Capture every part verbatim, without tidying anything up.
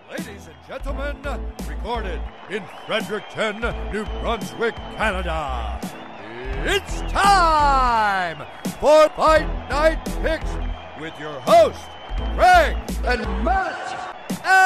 Ladies and gentlemen, recorded in Fredericton, New Brunswick, Canada. It's time for Fight Night Picks with your host, Craig and Matt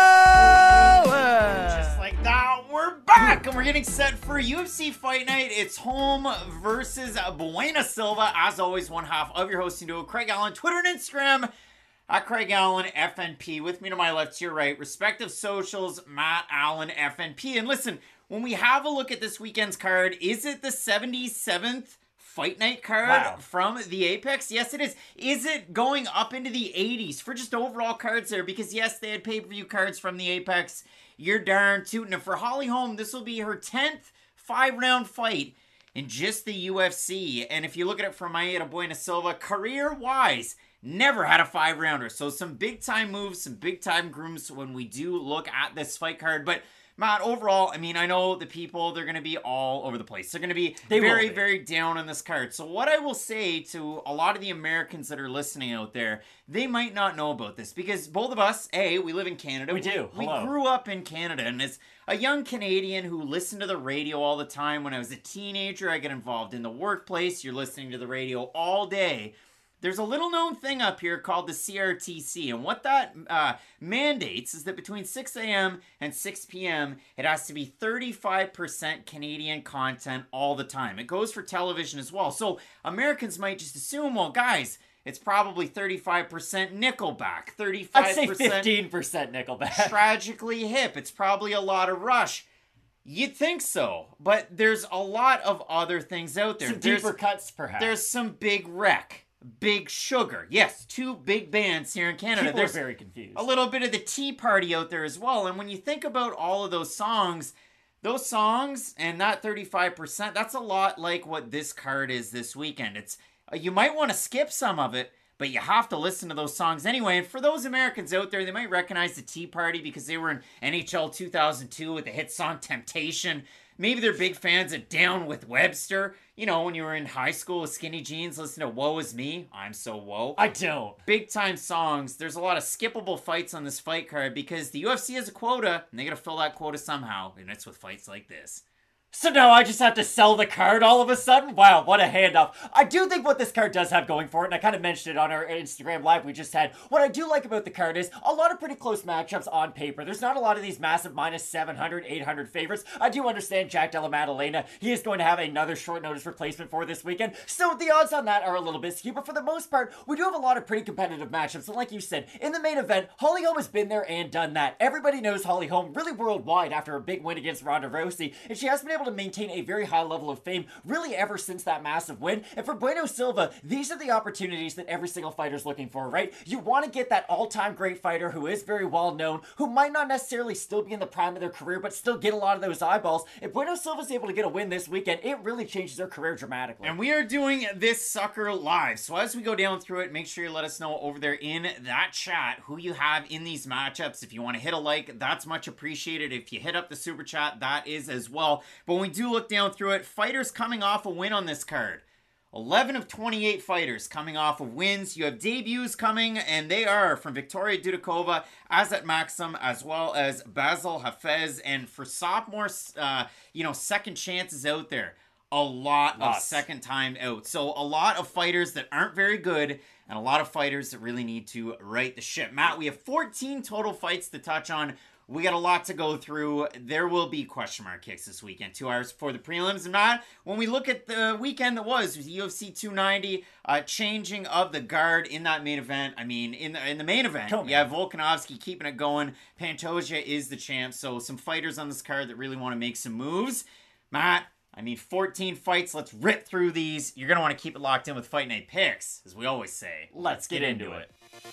Allen. Just like that, we're back and we're getting set for U F C Fight Night. It's home versus Bueno Silva. As always, one half of your hosting duo, Craig Allen, Twitter and Instagram at Craig Allen F N P. With me to my left, to your right, respective socials, Matt Allen F N P. And listen, when we have a look at this weekend's card, is it the seventy-seventh Fight Night card Wow. from the Apex? Yes, it is. Is it going up into the eighties for just overall cards there? Because yes, they had pay-per-view cards from the Apex. You're darn tootin'. And for Holly Holm, this will be her tenth five-round fight in just the U F C. And if you look at it from Maeda Bueno Silva, career-wise, never had a five-rounder. So some big-time moves, some big-time grooms when we do look at this fight card. But Matt, overall, I mean, I know the people, they're going to be all over the place. They're going to be They will very, be. very down on this card. So what I will say to a lot of the Americans that are listening out there, they might not know about this. Because both of us, A, we live in Canada. We do. We, Hello. we grew up in Canada. And as a young Canadian who listened to the radio all the time, when I was a teenager, I got involved in the workplace. You're listening to the radio all day. There's a little known thing up here called the C R T C, and what that uh, mandates is that between six a.m. and six p.m. it has to be thirty-five percent Canadian content all the time. It goes for television as well. So Americans might just assume, well, guys, it's probably thirty-five percent Nickelback, thirty-five I'd say percent fifteen percent Nickelback. Tragically Hip. It's probably a lot of Rush. You'd think so, but there's a lot of other things out there. Some There's- deeper cuts, perhaps. There's some Big Wreck. Big Sugar. Yes, two big bands here in Canada. People There's are very confused. a little bit of the Tea Party out there as well. And when you think about all of those songs, those songs and that thirty-five percent, that's a lot like what this card is this weekend. It's uh, you might want to skip some of it, but you have to listen to those songs anyway. And for those Americans out there, they might recognize the Tea Party because they were in N H L two thousand two with the hit song Temptation. Maybe they're big fans of Down with Webster. You know, when you were in high school with skinny jeans, listen to Woe Is Me. I'm so woe. I don't. Big time songs. There's a lot of skippable fights on this fight card because the U F C has a quota and they gotta fill that quota somehow. And it's with fights like this. So now I just have to sell the card all of a sudden? Wow, what a handoff. I do think what this card does have going for it, and I kind of mentioned it on our Instagram Live we just had. What I do like about the card is a lot of pretty close matchups on paper. There's not a lot of these massive minus seven hundred, eight hundred favorites. I do understand Jack Della Maddalena. He is going to have another short notice replacement for this weekend, so the odds on that are a little bit skewed, but for the most part, we do have a lot of pretty competitive matchups. And like you said, in the main event, Holly Holm has been there and done that. Everybody knows Holly Holm really worldwide after a big win against Ronda Rousey, and she has been able to maintain a very high level of fame really ever since that massive win. And for Bueno Silva, these are the opportunities that every single fighter's looking for, right? You want to get that all-time great fighter who is very well known, who might not necessarily still be in the prime of their career, but still get a lot of those eyeballs. If Bueno Silva's able to get a win this weekend, it really changes their career dramatically. And we are doing this sucker live. So as we go down through it, make sure you let us know over there in that chat who you have in these matchups. If you want to hit a like, that's much appreciated. If you hit up the super chat, that is as well. But when we do look down through it, fighters coming off a win on this card. eleven of twenty-eight fighters coming off of wins. You have debuts coming, and they are from Victoria Dudakova, Azat Maxim, as well as Basil Hafez. And for sophomore, uh, you know, second chances out there. A lot Lots. of second time out. So a lot of fighters that aren't very good, and a lot of fighters that really need to right the ship. Matt, we have fourteen total fights to touch on. We got a lot to go through. There will be question mark kicks this weekend. Two hours before the prelims. And Matt, when we look at the weekend that was, with U F C two ninety, uh, changing of the guard in that main event. I mean, in the in the main event, Come on. you have Volkanovski keeping it going. Pantoja is the champ. So some fighters on this card that really want to make some moves. Matt, I mean, fourteen fights. Let's rip through these. You're going to want to keep it locked in with Fight Night Picks, as we always say. Let's get into it.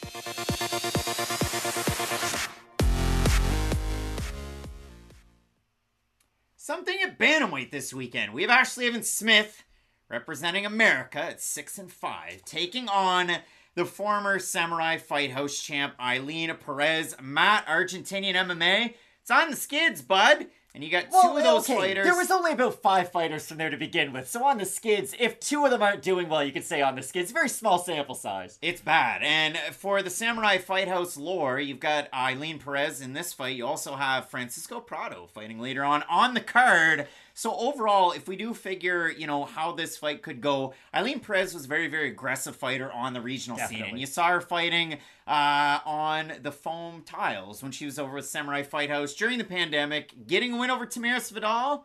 Something at bantamweight this weekend. We have Ashley Evans Smith representing America at six and five, taking on the former Samurai Fight House champ Eileen Perez. Matt, Argentinian M M A. It's on the skids, bud. And you got Well, two of those okay, fighters. there was only about five fighters from there to begin with. So on the skids, if two of them aren't doing well, you could say on the skids, very small sample size. It's bad. And for the Samurai Fight House lore, you've got Eileen Perez in this fight. You also have Francisco Prado fighting later on on the card. So overall, if we do figure, you know, how this fight could go, Eileen Perez was a very, very aggressive fighter on the regional Definitely. scene. And you saw her fighting uh, on the foam tiles when she was over with Samurai Fight House during the pandemic, getting a win over Tamiris Vidal.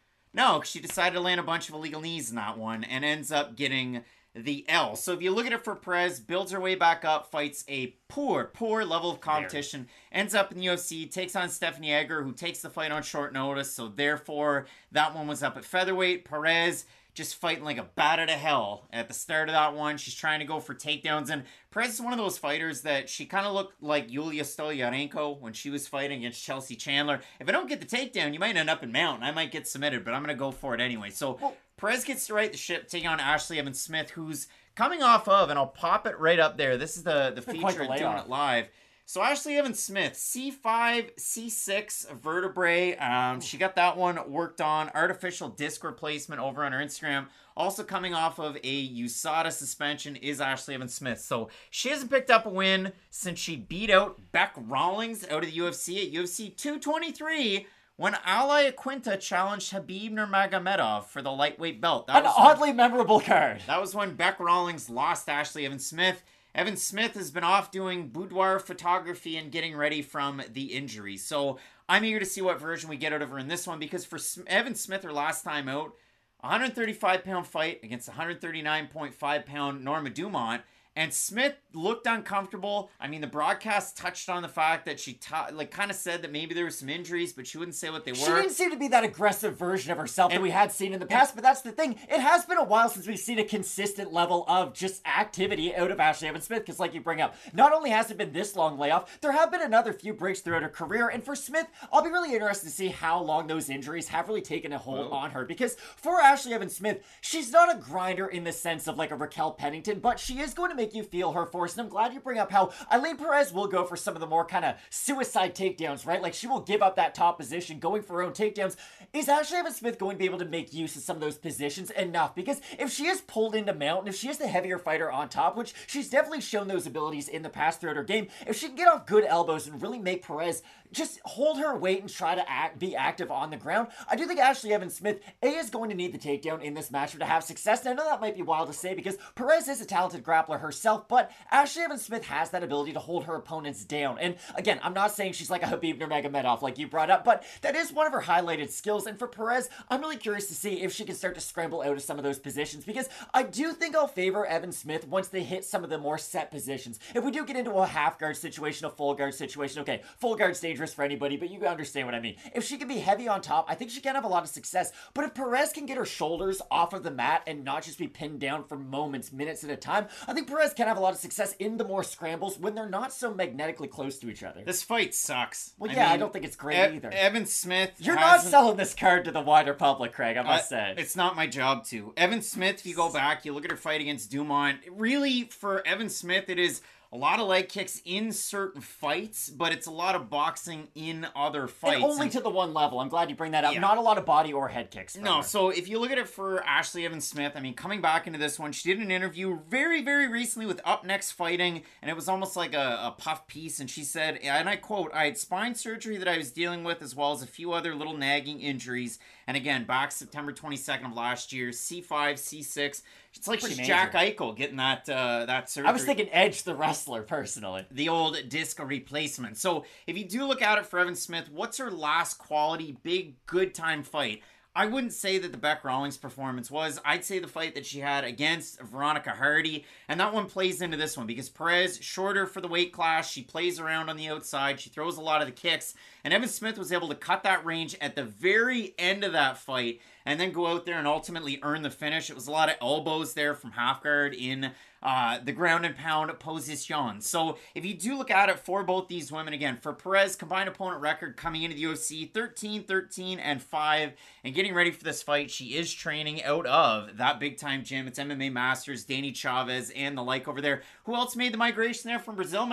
No, she decided to land a bunch of illegal knees in that one and ends up getting the L. So if you look at it for Perez, builds her way back up, fights a poor, poor level of competition, ends up in the U F C, takes on Stephanie Egger, who takes the fight on short notice. So therefore, that one was up at featherweight. Perez just fighting like a bat out of hell at the start of that one. She's trying to go for takedowns. And Perez is one of those fighters that she kind of looked like Yulia Stoliarenko when she was fighting against Chelsea Chandler. If I don't get the takedown, you might end up in mount, and I might get submitted, but I'm going to go for it anyway. So Well, Perez gets to right the ship, taking on Ashley Evans Smith, who's coming off of, and I'll pop it right up there. This is the, the been quite feature the doing layoff. it live. So Ashley Evans Smith, C five, C six vertebrae. Um, she got that one worked on. Artificial disc replacement over on her Instagram. Also coming off of a U S A D A suspension is Ashley Evans Smith. So she hasn't picked up a win since she beat out Beck Rawlings out of the U F C at U F C two twenty-three when Ally Aquinta challenged Habib Nurmagomedov for the lightweight belt. That An was oddly memorable card. that was when Beck Rawlings lost Ashley Evans Smith. Evan Smith has been off doing boudoir photography and getting ready from the injury. So I'm eager to see what version we get out of her in this one, because for Evan Smith, her last time out, one thirty-five pound fight against one thirty-nine point five pound Norma Dumont. And Smith looked uncomfortable. I mean, the broadcast touched on the fact that she ta- like kind of said that maybe there were some injuries, but she wouldn't say what they were. She didn't seem to be that aggressive version of herself And- that we had seen in the past, but that's the thing. It has been a while since we've seen a consistent level of just activity out of Ashley Evans Smith, because like you bring up, not only has it been this long layoff, there have been another few breaks throughout her career, and for Smith, I'll be really interested to see how long those injuries have really taken a hold Whoa. on her, because for Ashley Evans Smith, she's not a grinder in the sense of like a Raquel Pennington, but she is going to make you feel her force, and I'm glad you bring up how Eileen Perez will go for some of the more kind of suicide takedowns, right? Like she will give up that top position, going for her own takedowns. Is Ashley Evans Smith going to be able to make use of some of those positions enough? Because if she is pulled into mount, and if she is the heavier fighter on top, which she's definitely shown those abilities in the past throughout her game, if she can get off good elbows and really make Perez just hold her weight and try to act, be active on the ground, I do think Ashley Evans Smith, A, is going to need the takedown in this match to have success. And I know that might be wild to say because Perez is a talented grappler herself, but Ashley Evans Smith has that ability to hold her opponents down. And again, I'm not saying she's like a Habib Nurmagomedov like you brought up, but that is one of her highlighted skills. And for Perez, I'm really curious to see if she can start to scramble out of some of those positions, because I do think I'll favor Evan Smith once they hit some of the more set positions. If we do get into a half guard situation, a full guard situation, okay, full guard's dangerous for anybody, but you understand what I mean. If she can be heavy on top, I think she can have a lot of success. But if Perez can get her shoulders off of the mat and not just be pinned down for moments, minutes at a time, I think Perez can have a lot of success in the more scrambles when they're not so magnetically close to each other. This fight sucks. Well, I yeah, I mean, don't think it's great E- either. Evan Smith. You're not hasn't- selling this card to the wider public, Craig, I must Uh, say. It's not my job to. Evan Smith, if you go back, you look at her fight against Dumont. Really, for Evan Smith, it is a lot of leg kicks in certain fights, but it's a lot of boxing in other fights. And only And- to the one level. I'm glad you bring that up. Yeah. Not a lot of body or head kicks. from No, her. so if you look at it for Ashley Evans Smith, I mean, coming back into this one, she did an interview very, very recently with Up Next Fighting, and it was almost like a, a puff piece, and she said, and I quote, "I had spine surgery that I was dealing with, as well as a few other little nagging injuries, and again, back September twenty-second of last year, C five, C six, it's like Pretty she's major. Jack Eichel getting that, uh, that surgery." I was thinking Edge the wrestler, personally. The old disc replacement. So if you do look at it for Evan Smith, what's her last quality, big, good time fight? I wouldn't say that the Beck Rawlings performance was. I'd say the fight that she had against Veronica Hardy, and that one plays into this one because Perez, shorter for the weight class, she plays around on the outside, she throws a lot of the kicks, and Evan Smith was able to cut that range at the very end of that fight and then go out there and ultimately earn the finish. It was a lot of elbows there from half guard in uh, the ground and pound position. So if you do look at it for both these women, again, for Perez, combined opponent record coming into the U F C, thirteen, thirteen, and five, and getting ready for this fight, she is training out of that big time gym. It's M M A Masters, Danny Chavez, and the like over there. Who else made the migration there from Brazil, Matt?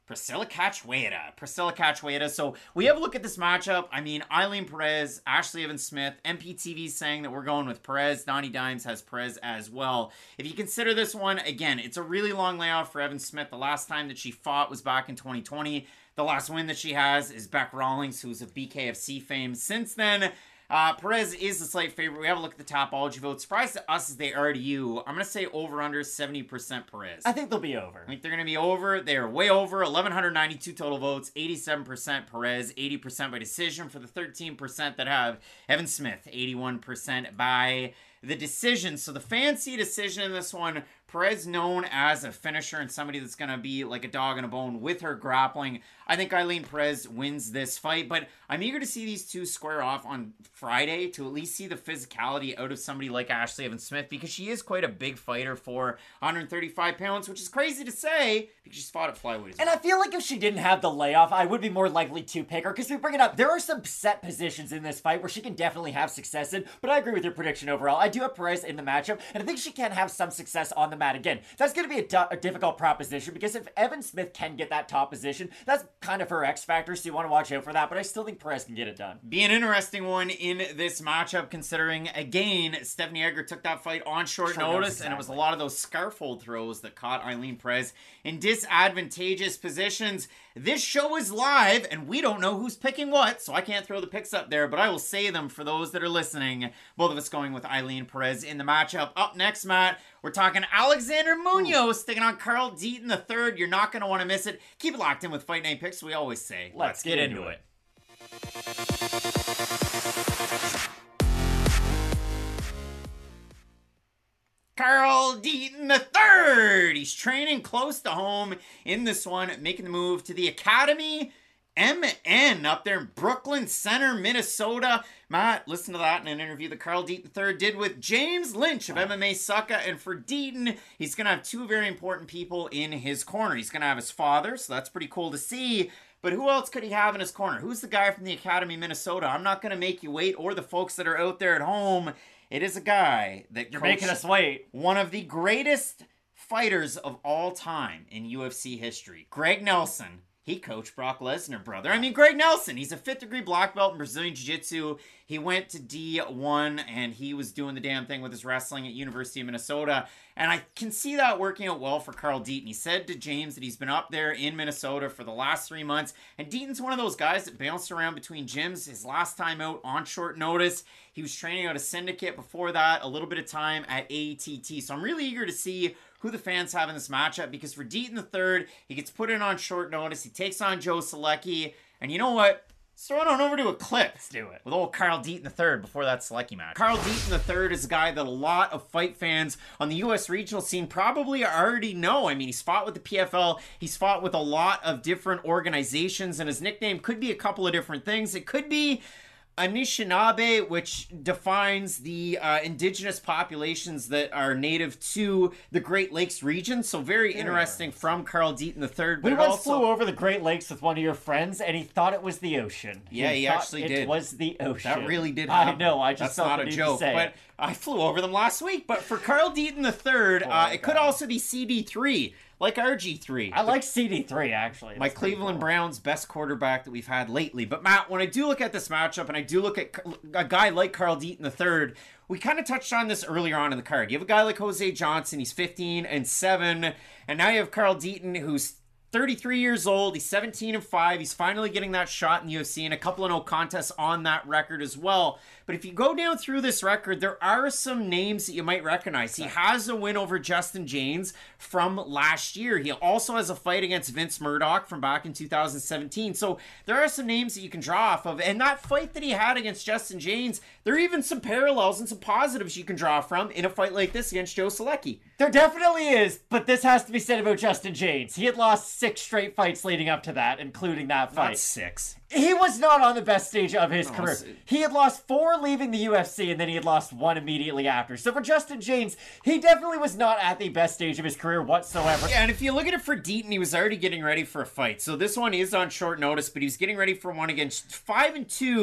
Priscilla Cachoeira. Priscilla Cachoeira. So we have a look at this matchup. I mean, Eileen Perez, Ashley Evans Smith, M P T V saying that we're going with Perez. Donnie Dimes has Perez as well. If you consider this one, again, it's a really long layoff for Evans Smith. The last time that she fought was back in twenty twenty. The last win that she has is Beck Rawlings, who's of B K F C fame. Since then, Uh, Perez is the slight favorite. We have a look at the Tapology votes. Surprised to us as they are to you. I'm going to say over-under seventy percent Perez. I think they'll be over. I think they're going to be over. They're way over. eleven ninety-two total votes. eighty-seven percent Perez. eighty percent by decision for the thirteen percent that have Evan Smith. eighty-one percent by the decision. So the fancy decision in this one, Perez known as a finisher and somebody that's going to be like a dog in a bone with her grappling. I think Eileen Perez wins this fight, but I'm eager to see these two square off on Friday to at least see the physicality out of somebody like Ashley Evans Smith, because she is quite a big fighter for one thirty-five pounds, which is crazy to say because she's fought at flyweight. And I feel like if she didn't have the layoff, I would be more likely to pick her, because we bring it up, there are some set positions in this fight where she can definitely have success in, but I agree with your prediction overall. I do have Perez in the matchup, and I think she can have some success on the mat. Again, that's going to be a, du- a difficult proposition, because if Evan Smith can get that top position, that's kind of her X factor, so you want to watch out for that, but I still think Perez can get it done. Be an interesting one in this matchup, considering, again, Stephanie Egger took that fight on short, short notice, notice exactly. And it was a lot of those scarf hold throws that caught Eileen Perez in disadvantageous positions. This show is live, and we don't know who's picking what, so I can't throw the picks up there, but I will say them for those that are listening. Both of us going with Eileen Perez in the matchup. Up next, Matt, we're talking Alexander Munoz taking on Carl Deaton the third. You're not going to want to miss it. Keep it locked in with Fight Night Picks. We always say, let's, let's get, get into it. it. Carl Deaton the third. He's training close to home in this one, making the move to the Academy M N up there in Brooklyn Center, Minnesota. Matt, listen to that in an interview that Carl Deaton the third did with James Lynch of M M A Sucka. And for Deaton, he's going to have two very important people in his corner. He's going to have his father, so that's pretty cool to see. But who else could he have in his corner? Who's the guy from the Academy, Minnesota? I'm not going to make you wait, or the folks that are out there at home. It is a guy that You're making us wait. One of the greatest fighters of all time in U F C history. Greg Nelson. He coached Brock Lesnar, brother. I mean, Greg Nelson, he's a fifth degree black belt in Brazilian Jiu-Jitsu. He went to D one, and he was doing the damn thing with his wrestling at University of Minnesota. And I can see that working out well for Carl Deaton. He said to James that he's been up there in Minnesota for the last three months. And Deaton's one of those guys that bounced around between gyms. His last time out on short notice, he was training out of Syndicate. Before that, a little bit of time at A E T T. So I'm really eager to see who the fans have in this matchup, because for Deaton the third, he gets put in on short notice. He takes on Joe Selecki. And you know what? Let's throw it on over to a clip. Let's do it. With old Carl Deaton the third before that Selecki match. Carl Deaton the third is a guy that a lot of fight fans on the U S regional scene probably already know. I mean, he's fought with the P F L. He's fought with a lot of different organizations, and his nickname could be a couple of different things. It could be Anishinaabe, which defines the uh, indigenous populations that are native to the Great Lakes region. So very interesting from Carl Deaton the third. We once also flew over the Great Lakes with one of your friends, and he thought it was the ocean. Yeah, he, he actually it did. It was the ocean. That really did happen. I know. I just That's not a joke, but I flew over them last week. But for Carl Deaton the third, uh, it could also be C D three. Like R G three. I like C D three, actually. My Cleveland cool. Browns best quarterback that we've had lately. But Matt, when I do look at this matchup, and I do look at a guy like Carl Deaton the third, we kind of touched on this earlier on in the card. You have a guy like Jose Johnson, he's fifteen and seven, and now you have Carl Deaton, who's thirty-three years old. He's seventeen and five. He's finally getting that shot in the U F C, and a couple of no contests on that record as well. But if you go down through this record, there are some names that you might recognize. He has a win over Justin James from last year. He also has a fight against Vince Murdoch from back in two thousand seventeen. So there are some names that you can draw off of. And that fight that he had against Justin James, there are even some parallels and some positives you can draw from in a fight like this against Joe Selecki. There definitely is, but this has to be said about Justin James. He had lost six straight fights leading up to that, including that fight. Not six. He was not on the best stage of his no, career. He had lost four leaving the U F C, and then he had lost one immediately after. So for Justin James, he definitely was not at the best stage of his career whatsoever. Yeah, and if you look at it for Deaton, he was already getting ready for a fight. So this one is on short notice, but he was getting ready for one against five and two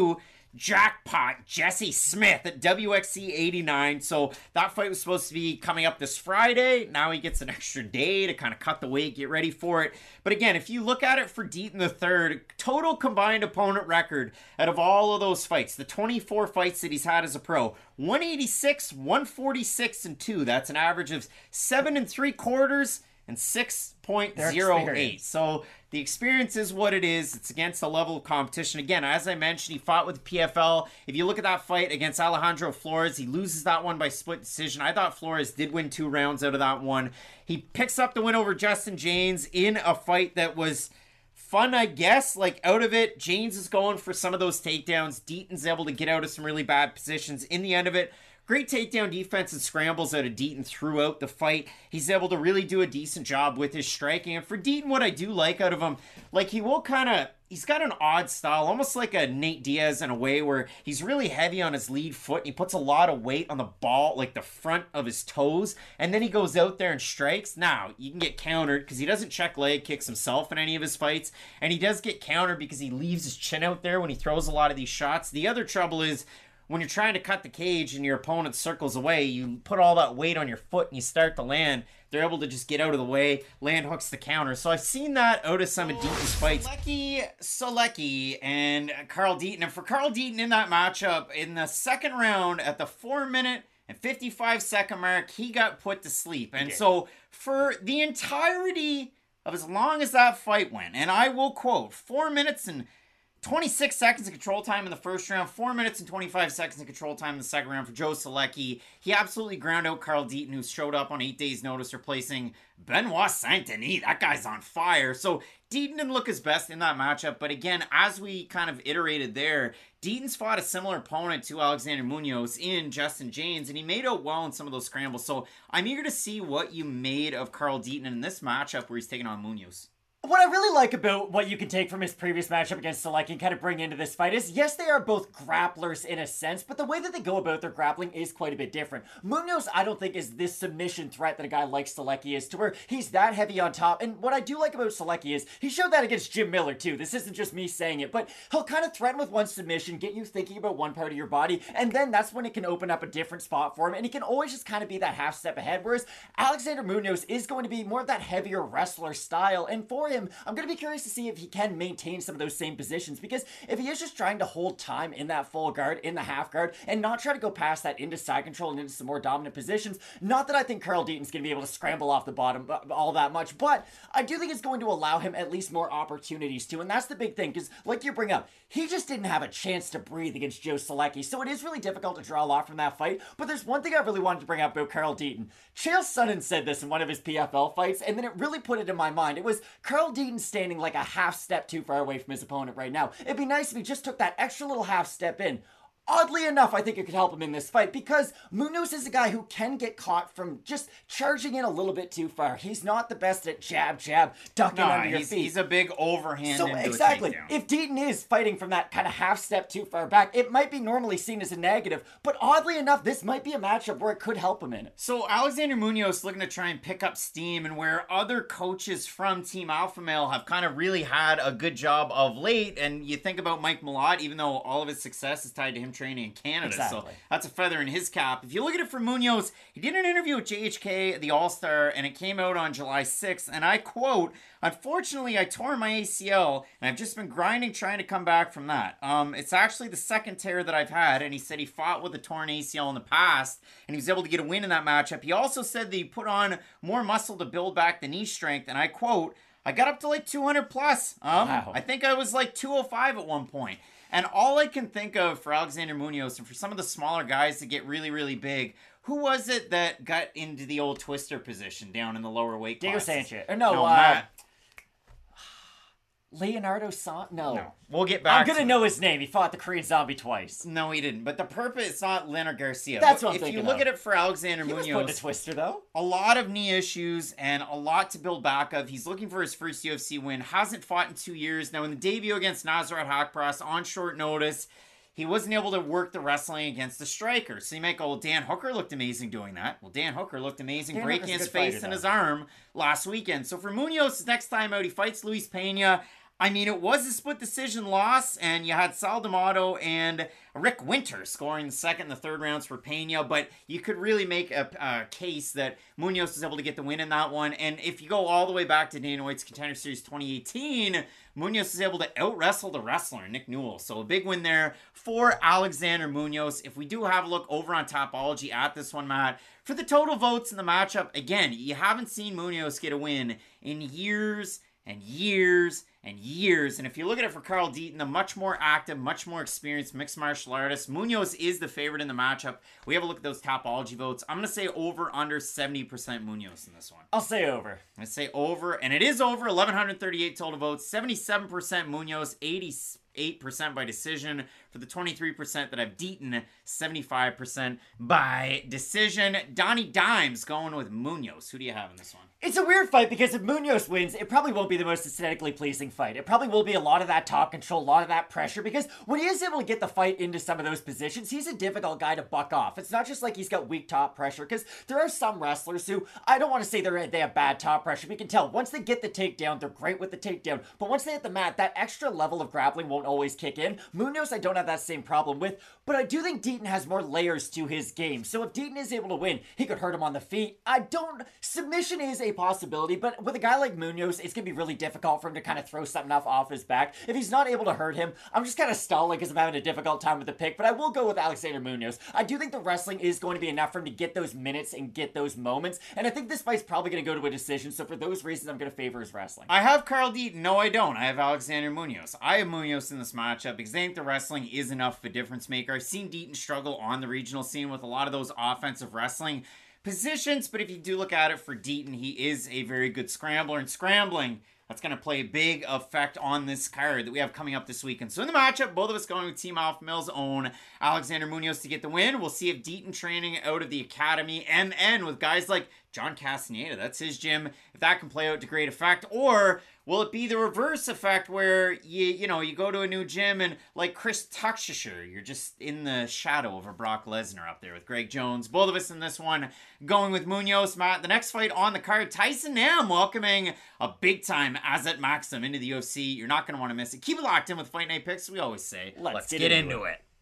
jackpot Jesse Smith at W X C eighty-nine. So that fight was supposed to be coming up this Friday. Now he gets an extra day to kind of cut the weight, get ready for it. But again, if you look at it for Deaton the third, total combined opponent record out of all of those fights, the twenty-four fights that he's had as a pro, one eighty-six, one forty-six, and two. That's an average of seven and three quarters and six point oh eight. So the experience is what it is. It's against a level of competition. Again, as I mentioned, he fought with the P F L. If you look at that fight against Alejandro Flores, he loses that one by split decision. I thought Flores did win two rounds out of that one. He picks up the win over Justin James in a fight that was fun, I guess. Like, out of it, James is going for some of those takedowns. Deaton's able to get out of some really bad positions. In the end of it, great takedown defense and scrambles out of Deaton throughout the fight. He's able to really do a decent job with his striking. And for Deaton, what I do like out of him, like, he will kind of, he's got an odd style, almost like a Nate Diaz in a way, where he's really heavy on his lead foot. And he puts a lot of weight on the ball, like the front of his toes. And then he goes out there and strikes. Now, you can get countered because he doesn't check leg kicks himself in any of his fights. And he does get countered because he leaves his chin out there when he throws a lot of these shots. The other trouble is, when you're trying to cut the cage and your opponent circles away, you put all that weight on your foot and you start to land. They're able to just get out of the way, land hooks the counter. So I've seen that out of some of Deaton's fights. Solecki, Solecki, and Carl Deaton. And for Carl Deaton in that matchup, in the second round, at the four minute and fifty-five second mark, he got put to sleep. And so for the entirety of as long as that fight went, and I will quote, four minutes and twenty-six seconds of control time in the first round, four minutes and twenty-five seconds of control time in the second round for Joe Solecki. He absolutely ground out Carl Deaton, who showed up on eight days' notice, replacing Benoit Saint-Denis. That guy's on fire. So Deaton didn't look his best in that matchup. But again, as we kind of iterated there, Deaton's fought a similar opponent to Alexander Munoz in Justin James, and he made out well in some of those scrambles. So I'm eager to see what you made of Carl Deaton in this matchup where he's taking on Munoz. What I really like about what you can take from his previous matchup against Solecki and kind of bring into this fight is, yes, they are both grapplers in a sense, but the way that they go about their grappling is quite a bit different. Munoz, I don't think, is this submission threat that a guy like Solecki is, to where he's that heavy on top. And what I do like about Solecki is he showed that against Jim Miller, too. This isn't just me saying it, but he'll kind of threaten with one submission, get you thinking about one part of your body, and then that's when it can open up a different spot for him, and he can always just kind of be that half step ahead, whereas Alexander Munoz is going to be more of that heavier wrestler style, and for him, I'm going to be curious to see if he can maintain some of those same positions, because if he is just trying to hold time in that full guard, in the half guard, and not try to go past that into side control and into some more dominant positions, not that I think Carl Deaton's going to be able to scramble off the bottom all that much, but I do think it's going to allow him at least more opportunities to, and that's the big thing, because like you bring up, he just didn't have a chance to breathe against Joe Solecki, so it is really difficult to draw a lot from that fight. But there's one thing I really wanted to bring up about Carl Deaton. Chael Sonnen said this in one of his P F L fights, and then it really put it in my mind. It was Carl Deaton standing like a half step too far away from his opponent right now. It'd be nice if he just took that extra little half step in. Oddly enough, I think it could help him in this fight, because Munoz is a guy who can get caught from just charging in a little bit too far. He's not the best at jab, jab, ducking no, under your he's, feet. He's a big overhand So into exactly, a takedown. if Deaton is fighting from that kind of half step too far back, it might be normally seen as a negative, but oddly enough, this might be a matchup where it could help him in it. So Alexander Munoz looking to try and pick up steam, and where other coaches from Team Alpha Male have kind of really had a good job of late, and you think about Mike Malott, even though all of his success is tied to him training in Canada. Exactly. So that's a feather in his cap. If you look at it for Munoz, he did an interview with J H K, the All-Star, and it came out on July sixth, and I quote, "Unfortunately, I tore my A C L, and I've just been grinding trying to come back from that. Um, it's actually the second tear that I've had," and he said he fought with a torn A C L in the past, and he was able to get a win in that matchup. He also said that he put on more muscle to build back the knee strength, and I quote, "I got up to like two hundred plus. Um, wow. I think I was like two oh five at one point." And all I can think of for Alexander Munoz, and for some of the smaller guys that get really, really big, who was it that got into the old twister position down in the lower weight class? Diego Sanchez. Or no, no uh, Matt. Leonardo San... No. No. We'll get back I'm going to it. know his name. He fought the Korean Zombie twice. No, he didn't. But the purpose, it's not Leonard Garcia. That's But what I'm if thinking you look of. at it for Alexander He was Munoz, put in a twister, though. a lot of knee issues and a lot to build back of. He's looking for his first U F C win. Hasn't fought in two years. Now, in the debut against Nasrat Haqparast on short notice, he wasn't able to work the wrestling against the striker. So you might go, well, Dan Hooker looked amazing doing that. Well, Dan Hooker looked amazing Dan breaking Hooker's a his good face fighter, and though. his arm last weekend. So for Munoz, next time out, he fights Luis Pena. I mean, it was a split decision loss, and you had Sal D'Amato and Rick Winter scoring the second and the third rounds for Pena, but you could really make a, a case that Munoz was able to get the win in that one. And if you go all the way back to Dana White's Contender Series twenty eighteen, Munoz was able to out-wrestle the wrestler, Nick Newell. So a big win there for Alexander Munoz. If we do have a look over on Topology at this one, Matt, for the total votes in the matchup, again, you haven't seen Munoz get a win in years and years and years. And if you look at it for Carl Deaton, the much more active, much more experienced mixed martial artist, Munoz is the favorite in the matchup. We have a look at those Topology votes. I'm going to say over under seventy percent Munoz in this one. I'll say over. I say over, and it is over. eleven thirty-eight total votes, seventy-seven percent Munoz, eighty-eight percent by decision. For the twenty-three percent that have Deaton, seventy-five percent by decision. Donnie Dimes going with Munoz. Who do you have in this one? It's a weird fight because if Munoz wins, it probably won't be the most aesthetically pleasing fight. It probably will be a lot of that top control, a lot of that pressure, because when he is able to get the fight into some of those positions, he's a difficult guy to buck off. It's not just like he's got weak top pressure, because there are some wrestlers who, I don't want to say they're, they have bad top pressure, but you can tell, once they get the takedown, they're great with the takedown, but once they hit the mat, that extra level of grappling won't always kick in. Munoz, I don't have that same problem with, but I do think Deaton has more layers to his game, so if Deaton is able to win, he could hurt him on the feet. I don't, submission is a possibility, but with a guy like Munoz, it's going to be really difficult for him to kind of throw something off, off his back. If he's not able to hurt him, I'm just kind of stalling because I'm having a difficult time with the pick, but I will go with Alexander Munoz. I do think the wrestling is going to be enough for him to get those minutes and get those moments, and I think this fight's probably going to go to a decision, so for those reasons, I'm going to favor his wrestling. I have Carl Deaton. No, I don't. I have Alexander Munoz. I have Munoz in this matchup because I think the wrestling is enough of a difference maker. I've seen Deaton struggle on the regional scene with a lot of those offensive wrestling positions, but if you do look at it for Deaton, he is a very good scrambler, and scrambling, that's going to play a big effect on this card that we have coming up this weekend. So in the matchup, both of us going with Team Alpha Male's own Alexander Munoz to get the win. We'll see if Deaton training out of the Academy M N with guys like John Castaneda, that's his gym, if that can play out to great effect, or will it be the reverse effect where you you know you go to a new gym and like Chris Tuxisher, you're just in the shadow of a Brock Lesnar up there with Greg Jones. Both of us in this one going with Munoz. Matt, the next fight on the card, Tyson Nam welcoming a big time Azat Maxim into the U F C. You're not going to want to miss it. Keep it locked in with Fight Night Picks. We always say, let's, let's get, get, into, into it. it.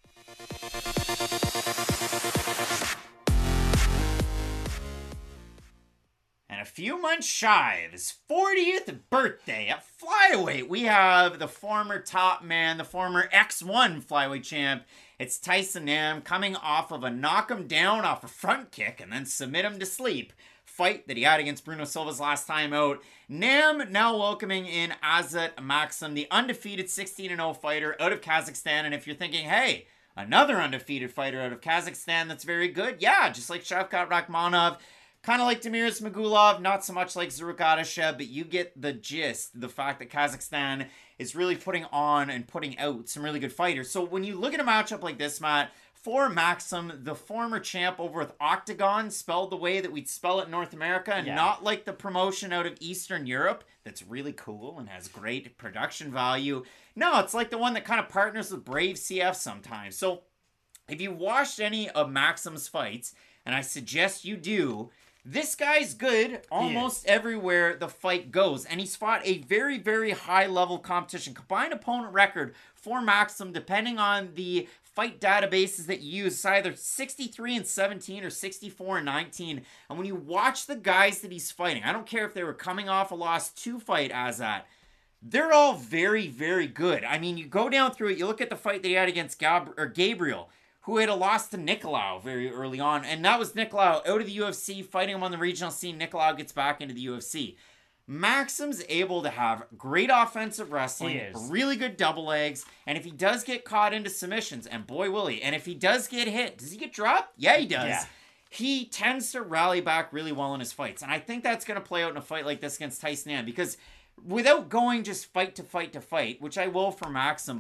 And a few months shy of his fortieth birthday at flyweight, we have the former top man, the former X one flyweight champ. It's Tyson Nam coming off of a knock him down off a front kick and then submit him to sleep fight that he had against Bruno Silva's last time out. Nam now welcoming in Azat Maxim, the undefeated sixteen and oh fighter out of Kazakhstan. And if you're thinking, hey, another undefeated fighter out of Kazakhstan that's very good, yeah, just like Shavkat Rakhmonov, kind of like Demiris Magulov, not so much like Zaruk Adashev, but you get the gist, the fact that Kazakhstan is really putting on and putting out some really good fighters. So when you look at a matchup like this, Matt, for Maxim, the former champ over with Octagon, spelled the way that we'd spell it in North America, and yeah. not like the promotion out of Eastern Europe that's really cool and has great production value. No, it's like the one that kind of partners with Brave C F sometimes. So if you watched any of Maxim's fights, and I suggest you do, this guy's good almost everywhere the fight goes. And he's fought a very, very high-level competition. Combined opponent record for Maxim, depending on the fight databases that you use, it's either sixty-three and seventeen or sixty-four and nineteen. And when you watch the guys that he's fighting, I don't care if they were coming off a loss to fight Azat, they're all very, very good. I mean, you go down through it, you look at the fight that he had against Gab- or Gabriel, who had a loss to Nicolau very early on. And that was Nicolau out of the U F C, fighting him on the regional scene. Nicolau gets back into the U F C. Maxim's able to have great offensive wrestling, really good double legs, and if he does get caught into submissions, and boy will he, and if he does get hit, does he get dropped? Yeah, he does. Yeah. He tends to rally back really well in his fights, and I think that's going to play out in a fight like this against Tyson Nam, because without going just fight to fight to fight, which I will for Maxim, but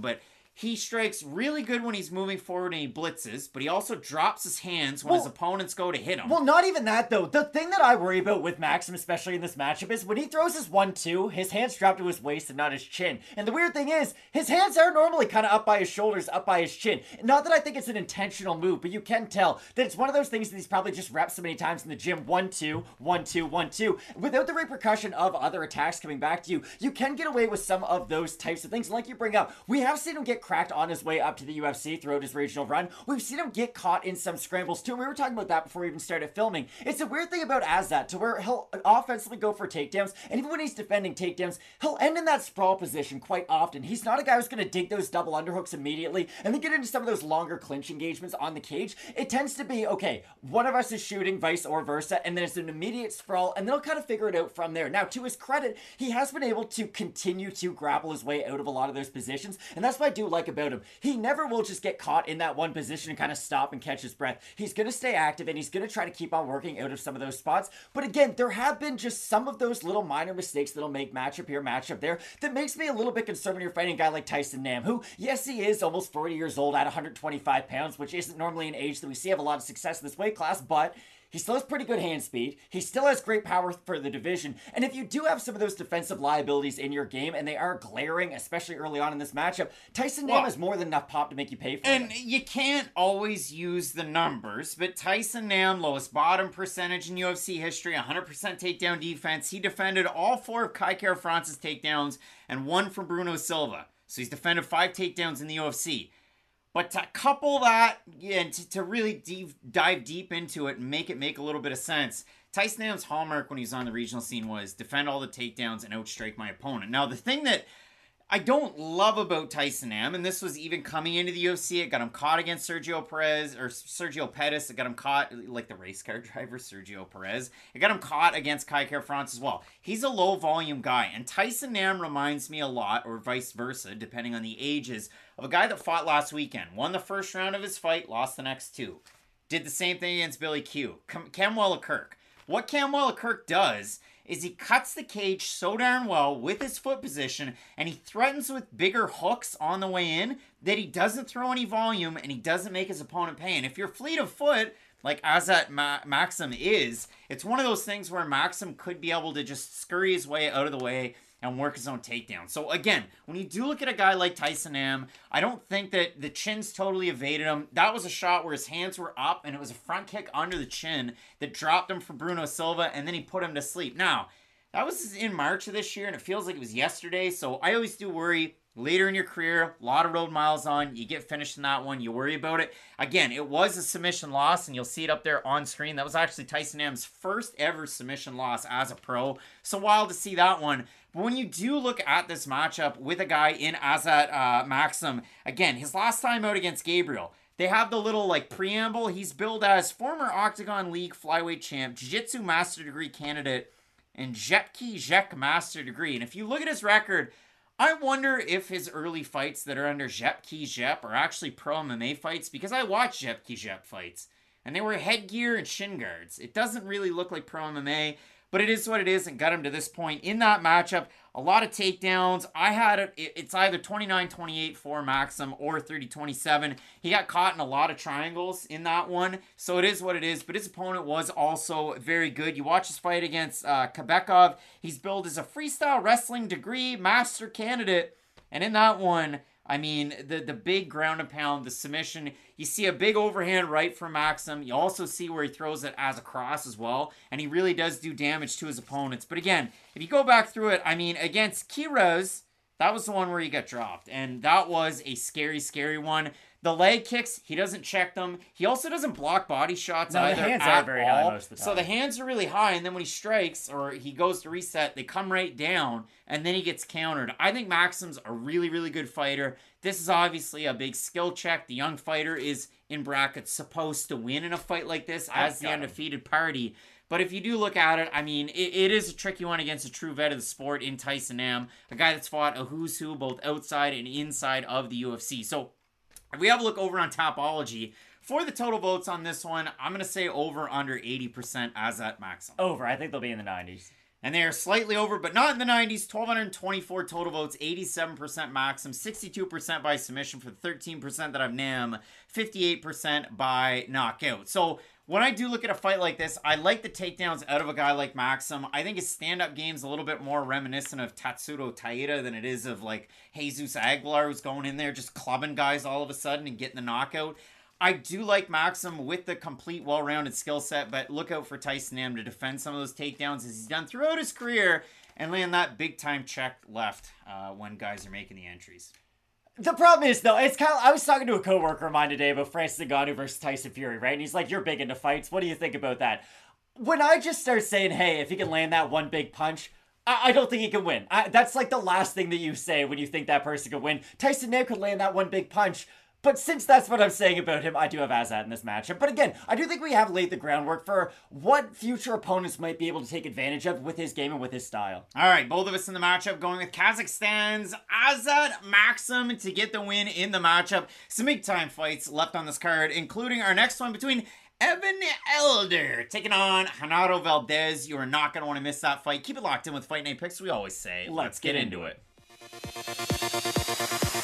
he strikes really good when he's moving forward and he blitzes, but he also drops his hands when Well- his opponents go to hit him. Well, not even that, though. The thing that I worry about with Maxim, especially in this matchup, is when he throws his one two, his hands drop to his waist and not his chin. And the weird thing is, his hands are normally kind of up by his shoulders, up by his chin. Not that I think it's an intentional move, but you can tell that it's one of those things that he's probably just repped so many times in the gym. One two, one two, one two. Without the repercussion of other attacks coming back to you, you can get away with some of those types of things. And like you bring up, we have seen him get cracked on his way up to the U F C throughout his regional run. We've seen him get caught in some scrambles too. We were talking about that before we even started filming. It's a weird thing about Azat to where he'll offensively go for takedowns, and even when he's defending takedowns, he'll end in that sprawl position quite often. He's not a guy who's going to dig those double underhooks immediately and then get into some of those longer clinch engagements on the cage. It tends to be, okay, one of us is shooting, vice or versa, and then it's an immediate sprawl, and then he'll kind of figure it out from there. Now, to his credit, he has been able to continue to grapple his way out of a lot of those positions, and that's what I do like about him. He never will just get caught in that one position and kind of stop and catch his breath. He's going to stay active, and he's going to try to keep on working out of some of those spots. But again, there have been just some of those little minor mistakes that'll make matchup here, matchup there, that makes me a little bit concerned when you're fighting a guy like Tyson Nam, who, yes, he is almost forty years old at one hundred twenty-five pounds, which isn't normally an age that we see have a lot of success in this weight class, but he still has pretty good hand speed. He still has great power for the division. And if you do have some of those defensive liabilities in your game, and they are glaring, especially early on in this matchup, Tyson Nam Well, has more than enough pop to make you pay for And it. you can't always use the numbers, but Tyson Nam, lowest bottom percentage in U F C history, one hundred percent takedown defense. He defended all four of Kai Kara France's takedowns and one from Bruno Silva. So he's defended five takedowns in the U F C. But to couple that, yeah, and to, to really deep, dive deep into it and make it make a little bit of sense, Tyson Nam's hallmark when he was on the regional scene was defend all the takedowns and outstrike my opponent. Now, the thing that I don't love about Tyson Nam, and this was even coming into the U F C, it got him caught against Sergio Perez, or Sergio Pettis, it got him caught, like the race car driver, Sergio Perez, it got him caught against Kai Kara France as well. He's a low volume guy, and Tyson Nam reminds me a lot, or vice versa, depending on the ages, of a guy that fought last weekend. Won the first round of his fight, lost the next two. Did the same thing against Billy Q. Cam- Camwella Kirk. What Camwella Kirk does is he cuts the cage so darn well with his foot position, and he threatens with bigger hooks on the way in that he doesn't throw any volume and he doesn't make his opponent pay. And if you're fleet of foot, like Azat Ma- Maxim is, it's one of those things where Maxim could be able to just scurry his way out of the way and work his own takedown. So again, when you do look at a guy like Tyson Nam, I don't think that the chin's totally evaded him. That was a shot where his hands were up and it was a front kick under the chin that dropped him for Bruno Silva, and then he put him to sleep. Now, that was in March of this year, and it feels like it was yesterday, so I always do worry. Later in your career, a lot of road miles on, you get finished in that one, you worry about it. Again, it was a submission loss, and you'll see it up there on screen. That was actually Tyson Nam's first ever submission loss as a pro. So wild to see that one. But when you do look at this matchup with a guy in Azat uh, Maxim, again, his last time out against Gabriel, they have the little like preamble. He's billed as former Octagon League flyweight champ, Jiu-Jitsu master degree candidate, and Jetki Jek master degree. And if you look at his record, I wonder if his early fights that are under Jetki Jep are actually pro M M A fights, because I watched Jetki Jep fights, and they were headgear and shin guards. It doesn't really look like pro M M A, but it is what it is, and got him to this point in that matchup. A lot of takedowns. I had it, it's either twenty-nine twenty-eight for Maxim or thirty twenty-seven. He got caught in a lot of triangles in that one, so it is what it is, but his opponent was also very good. You watch his fight against uh, Kebekov. He's billed as a freestyle wrestling degree master candidate, and in that one, I mean, the, the big ground and pound, the submission, you see a big overhand right from Maxim. You also see where he throws it as a cross as well, and he really does do damage to his opponents. But again, if you go back through it, I mean, against Quiroz, that was the one where he got dropped, and that was a scary, scary one. The leg kicks, he doesn't check them. He also doesn't block body shots No, the either hands at aren't very high all. most of the So the time. hands are really high, and then when he strikes or he goes to reset, they come right down, and then he gets countered. I think Maxim's a really, really good fighter. This is obviously a big skill check. The young fighter is, in brackets, supposed to win in a fight like this as the got him. undefeated party. But if you do look at it, I mean, it, it is a tricky one against a true vet of the sport in Tyson Nam, a guy that's fought a who's who both outside and inside of the U F C. So if we have a look over on Topology, for the total votes on this one, I'm going to say over under eighty percent Azat Maxim. Over. I think they'll be in the nineties. And they are slightly over, but not in the nineties. twelve twenty-four total votes, eighty-seven percent Maxim, sixty-two percent by submission for the thirteen percent that I've Nam, fifty-eight percent by knockout. So when I do look at a fight like this, I like the takedowns out of a guy like Maxim. I think his stand-up game's a little bit more reminiscent of Tatsuro Taira than it is of like Jesus Aguilar, who's going in there just clubbing guys all of a sudden and getting the knockout. I do like Maxim with the complete, well-rounded skill set, but look out for Tyson Nam to defend some of those takedowns as he's done throughout his career and land that big-time check left uh, when guys are making the entries. The problem is, though, it's kind of, I was talking to a coworker of mine today about Francis Ngannou versus Tyson Fury, right? And he's like, you're big into fights. What do you think about that? When I just start saying, hey, if he can land that one big punch, I, I don't think he can win. I, that's like the last thing that you say when you think that person could win. Tyson Nam could land that one big punch. But since that's what I'm saying about him, I do have Azat in this matchup. But again, I do think we have laid the groundwork for what future opponents might be able to take advantage of with his game and with his style. All right, both of us in the matchup going with Kazakhstan's Azat Maxim to get the win in the matchup. Some big-time fights left on this card, including our next one between Evan Elder taking on Renato Valdez. You are not going to want to miss that fight. Keep it locked in with Fight Night Picks. We always say, let's, let's get, get into it. it.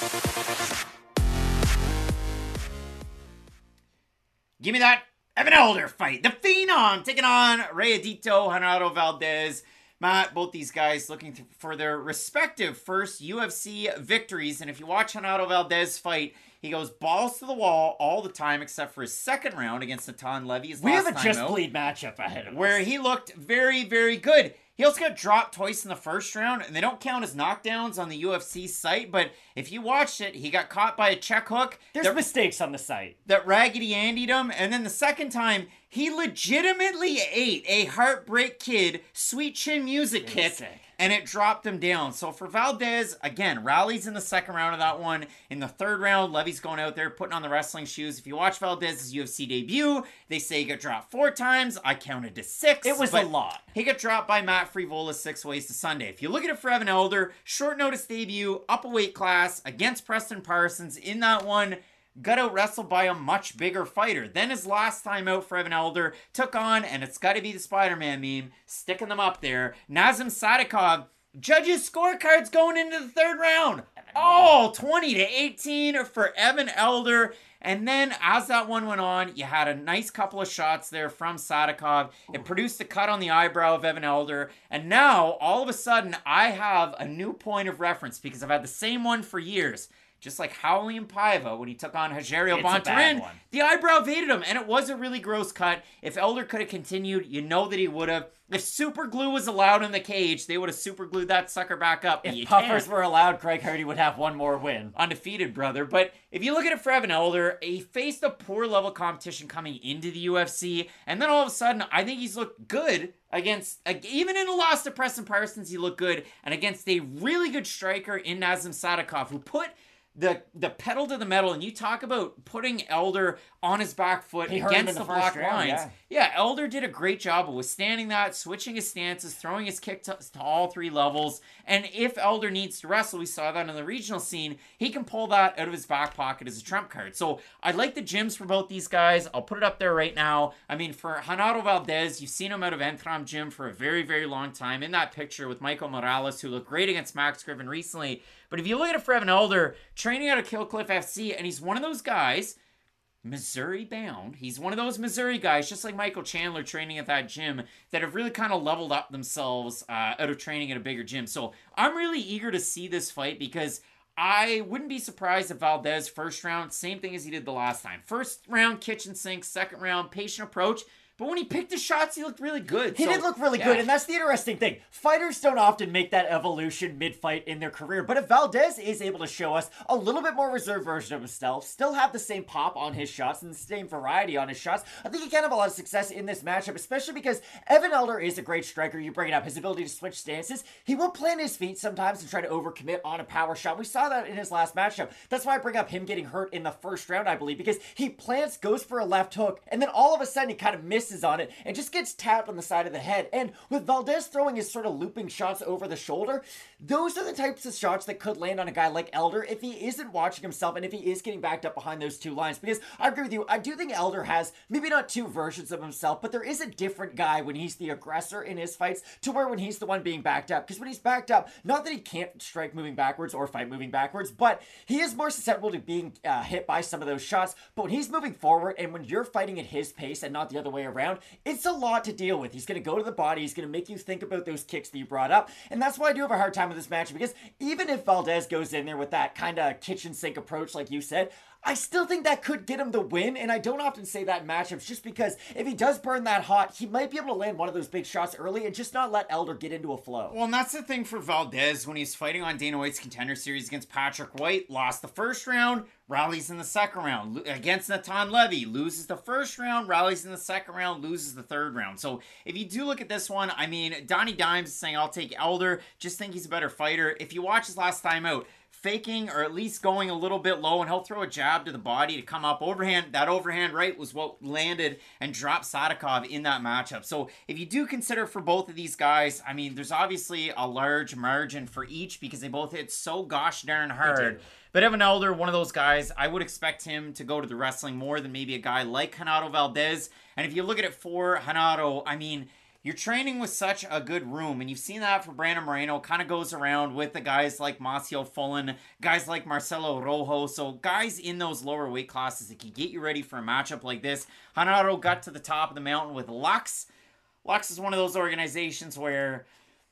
Give me that Evan Elder fight. The Phenom taking on Rayadito, Renato Valdez. Matt, both these guys looking for their respective first U F C victories. And if you watch Renato Valdez fight, he goes balls to the wall all the time except for his second round against Natan Levy. We have a just bleed matchup ahead of us, where he looked very, very good. He also got dropped twice in the first round, and they don't count as knockdowns on the U F C site, but if you watched it, he got caught by a check hook. There's that, mistakes on the site. That Raggedy Andy'd him, and then the second time, he legitimately ate a Heartbreak Kid Sweet Chin Music kick, sick. And it dropped him down. So for Valdez, again, rallies in the second round of that one. In the third round, Levy's going out there, putting on the wrestling shoes. If you watch Valdez's U F C debut, they say he got dropped four times. I counted to six. It was a lot. He got dropped by Matt Frevola six ways to Sunday. If you look at it for Evan Elder, short notice debut, up a weight class against Preston Parsons in that one. Got out wrestled by a much bigger fighter. Then his last time out for Evan Elder took on, and it's got to be the Spider-Man meme, sticking them up there, Nazem Sadikov. Judges' scorecards going into the third round. Oh, twenty to eighteen for Evan Elder. And then as that one went on, you had a nice couple of shots there from Sadikov. It produced a cut on the eyebrow of Evan Elder. And now, all of a sudden, I have a new point of reference because I've had the same one for years. Just like Howley and Paiva when he took on Rogerio Bontorin, the eyebrow evaded him, and it was a really gross cut. If Elder could have continued, you know that he would have. If super glue was allowed in the cage, they would have super glued that sucker back up. If puffers can't. were allowed, Craig Hardy would have one more win. Undefeated, brother. But if you look at it for Evan Elder, he faced a poor level competition coming into the U F C, and then all of a sudden, I think he's looked good against, even in a loss to Preston Parsons, he looked good, and against a really good striker in Nazem Sadikov, who put the the pedal to the metal, and you talk about putting Elder on his back foot he against the, the black round, lines. Yeah. yeah, Elder did a great job of withstanding that, switching his stances, throwing his kick to, to all three levels. And if Elder needs to wrestle, we saw that in the regional scene, he can pull that out of his back pocket as a trump card. So I like the gyms for both these guys. I'll put it up there right now. I mean, for Renato Valdez, you've seen him out of Entram Gym for a very, very long time. In that picture with Michael Morales, who looked great against Max Griffin recently. But if you look at it for Evan Elder, training out of Killcliff F C, and he's one of those guys, Missouri bound, he's one of those Missouri guys, just like Michael Chandler training at that gym, that have really kind of leveled up themselves uh, out of training at a bigger gym. So I'm really eager to see this fight because I wouldn't be surprised if Valdez, first round, same thing as he did the last time. First round, kitchen sink, second round, patient approach. But when he picked his shots, he looked really good. He so, did look really yeah. good, and that's the interesting thing. Fighters don't often make that evolution mid-fight in their career, but if Valdez is able to show us a little bit more reserved version of himself, still have the same pop on his shots and the same variety on his shots, I think he can have a lot of success in this matchup, especially because Evan Elder is a great striker. You bring it up, his ability to switch stances. He will plant his feet sometimes and try to overcommit on a power shot. We saw that in his last matchup. That's why I bring up him getting hurt in the first round, I believe, because he plants, goes for a left hook, and then all of a sudden he kind of misses misses on it and just gets tapped on the side of the head. And with Valdez throwing his sort of looping shots over the shoulder, those are the types of shots that could land on a guy like Elder if he isn't watching himself and if he is getting backed up behind those two lines. Because I agree with you, I do think Elder has maybe not two versions of himself, but there is a different guy when he's the aggressor in his fights to where when he's the one being backed up. Because when he's backed up, not that he can't strike moving backwards or fight moving backwards, but he is more susceptible to being uh, hit by some of those shots. But when he's moving forward and when you're fighting at his pace and not the other way around, it's a lot to deal with. He's going to go to the body. He's going to make you think about those kicks that you brought up. And that's why I do have a hard time with this match, because even if Valdez goes in there with that kind of kitchen sink approach, like you said, I still think that could get him the win, and I don't often say that in matchups just because if he does burn that hot, he might be able to land one of those big shots early and just not let Elder get into a flow. Well, and that's the thing for Valdez when he's fighting on Dana White's Contender Series against Patrick White. Lost the first round, rallies in the second round. Against Natan Levy, loses the first round, rallies in the second round, loses the third round. So if you do look at this one, I mean, Donnie Dimes is saying, I'll take Elder, just think he's a better fighter. If you watch his last time out, faking or at least going a little bit low, and he'll throw a jab to the body to come up overhand. That overhand right was what landed and dropped Sadikov in that matchup. So if you do consider for both of these guys, I mean, there's obviously a large margin for each because they both hit so gosh darn hard. But Evan Elder, one of those guys, I would expect him to go to the wrestling more than maybe a guy like Renato Valdez. And if you look at it for Renato, I mean, you're training with such a good room, and you've seen that for Brandon Moreno. Kind of goes around with the guys like Macio Fullen, guys like Marcelo Rojo, so guys in those lower weight classes that can get you ready for a matchup like this. Renato got to the top of the mountain with Lux. Lux is one of those organizations where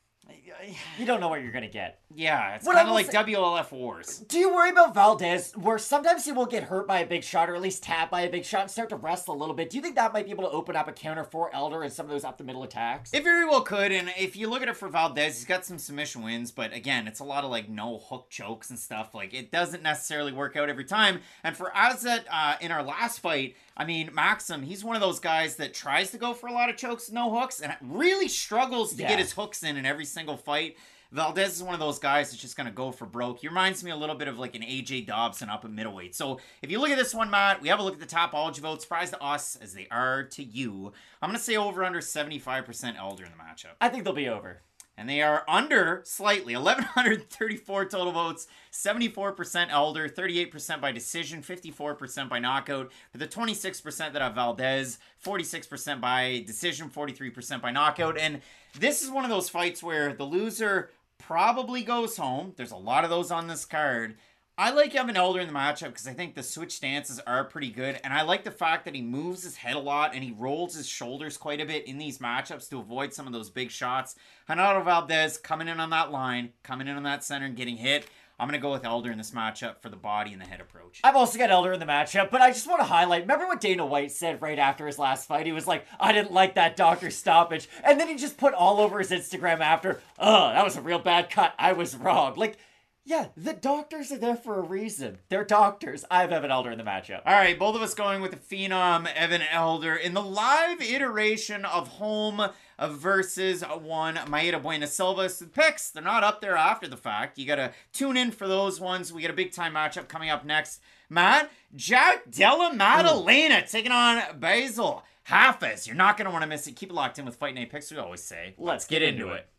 you don't know what you're going to get. Yeah, it's kind of like say, W L F Wars. Do you worry about Valdez, where sometimes he will get hurt by a big shot, or at least tapped by a big shot, and start to wrestle a little bit? Do you think that might be able to open up a counter for Elder and some of those up-the-middle attacks? It very well could, and if you look at it for Valdez, he's got some submission wins, but again, it's a lot of, like, no-hook chokes and stuff. Like, it doesn't necessarily work out every time. And for Azet, uh, in our last fight, I mean, Maxim, he's one of those guys that tries to go for a lot of chokes, no hooks, and really struggles to yeah. get his hooks in in every single fight. Valdez is one of those guys that's just going to go for broke. He reminds me a little bit of like an A J Dobson up at middleweight. So if you look at this one, Matt, we have a look at the Tapology votes. Surprise to us as they are to you. I'm going to say over under seventy-five percent Elder in the matchup. I think they'll be over. And they are under slightly. eleven thirty-four total votes. seventy-four percent Elder. thirty-eight percent by decision. fifty-four percent by knockout. For the twenty-six percent that have Valdez. forty-six percent by decision. forty-three percent by knockout. And this is one of those fights where the loser probably goes home. There's a lot of those on this card. I like Evan Elder in the matchup because I think the switch stances are pretty good. And I like the fact that he moves his head a lot and he rolls his shoulders quite a bit in these matchups to avoid some of those big shots. Renato Valdez coming in on that line, coming in on that center and getting hit. I'm going to go with Elder in this matchup for the body and the head approach. I've also got Elder in the matchup, but I just want to highlight, remember what Dana White said right after his last fight? He was like, I didn't like that doctor stoppage. And then he just put all over his Instagram after, oh, that was a real bad cut. I was wrong. Like, yeah, the doctors are there for a reason. They're doctors. I have Evan Elder in the matchup. All right, both of us going with the Phenom, Evan Elder. In the live iteration of Home versus one, Maeda Buena Silva. So the picks, they're not up there after the fact. You got to tune in for those ones. We got a big-time matchup coming up next. Matt, Jack Della Maddalena taking on Basil Hafez. You're not going to want to miss it. Keep it locked in with Fight Night Picks, we always say. Let's, Let's get, get into, into it.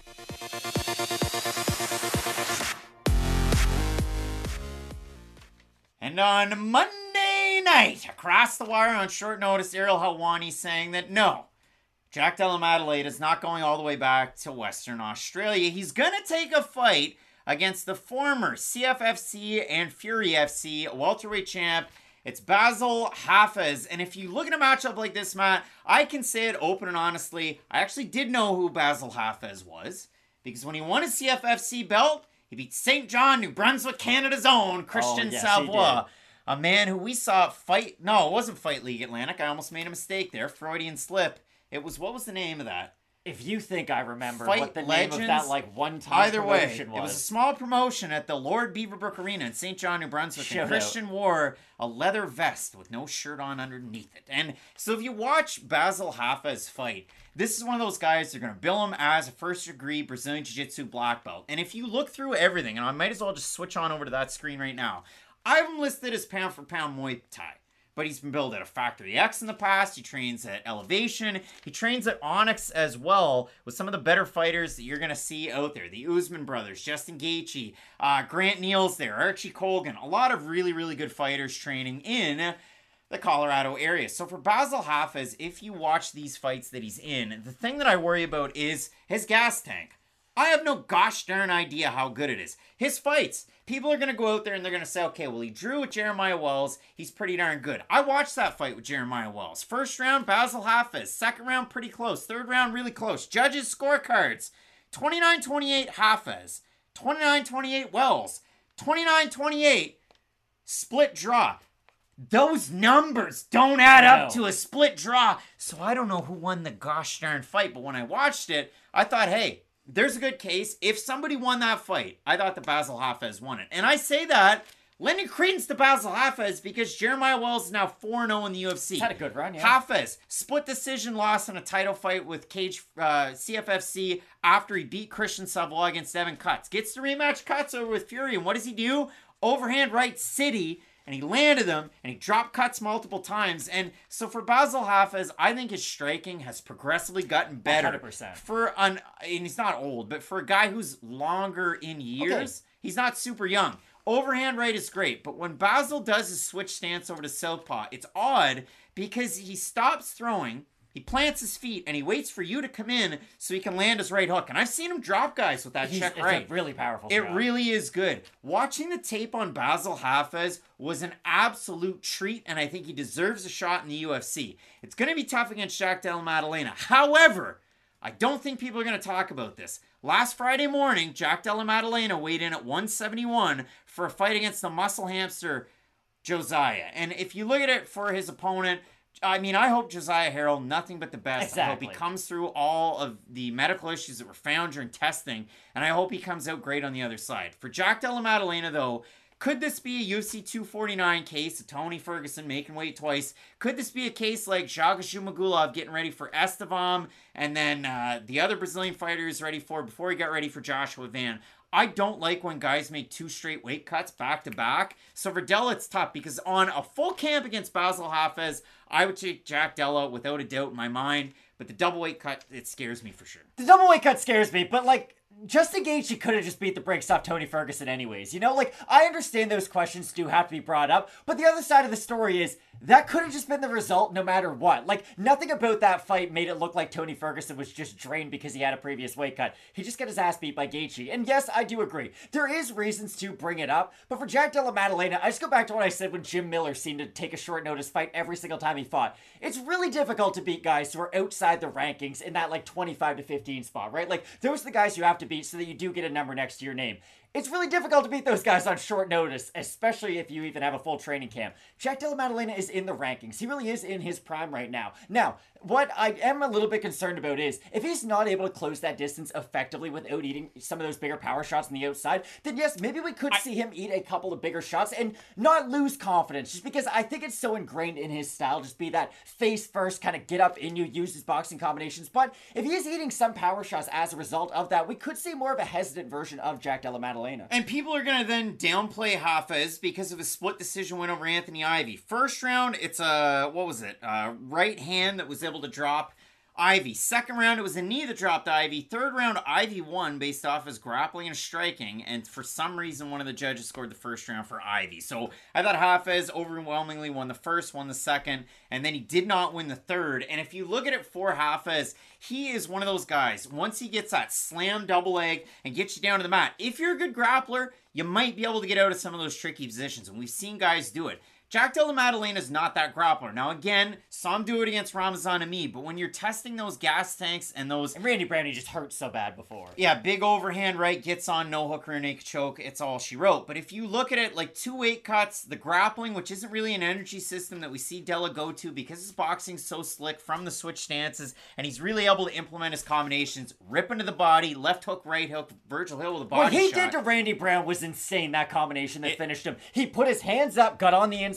it. And on Monday night, across the wire on short notice, Ariel Helwani saying that no, Jack Della Maddalena is not going all the way back to Western Australia. He's going to take a fight against the former C F F C and Fury F C welterweight champ. It's Basil Hafez. And if you look at a matchup like this, Matt, I can say it open and honestly, I actually did know who Basil Hafez was. Because when he won his C F F C belt, he beat Saint John, New Brunswick, Canada's own Christian oh, yes, Savoy. A man who we saw fight... No, it wasn't Fight League Atlantic. I almost made a mistake there. Freudian slip. It was... What was the name of that? If you think I remember Fight what the Legends, name of that like one-time either promotion way, was. It was a small promotion at the Lord Beaverbrook Arena in Saint John, New Brunswick. Shout and Christian out. wore a leather vest with no shirt on underneath it. And so if you watch Basil Hafez fight, this is one of those guys, they're going to bill him as a first-degree Brazilian Jiu-Jitsu black belt. And if you look through everything, and I might as well just switch on over to that screen right now, I have him listed as pound-for-pound Muay Thai. but he's been billed at a Factory X in the past. He trains at Elevation. He trains at Onyx as well with some of the better fighters that you're going to see out there. The Usman brothers, Justin Gaethje, uh, Grant Neal's there, Archie Colgan. A lot of really, really good fighters training in the Colorado area. So for Basil Hafez, if you watch these fights that he's in, the thing that I worry about is his gas tank. I have no gosh darn idea how good it is. His fights, people are going to go out there and they're going to say, okay, well, he drew with Jeremiah Wells. He's pretty darn good. I watched that fight with Jeremiah Wells. First round, Basil Hafez. Second round, pretty close. Third round, really close. Judges' scorecards. twenty-nine twenty-eight Hafez. twenty-nine twenty-eight Wells. twenty-nine twenty-eight split draw. Those numbers don't add up to a split draw. So I don't know who won the gosh darn fight. But when I watched it, I thought, hey, there's a good case. If somebody won that fight, I thought the Basil Hafez won it. And I say that, lending credence to Basil Hafez because Jeremiah Wells is now four and oh in the U F C. He's had a good run, yeah. Hafez, split decision loss in a title fight with Cage uh, C F F C after he beat Christian Savoy against Evan Cutts. Gets the rematch Cutts over with Fury, and what does he do? Overhand right city, and he landed them, and he dropped Cutts multiple times. And so for Basil Hafez, I think his striking has progressively gotten better. one hundred percent. For an, and he's not old, but for a guy who's longer in years, okay. He's not super young. Overhand right is great, but when Basil does his switch stance over to southpaw, it's odd because he stops throwing, he plants his feet, and he waits for you to come in so he can land his right hook. And I've seen him drop guys with that He's, check it's right. A really powerful It throw. really is good. Watching the tape on Basil Hafez was an absolute treat, and I think he deserves a shot in the U F C. It's going to be tough against Jack Della Maddalena. However, I don't think people are going to talk about this. Last Friday morning, Jack Della Maddalena weighed in at one seventy-one for a fight against the muscle hamster Josiah. And if you look at it for his opponent, I mean, I hope Josiah Harrell nothing but the best. Exactly. I hope he comes through all of the medical issues that were found during testing, and I hope he comes out great on the other side. For Jack Della Maddalena, though, could this be a U F C two forty-nine case of Tony Ferguson making weight twice? Could this be a case like Jagashu Magulov getting ready for Estevam and then uh, the other Brazilian fighter he's ready for before he got ready for Joshua Van? I don't like when guys make two straight weight cuts back to back. So for Della, it's tough because on a full camp against Basil Hafez, I would take Jack Della without a doubt in my mind. But the double weight cut, it scares me for sure. The double weight cut scares me, but like, Justin Gaethje could have just beat the brakes off Tony Ferguson anyways. You know, like, I understand those questions do have to be brought up, but the other side of the story is that could have just been the result no matter what. Like, nothing about that fight made it look like Tony Ferguson was just drained because he had a previous weight cut. He just got his ass beat by Gaethje. And yes, I do agree. There is reasons to bring it up, but for Jack Della Maddalena, I just go back to what I said when Jim Miller seemed to take a short notice fight every single time he fought. It's really difficult to beat guys who are outside the rankings in that like twenty-five to fifteen spot, right? Like, those are the guys you have to beat so that you do get a number next to your name. It's really difficult to beat those guys on short notice, especially if you even have a full training camp. Jack Della Maddalena is in the rankings. He really is in his prime right now. Now, what I am a little bit concerned about is if he's not able to close that distance effectively without eating some of those bigger power shots on the outside, then yes, maybe we could I, see him eat a couple of bigger shots and not lose confidence, just because I think it's so ingrained in his style, just be that face first, kind of get up in you, use his boxing combinations. But if he is eating some power shots as a result of that, we could see more of a hesitant version of Jack Della Maddalena. And people are going to then downplay Hafez because of a split decision win over Anthony Ivy. First round, it's a, what was it, a right hand that was able to drop Ivy. Second round, it was a knee that dropped Ivy. Third round, Ivy won based off his grappling and striking. And for some reason, one of the judges scored the first round for Ivy. So I thought Hafez overwhelmingly won the first, won the second, and then he did not win the third. And if you look at it for Hafez, he is one of those guys. Once he gets that slam double leg and gets you down to the mat, if you're a good grappler, you might be able to get out of some of those tricky positions. And we've seen guys do it. Jack Della Maddalena is not that grappler. Now, again, saw him do it against Ramazan Amid, but when you're testing those gas tanks and those... And Randy Brown, he just hurt so bad before. Yeah, big overhand right, gets on, no hook rear naked choke, it's all she wrote. But if you look at it, like two weight cuts, the grappling, which isn't really an energy system that we see Della go to because his boxing's so slick from the switch stances, and he's really able to implement his combinations, rip into the body, left hook, right hook, Virgil Hill with a body What he shot. did to Randy Brown was insane, that combination that it, finished him. He put his hands up, got on the inside,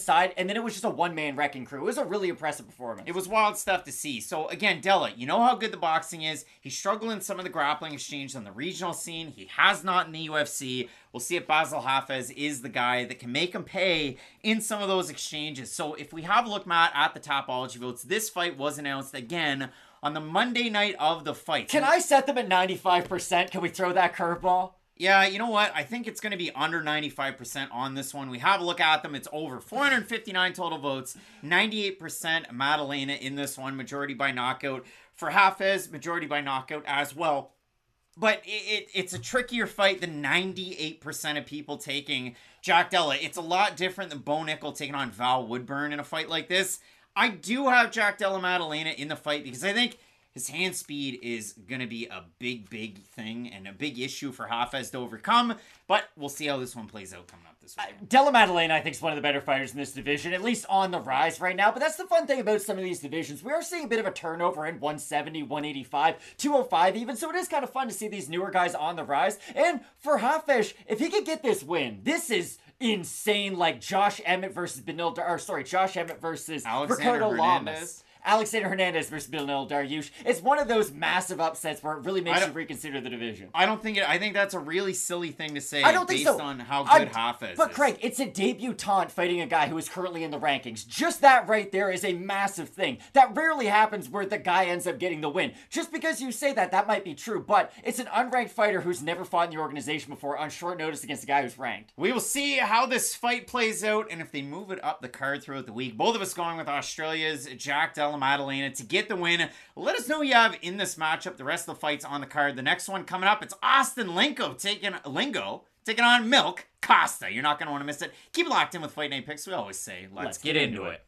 inside, and then it was just a one-man wrecking crew. It was a really impressive performance. It was wild stuff to see. So again, Della, you know how good the boxing is. He's struggling some of the grappling exchange on the regional scene. He has not in the U F C. We'll see if Basil Hafez is the guy that can make him pay in some of those exchanges. So if we have a look, Matt, at the Tapology votes, this fight was announced again on the Monday night of the fight. Can I set them at ninety-five percent? Can we throw that curveball? Yeah, you know what? I think it's going to be under ninety-five percent on this one. We have a look at them. It's over four hundred fifty-nine total votes. ninety-eight percent Madalena in this one, majority by knockout. For Hafez, majority by knockout as well. But it, it, it's a trickier fight than ninety-eight percent of people taking Jack Della. It's a lot different than Bo Nickel taking on Val Woodburn in a fight like this. I do have Jack Della Maddalena in the fight because I think his hand speed is going to be a big, big thing and a big issue for Hafez to overcome. But we'll see how this one plays out coming up this week. Uh, Della Maddalena, I think, is one of the better fighters in this division, at least on the rise right now. But that's the fun thing about some of these divisions. We are seeing a bit of a turnover in one seventy, one eighty-five, two oh five even. So it is kind of fun to see these newer guys on the rise. And for Hafez, if he could get this win, this is insane. Like Josh Emmett versus Benil, or sorry, Josh Emmett versus Alexander Ricardo Hernandez. Lamas. Alexander Hernandez versus Benil Dariush. It's one of those massive upsets where it really makes you reconsider the division. I don't think it. I think that's a really silly thing to say. I don't think based so. on how I- good Hafez But is. Craig, it's a debutant fighting a guy who is currently in the rankings. Just that right there is a massive thing. That rarely happens where the guy ends up getting the win. Just because you say that, that might be true, but it's an unranked fighter who's never fought in the organization before on short notice against a guy who's ranked. We will see how this fight plays out and if they move it up the card throughout the week. Both of us going with Australia's Jack Della Maddalena to get the win. Let us know who you have in this matchup. The rest of the fights on the card. The next one coming up, it's Austin Lingo taking Lingo taking on Milk Costa. You're not going to want to miss it. Keep it locked in with Fight Night Picks. We always say, let's, Let's get, get into into it.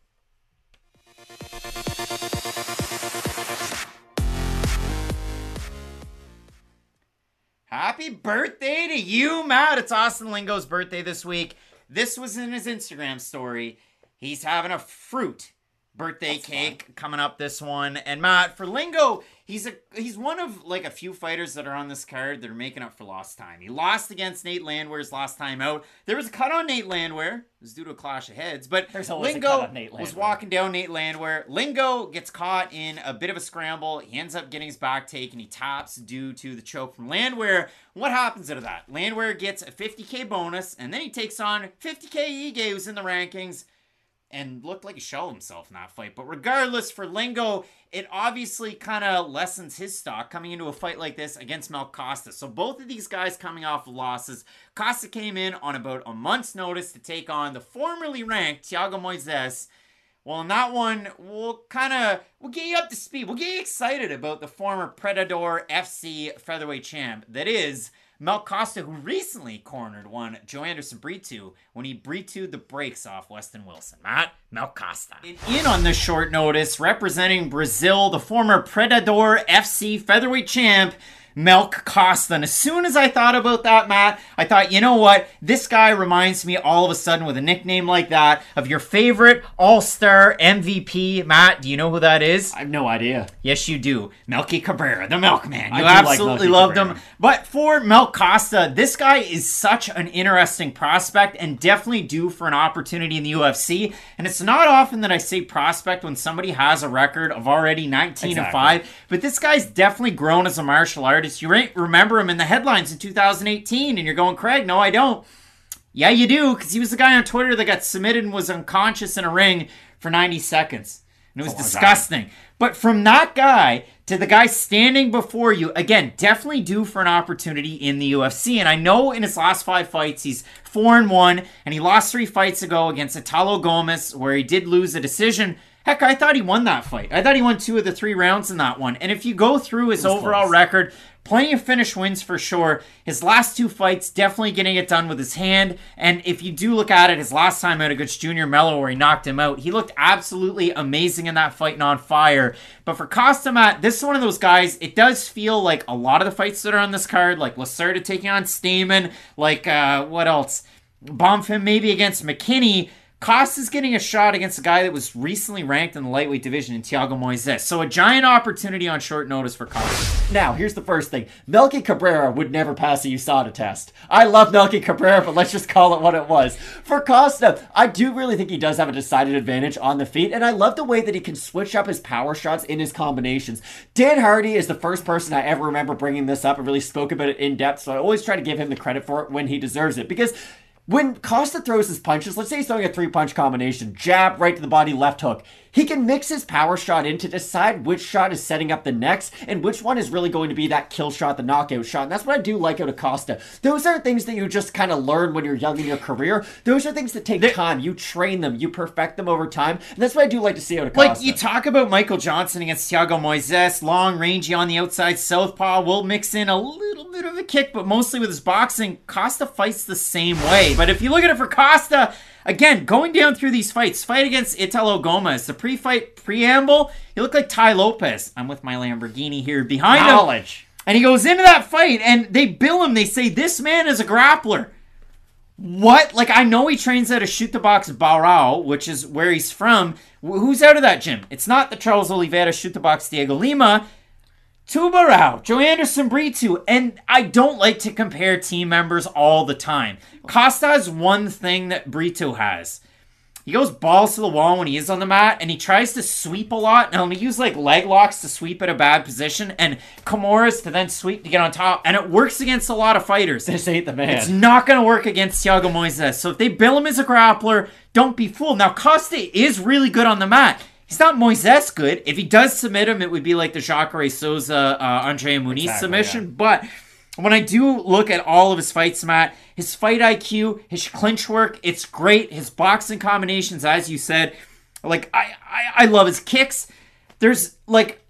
Happy birthday to you, Matt. It's Austin Lingo's birthday this week. This was in his Instagram story. He's having a fruit birthday That's cake fun. coming up this one. And Matt, for Lingo, he's a he's one of like a few fighters that are on this card that are making up for lost time. He lost against Nate Landwehr's last time out. There was a cut on Nate Landwehr. It was due to a clash of heads. But There's always a Lingo cut on Nate was Landwehr. walking down Nate Landwehr. Lingo gets caught in a bit of a scramble. He ends up getting his back taken. He taps due to the choke from Landwehr. What happens out of that? Landwehr gets a fifty K bonus, and then he takes on fifty K Ige, who's in the rankings, and looked like he shelled himself in that fight. But regardless, for Lingo, it obviously kind of lessens his stock coming into a fight like this against Mel Costa. So both of these guys coming off of losses. Costa came in on about a month's notice to take on the formerly ranked Thiago Moises. Well, in that one, we'll kind of, we'll get you up to speed. We'll get you excited about the former Predator F C featherweight champ. That is Mel Costa, who recently cornered one Joe Anderson Brito when he Brito'd the brakes off Weston Wilson. Matt, Mel Costa. And in on this short notice, representing Brazil, the former Predator F C featherweight champ, Melk Costa. And as soon as I thought about that, Matt, I thought, you know what? This guy reminds me all of a sudden with a nickname like that of your favorite all-star M V P. Matt, do you know who that is? I have no idea. Yes, you do. Melky Cabrera, the Milkman. You I do like absolutely Melky loved Cabrera. him. But for Mel Costa, this guy is such an interesting prospect and definitely due for an opportunity in the U F C. And it's not often that I say prospect when somebody has a record of already nineteen and five. But this guy's definitely grown as a martial artist. You re- remember him in the headlines in two thousand eighteen, and you're going, Craig, no, I don't. Yeah, you do, because he was the guy on Twitter that got submitted and was unconscious in a ring for ninety seconds. And it was Oh, my disgusting. But from that guy to the guy standing before you, again, definitely due for an opportunity in the U F C. And I know in his last five fights, he's four and one, and he lost three fights ago against Italo Gomez, where he did lose a decision. Heck, I thought he won that fight. I thought he won two of the three rounds in that one. And if you go through his overall close. record, plenty of finish wins for sure. His last two fights, definitely getting it done with his hand. And if you do look at it, his last time out against Junior Mello where he knocked him out, he looked absolutely amazing in that fight and on fire. But for Costa, Matt, this is one of those guys, it does feel like a lot of the fights that are on this card, like Lacerda taking on Stamen, like, uh, what else? Bump him maybe against McKinney. Costa's getting a shot against a guy that was recently ranked in the lightweight division in Thiago Moises. So a giant opportunity on short notice for Costa. Now, here's the first thing. Melky Cabrera would never pass a U S A D A test. I love Melky Cabrera, but let's just call it what it was. For Costa, I do really think he does have a decided advantage on the feet, and I love the way that he can switch up his power shots in his combinations. Dan Hardy is the first person I ever remember bringing this up and really spoke about it in depth, so I always try to give him the credit for it when he deserves it. Because when Costa throws his punches, let's say he's throwing a three-punch combination, jab, right to the body, left hook, he can mix his power shot in to decide which shot is setting up the next and which one is really going to be that kill shot, the knockout shot. And that's what I do like out of Costa. Those aren't things that you just kind of learn when you're young in your career. Those are things that take time. You train them. You perfect them over time. And that's what I do like to see out of Costa. Like, you talk about Michael Johnson against Thiago Moises, long, rangy on the outside, southpaw, will mix in a little bit of a kick, but mostly with his boxing. Costa fights the same way. But if you look at it for Costa, again, going down through these fights, fight against Italo Gomez, the pre-fight preamble, he looked like Tai Lopez. I'm with my Lamborghini here behind him. Knowledge. And he goes into that fight, and they bill him. They say, this man is a grappler. What? Like, I know he trains at a shoot the box Barao, which is where he's from. Who's out of that gym? It's not the Charles Oliveira shoot the box Diego Lima. Tubarão, Joanderson Brito, and I don't like to compare team members all the time. Costa has one thing that Brito has. He goes balls to the wall when he is on the mat, and he tries to sweep a lot. Now, he uses like leg locks to sweep at a bad position, and Kimura's to then sweep to get on top, and it works against a lot of fighters. This ain't the man. It's not going to work against Thiago Moises. So if they bill him as a grappler, don't be fooled. Now, Costa is really good on the mat. He's not Moises good. If he does submit him, it would be like the Jacare Souza, uh, Andrea Muniz exactly, submission. Yeah. But when I do look at all of his fights, Matt, his fight I Q, his clinch work, it's great. His boxing combinations, as you said, like, I, I, I love his kicks. There's, like,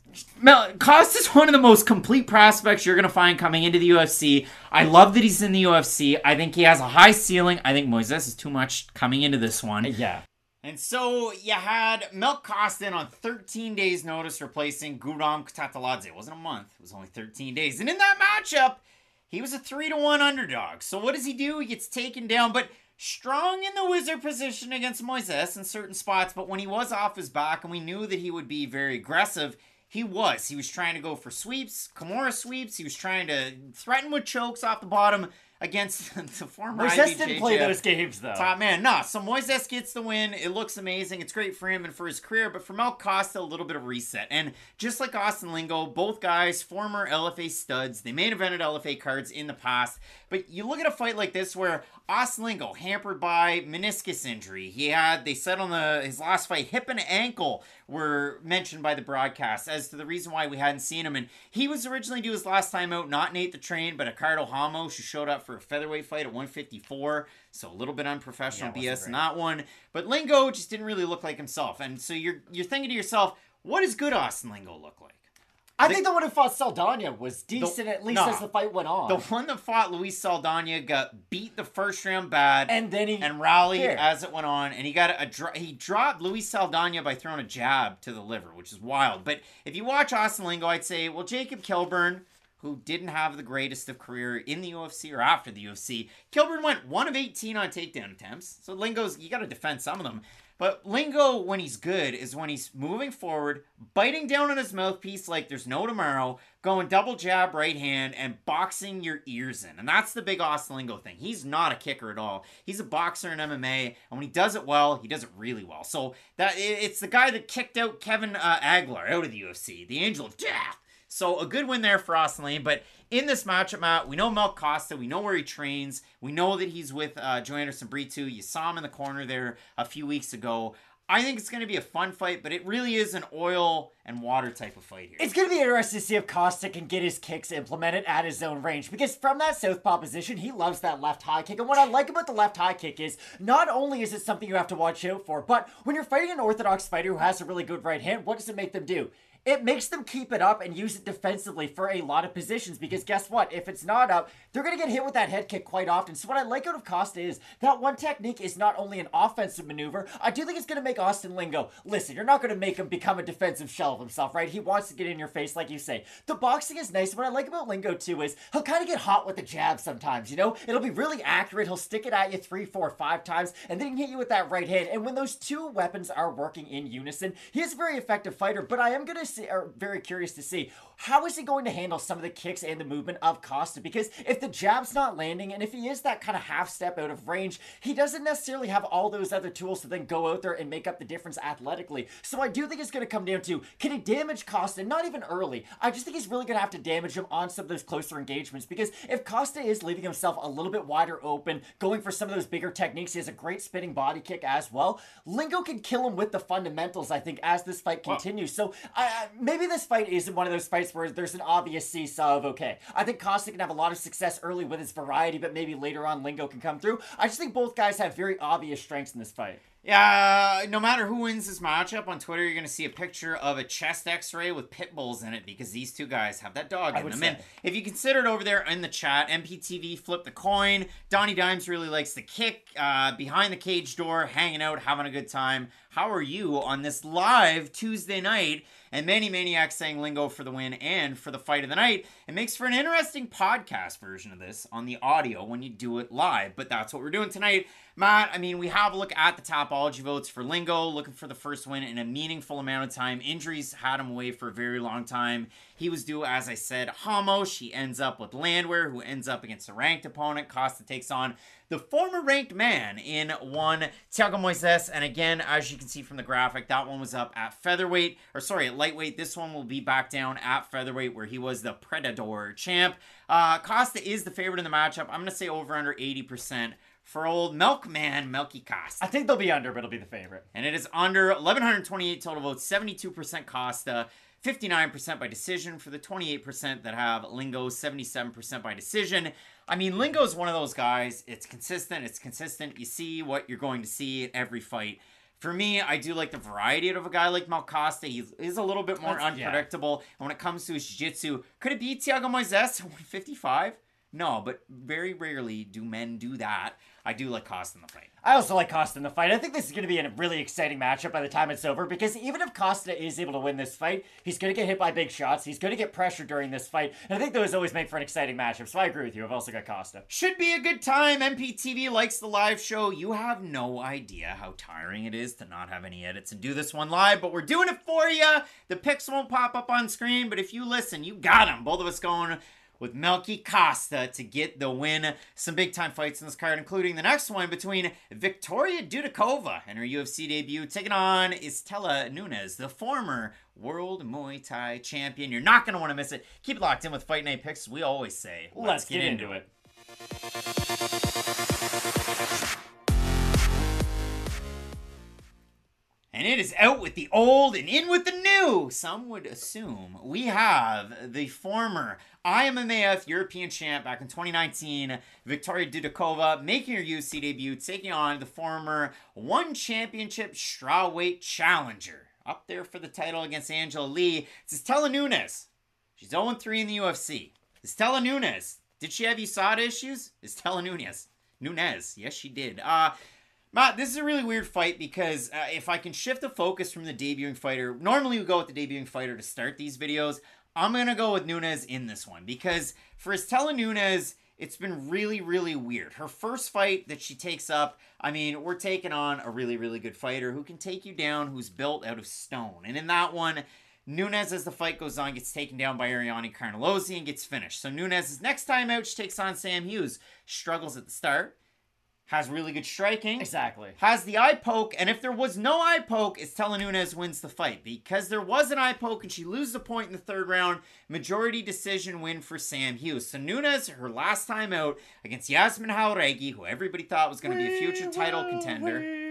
Costa's one of the most complete prospects you're going to find coming into the U F C. I love that he's in the U F C. I think he has a high ceiling. I think Moises is too much coming into this one. Yeah. And so you had Milk Costa in on thirteen days notice replacing Guram Kutateladze. It wasn't a month. It was only thirteen days. And in that matchup, he was a three to one underdog. So what does he do? He gets taken down, but strong in the wizard position against Moises in certain spots. But when he was off his back and we knew that he would be very aggressive, he was. He was trying to go for sweeps, Kimura sweeps. He was trying to threaten with chokes off the bottom against the former Moises didn't play those games, though. Top man. Nah, so Moises gets the win. It looks amazing. It's great for him and for his career. But for Milk Costa, a little bit of reset. And just like Austin Lingo, both guys, former L F A studs. They main evented L F A cards in the past. But you look at a fight like this where Austin Lingo, hampered by meniscus injury. He had, they said on the his last fight, hip and ankle were mentioned by the broadcast as to the reason why we hadn't seen him. And he was originally due his last time out, not Nate the Train, but Ricardo Ramos, who showed up for a featherweight fight at one fifty-four. So a little bit unprofessional yeah, B S in that one. But Lingo just didn't really look like himself. And so you're you're thinking to yourself, what does good Austin Lingo look like? I the, think the one who fought Saldana was decent, the, at least nah, as the fight went on. The one that fought Luis Saldana got beat the first round bad, and then he and rallied here. as it went on, and he got a, a he dropped Luis Saldana by throwing a jab to the liver, which is wild. But if you watch Austin Lingo, I'd say, well, Jacob Kilburn, who didn't have the greatest of career in the U F C or after the U F C, Kilburn went one of eighteen on takedown attempts. So Lingo's, you got to defend some of them. But Lingo, when he's good, is when he's moving forward, biting down on his mouthpiece like there's no tomorrow, going double jab right hand, and boxing your ears in. And that's the big Austin Lingo thing. He's not a kicker at all. He's a boxer in M M A, and when he does it well, he does it really well. So that it's the guy that kicked out Kevin uh, Aguilar out of the U F C, the Angel of Death. So a good win there for Austin Lane. But in this matchup, Matt, we know Milk Costa. We know where he trains. We know that he's with uh, Joanderson Brito. You saw him in the corner there a few weeks ago. I think it's going to be a fun fight, but it really is an oil and water type of fight here. It's going to be interesting to see if Costa can get his kicks implemented at his own range, because from that southpaw position, he loves that left high kick. And what I like about the left high kick is not only is it something you have to watch out for, but when you're fighting an orthodox fighter who has a really good right hand, what does it make them do? it makes them keep it up and use it defensively for a lot of positions, because guess what? If it's not up, they're going to get hit with that head kick quite often. So what I like out of Costa is that one technique is not only an offensive maneuver, I do think it's going to make Austin Lingo, listen, you're not going to make him become a defensive shell of himself, right? He wants to get in your face, like you say. The boxing is nice. What I like about Lingo, too, is he'll kind of get hot with the jab sometimes, you know? It'll be really accurate. He'll stick it at you three, four, five times, and then he can hit you with that right hand. And when those two weapons are working in unison, he is a very effective fighter, but I am going to see, or very curious to see, how is he going to handle some of the kicks and the movement of Costa? Because if the jab's not landing, and if he is that kind of half step out of range, he doesn't necessarily have all those other tools to then go out there and make up the difference athletically. So I do think it's going to come down to, can he damage Costa? Not even early. I just think he's really going to have to damage him on some of those closer engagements, because if Costa is leaving himself a little bit wider open, going for some of those bigger techniques, he has a great spinning body kick as well, Lingo can kill him with the fundamentals, I think, as this fight continues. Wow. So uh, maybe this fight isn't one of those fights where there's an obvious seesaw of, okay, I think Costa can have a lot of success early with his variety, but maybe later on Lingo can come through. I just think both guys have very obvious strengths in this fight. Yeah, no matter who wins this matchup, on Twitter you're going to see a picture of a chest x-ray with pit bulls in it, because these two guys have that dog in them. Say. And if you consider it over there in the chat, M P T V flipped the coin. Donnie Dimes really likes the kick, uh, behind the cage door, hanging out, having a good time. How are you on this live Tuesday night? And Manny Maniac saying Lingo for the win and for the fight of the night. It makes for an interesting podcast version of this on the audio when you do it live, but that's what we're doing tonight. Matt, I mean, we have a look at the Tapology votes for Lingo, looking for the first win in a meaningful amount of time. Injuries had him away for a very long time. He was due, as I said, Hamos. He ends up with Landwehr, who ends up against a ranked opponent. Costa takes on the former ranked man in one, Thiago Moises. And again, as you can see from the graphic, that one was up at featherweight, or sorry, at lightweight. This one will be back down at featherweight, where he was the Predator champ. Uh, Costa is the favorite in the matchup. I'm going to say over under eighty percent. For old Milkman, Melky Costa. I think they'll be under, but it'll be the favorite. And it is under eleven twenty-eight total votes, seventy-two percent Costa, fifty-nine percent by decision for the twenty-eight percent that have Lingo, seventy-seven percent by decision. I mean, Lingo's one of those guys. It's consistent. It's consistent. You see what you're going to see at every fight. For me, I do like the variety of a guy like Mal Costa. He is a little bit more That's, unpredictable. Yeah. And when it comes to his jiu-jitsu, could it be Thiago Moises at one fifty-five? No, but very rarely do men do that. I do like Costa in the fight. I also like Costa in the fight. I think this is going to be a really exciting matchup by the time it's over, because even if Costa is able to win this fight, he's going to get hit by big shots. He's going to get pressure during this fight. And I think those always make for an exciting matchup. So I agree with you. I've also got Costa. Should be a good time. M P T V likes the live show. You have no idea how tiring it is to not have any edits and do this one live, but we're doing it for you. The picks won't pop up on screen, but if you listen, you got them. Both of us going with Melky Costa to get the win. Some big-time fights in this card, including the next one between Victoria Dudakova and her U F C debut, taking on Istela Nunes, the former World Muay Thai champion. You're not going to want to miss it. Keep it locked in with Fight Night Picks. We always say, let's, let's get, get into it. And it is out with the old and in with the new. Some would assume we have the former I M M A F European champ back in twenty nineteen, Victoria Dudakova, making her U F C debut, taking on the former one championship strawweight challenger. Up there for the title against Angela Lee. It's Istela Nunes. She's oh and three in the U F C. Istela Nunes. Did she have U S A D A issues? Istela Nunes. Nunes. Yes, she did. Uh... Matt, this is a really weird fight because uh, if I can shift the focus from the debuting fighter, normally we go with the debuting fighter to start these videos. I'm going to go with Nunes in this one because for Istela Nunes, it's been really, really weird. Her first fight that she takes up, I mean, we're taking on a really, really good fighter who can take you down, who's built out of stone. And in that one, Nunes, as the fight goes on, gets taken down by Ariane Carnelossi and gets finished. So Nunes' next time out, she takes on Sam Hughes. Struggles at the start. Has really good striking. Exactly. Has the eye poke. And if there was no eye poke, Istela Nunes wins the fight. Because there was an eye poke and she loses a point in the third round. Majority decision win for Sam Hughes. So Nunes, her last time out against Yasmin Jauregui, who everybody thought was going to be a future title contender.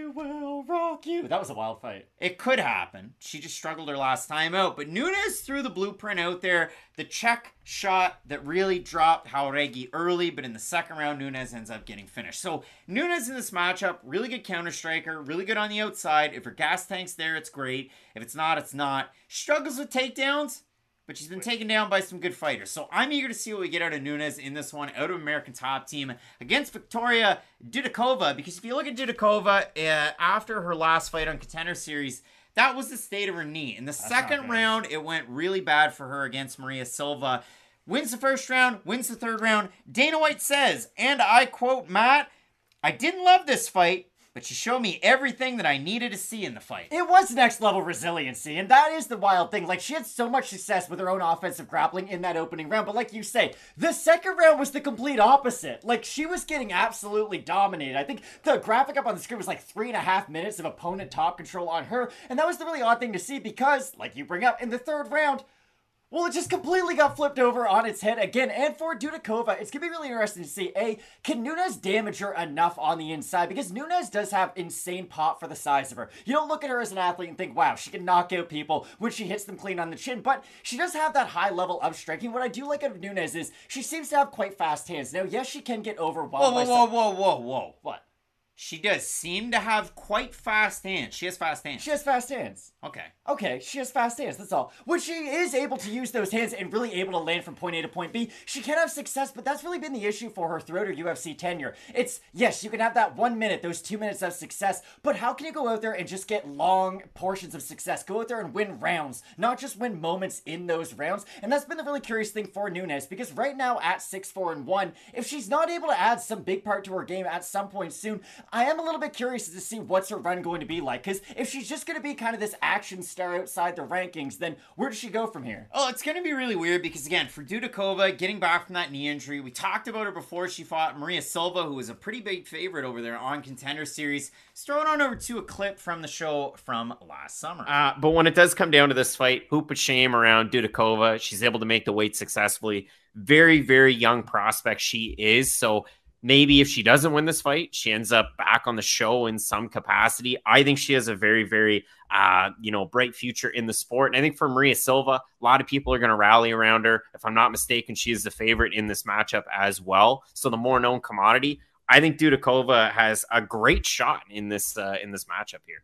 We will rock you. That was a wild fight. It could happen. She just struggled her last time out. But Nunes threw the blueprint out there. The check shot that really dropped Jauregui early, but in the second round, Nunes ends up getting finished. So Nunes in this matchup, really good counter striker, really good on the outside. If her gas tank's there, it's great. If it's not, it's not. She struggles with takedowns, but she's been taken down by some good fighters. So I'm eager to see what we get out of Nunes in this one, out of American Top Team, against Victoria Dudikova. Because if you look at Dudikova, uh, after her last fight on Contender Series, that was the state of her knee. In the That's second round, it went really bad for her against Maria Silva. Wins the first round, wins the third round. Dana White says, and I quote Matt, "I didn't love this fight, but she showed me everything that I needed to see in the fight." It was next level resiliency, and that is the wild thing. Like, she had so much success with her own offensive grappling in that opening round, but like you say, the second round was the complete opposite. Like, she was getting absolutely dominated. I think the graphic up on the screen was like three and a half minutes of opponent top control on her, and that was the really odd thing to see because, like you bring up, in the third round, well, it just completely got flipped over on its head again. And for Dudikova, it's going to be really interesting to see, A, can Nunes damage her enough on the inside? Because Nunes does have insane pop for the size of her. You don't look at her as an athlete and think, wow, she can knock out people when she hits them clean on the chin. But she does have that high level of striking. What I do like of Nunes is she seems to have quite fast hands. Now, yes, she can get overwhelmed. Whoa, whoa, by whoa, some... whoa, whoa, whoa. What? She does seem to have quite fast hands. She has fast hands. She has fast hands. Okay. Okay, she has fast hands, that's all. When she is able to use those hands and really able to land from point A to point B, she can have success, but that's really been the issue for her throughout her U F C tenure. It's, yes, you can have that one minute, those two minutes of success, but how can you go out there and just get long portions of success? Go out there and win rounds, not just win moments in those rounds. And that's been the really curious thing for Nunes, because right now at six four and one, if she's not able to add some big part to her game at some point soon, I am a little bit curious Curious to see what's her run going to be like, because if she's just going to be kind of this action star outside the rankings, then where does she go from here? Oh, it's going to be really weird because, again, for Dudikova, getting back from that knee injury, we talked about her before she fought Maria Silva, who was a pretty big favorite over there on Contender Series. Let's throw it on over to a clip from the show from last summer. Uh, but when it does come down to this fight, hoop of shame around Dudikova. She's able to make the weight successfully. Very, very young prospect she is, so maybe if she doesn't win this fight, she ends up back on the show in some capacity. I think she has a very, very, uh, you know, bright future in the sport. And I think for Maria Silva, a lot of people are going to rally around her. If I'm not mistaken, she is the favorite in this matchup as well. So the more known commodity, I think Dudikova has a great shot in this uh, in this matchup here.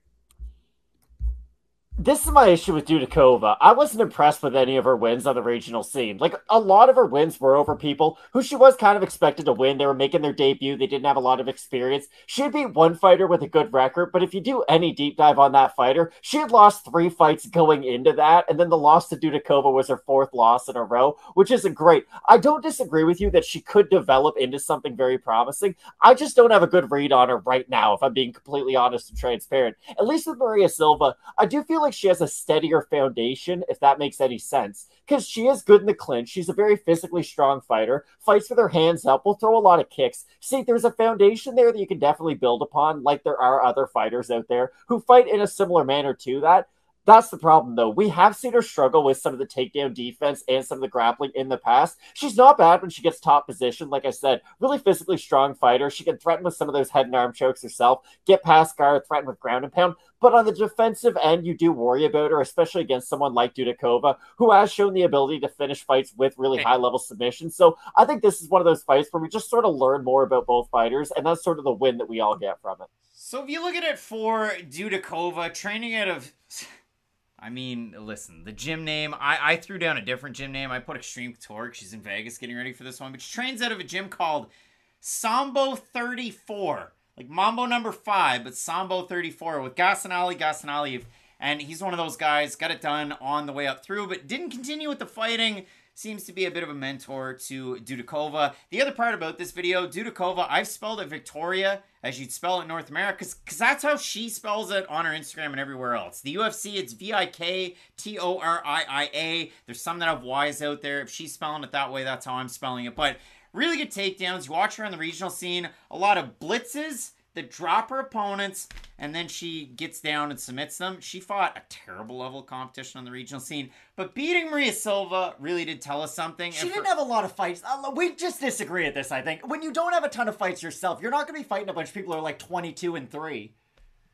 This is my issue with Dudikova. I wasn't impressed with any of her wins on the regional scene. Like, a lot of her wins were over people who she was kind of expected to win. They were making their debut. They didn't have a lot of experience. She had beat one fighter with a good record, but if you do any deep dive on that fighter, she had lost three fights going into that, and then the loss to Dudikova was her fourth loss in a row, which isn't great. I don't disagree with you that she could develop into something very promising. I just don't have a good read on her right now, if I'm being completely honest and transparent. At least with Maria Silva, I do feel like she has a steadier foundation, if that makes any sense, because she is good in the clinch. She's a very physically strong fighter, fights with her hands up, will throw a lot of kicks. See, there's a foundation there that you can definitely build upon, like there are other fighters out there who fight in a similar manner to that. That's the problem, though. We have seen her struggle with some of the takedown defense and some of the grappling in the past. She's not bad when she gets top position. Like I said, really physically strong fighter. She can threaten with some of those head and arm chokes herself, get past guard, threaten with ground and pound. But on the defensive end, you do worry about her, especially against someone like Dudikova, who has shown the ability to finish fights with really high-level submissions. So I think this is one of those fights where we just sort of learn more about both fighters, and that's sort of the win that we all get from it. So if you look at it for Dudikova, training out of... I mean, listen, the gym name, I, I threw down a different gym name. I put Extreme Couture. She's in Vegas getting ready for this one. But she trains out of a gym called Sambo thirty-four. Like Mambo number five, but Sambo thirty-four with Gasanali Gasanali. And he's one of those guys, got it done on the way up through, but didn't continue with the fighting. Seems to be a bit of a mentor to Dudikova. The other part about this video, Dudikova, I've spelled it Victoria as you'd spell it in North America, because that's how she spells it on her Instagram and everywhere else. The U F C, it's V I K T O R I I A. There's some that have Y's out there. If she's spelling it that way, that's how I'm spelling it. But really good takedowns. You watch her on the regional scene, a lot of blitzes that drop her opponents, and then she gets down and submits them. She fought a terrible level of competition on the regional scene, but beating Maria Silva really did tell us something. She didn't have a lot of fights. Uh, we just disagree at this, I think. When you don't have a ton of fights yourself, you're not going to be fighting a bunch of people who are like twenty-two and three.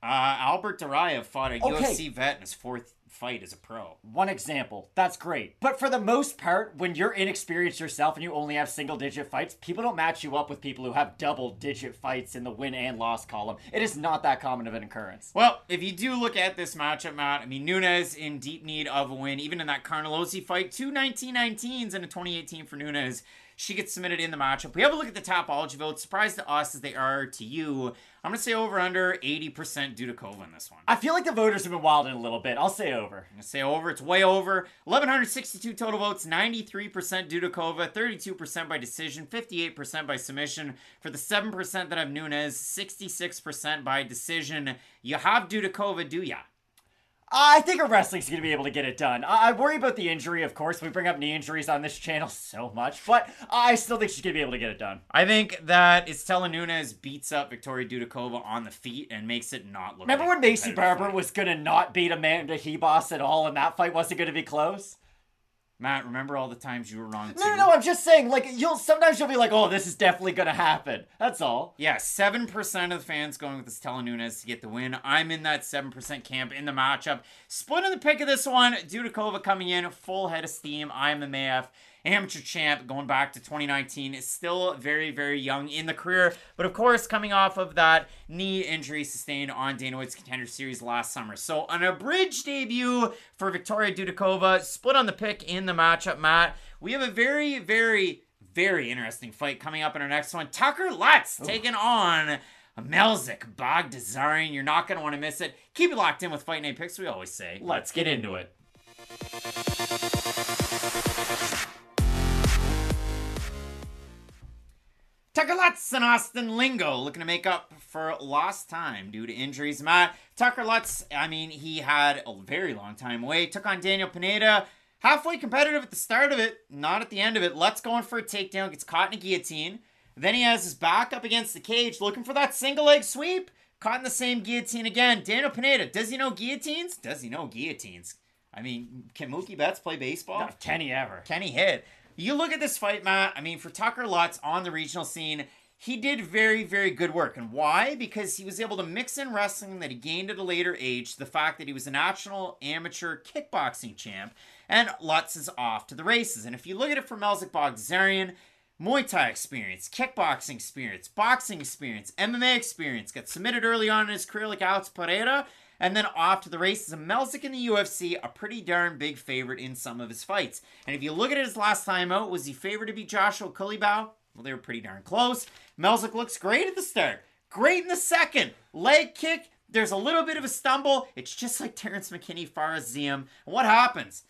Uh, Albert Duraev fought a Okay. U F C vet in his fourth fight as a pro. One example. That's great. But for the most part, when you're inexperienced yourself and you only have single digit fights, people don't match you up with people who have double digit fights in the win and loss column. It is not that common of an occurrence. Well, if you do look at this matchup, Matt, I mean, Nunes in deep need of a win. Even in that Carnelossi fight, two nineteen nineteens in a twenty eighteen for Nunes. She gets submitted in the matchup. We have a look at the Tapology votes. Surprised to us as they are to you. I'm going to say over under eighty percent Dudakova in this one. I feel like the voters have been wilding a little bit. I'll say over. I'm going to say over. It's way over. eleven sixty-two total votes. ninety-three percent Dudakova. thirty-two percent by decision. fifty-eight percent by submission. For the seven percent that have Nunes, sixty-six percent by decision. You have Dudakova, do ya? I think her wrestling's going to be able to get it done. I I worry about the injury, of course. We bring up knee injuries on this channel so much, but I still think she's going to be able to get it done. I think that Estela Nunes beats up Victoria Dudakova on the feet and makes it not look Remember like when a Macy competitive Barber fight. was going to not beat Amanda Hebos at all and that fight wasn't going to be close? Matt, remember all the times you were wrong too? No, no, no, I'm just saying, like, you'll sometimes you'll be like, oh, this is definitely going to happen. That's all. Yeah, seven percent of the fans going with Estela Nunes to get the win. I'm in that seven percent camp in the matchup. Split in the pick of this one. Dudakova coming in, full head of steam. I'm the M A F amateur champ going back to twenty nineteen. Is still very, very young in the career. But of course, coming off of that knee injury sustained on Dana White's Contender Series last summer. So an abridged debut for Victoria Dudakova. Split on the pick in the matchup, Matt. We have a very, very, very interesting fight coming up in our next one. Tucker Lutz taking on Melzik Bogdasarian. You're not going to want to miss it. Keep it locked in with Fight Night Picks, we always say. Let's get into it. Tucker Lutz and Austin Lingo looking to make up for lost time due to injuries. Matt, Tucker Lutz, I mean, he had a very long time away. Took on Daniel Pineda. Halfway competitive at the start of it, not at the end of it. Lutz going for a takedown, gets caught in a guillotine. Then he has his back up against the cage, looking for that single leg sweep. Caught in the same guillotine again. Daniel Pineda, does he know guillotines? Does he know guillotines? I mean, can Mookie Betts play baseball? Not can he ever? Can he hit? You look at this fight, Matt. I mean, for Tucker Lutz on the regional scene, he did very, very good work. And why? Because he was able to mix in wrestling that he gained at a later age, the fact that he was a national amateur kickboxing champ, and Lutz is off to the races. And if you look at it for Melzik Bogdasarian, Muay Thai experience, kickboxing experience, boxing experience, M M A experience, got submitted early on in his career like Alex Pereira, and then off to the races. And Melzik in the U F C, a pretty darn big favorite in some of his fights. And if you look at his last time out, was he favored to beat Joshua Kulibau? Well, they were pretty darn close. Melzik looks great at the start. Great in the second. Leg kick. There's a little bit of a stumble. It's just like Terrence McKinney, Faraz Ziem. And what happens?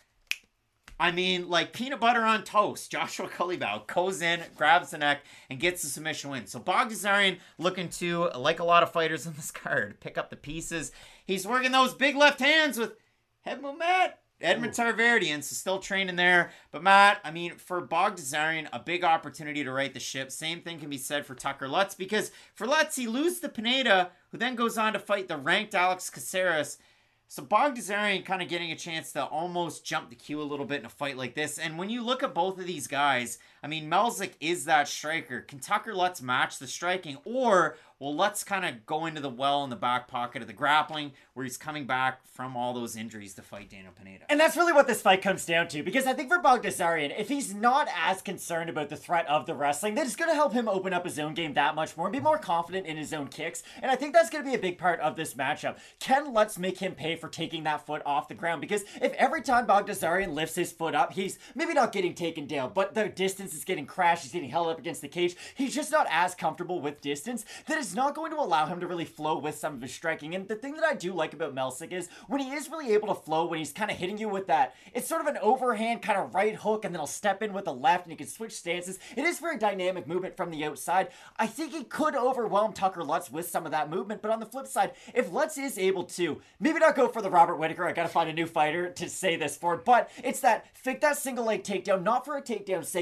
I mean, like peanut butter on toast. Joshua Kulibau goes in, grabs the neck, and gets the submission win. So Bogdasarian looking to, like a lot of fighters in this card, pick up the pieces. He's working those big left hands with Edmund Matt. Edmund Tarverdian, so still training there. But Matt, I mean, for Bogdasarian, a big opportunity to right the ship. Same thing can be said for Tucker Lutz, because for Lutz, he loses to Pineda, who then goes on to fight the ranked Alex Caceres. So Bogdasarian kind of getting a chance to almost jump the queue a little bit in a fight like this. And when you look at both of these guys, I mean, Melzik is that striker. Can Tucker Lutz match the striking? Or will Lutz kind of go into the well in the back pocket of the grappling where he's coming back from all those injuries to fight Daniel Pineda? And that's really what this fight comes down to, because I think for Bogdasarian, if he's not as concerned about the threat of the wrestling, then it's going to help him open up his own game that much more and be more confident in his own kicks. And I think that's going to be a big part of this matchup. Can Lutz make him pay for taking that foot off the ground? Because if every time Bogdasarian lifts his foot up, he's maybe not getting taken down, but the distance is getting crashed, he's getting held up against the cage, he's just not as comfortable with distance, that is not going to allow him to really flow with some of his striking. And the thing that I do like about Melzik is when he is really able to flow, when he's kind of hitting you with that, it's sort of an overhand kind of right hook, and then he'll step in with a left, and he can switch stances. It is very dynamic movement from the outside. I think he could overwhelm Tucker Lutz with some of that movement, but on the flip side, if Lutz is able to, maybe not go for the Robert Whittaker, I gotta find a new fighter to say this for, but it's that, fake that single leg takedown, not for a takedown's sake, but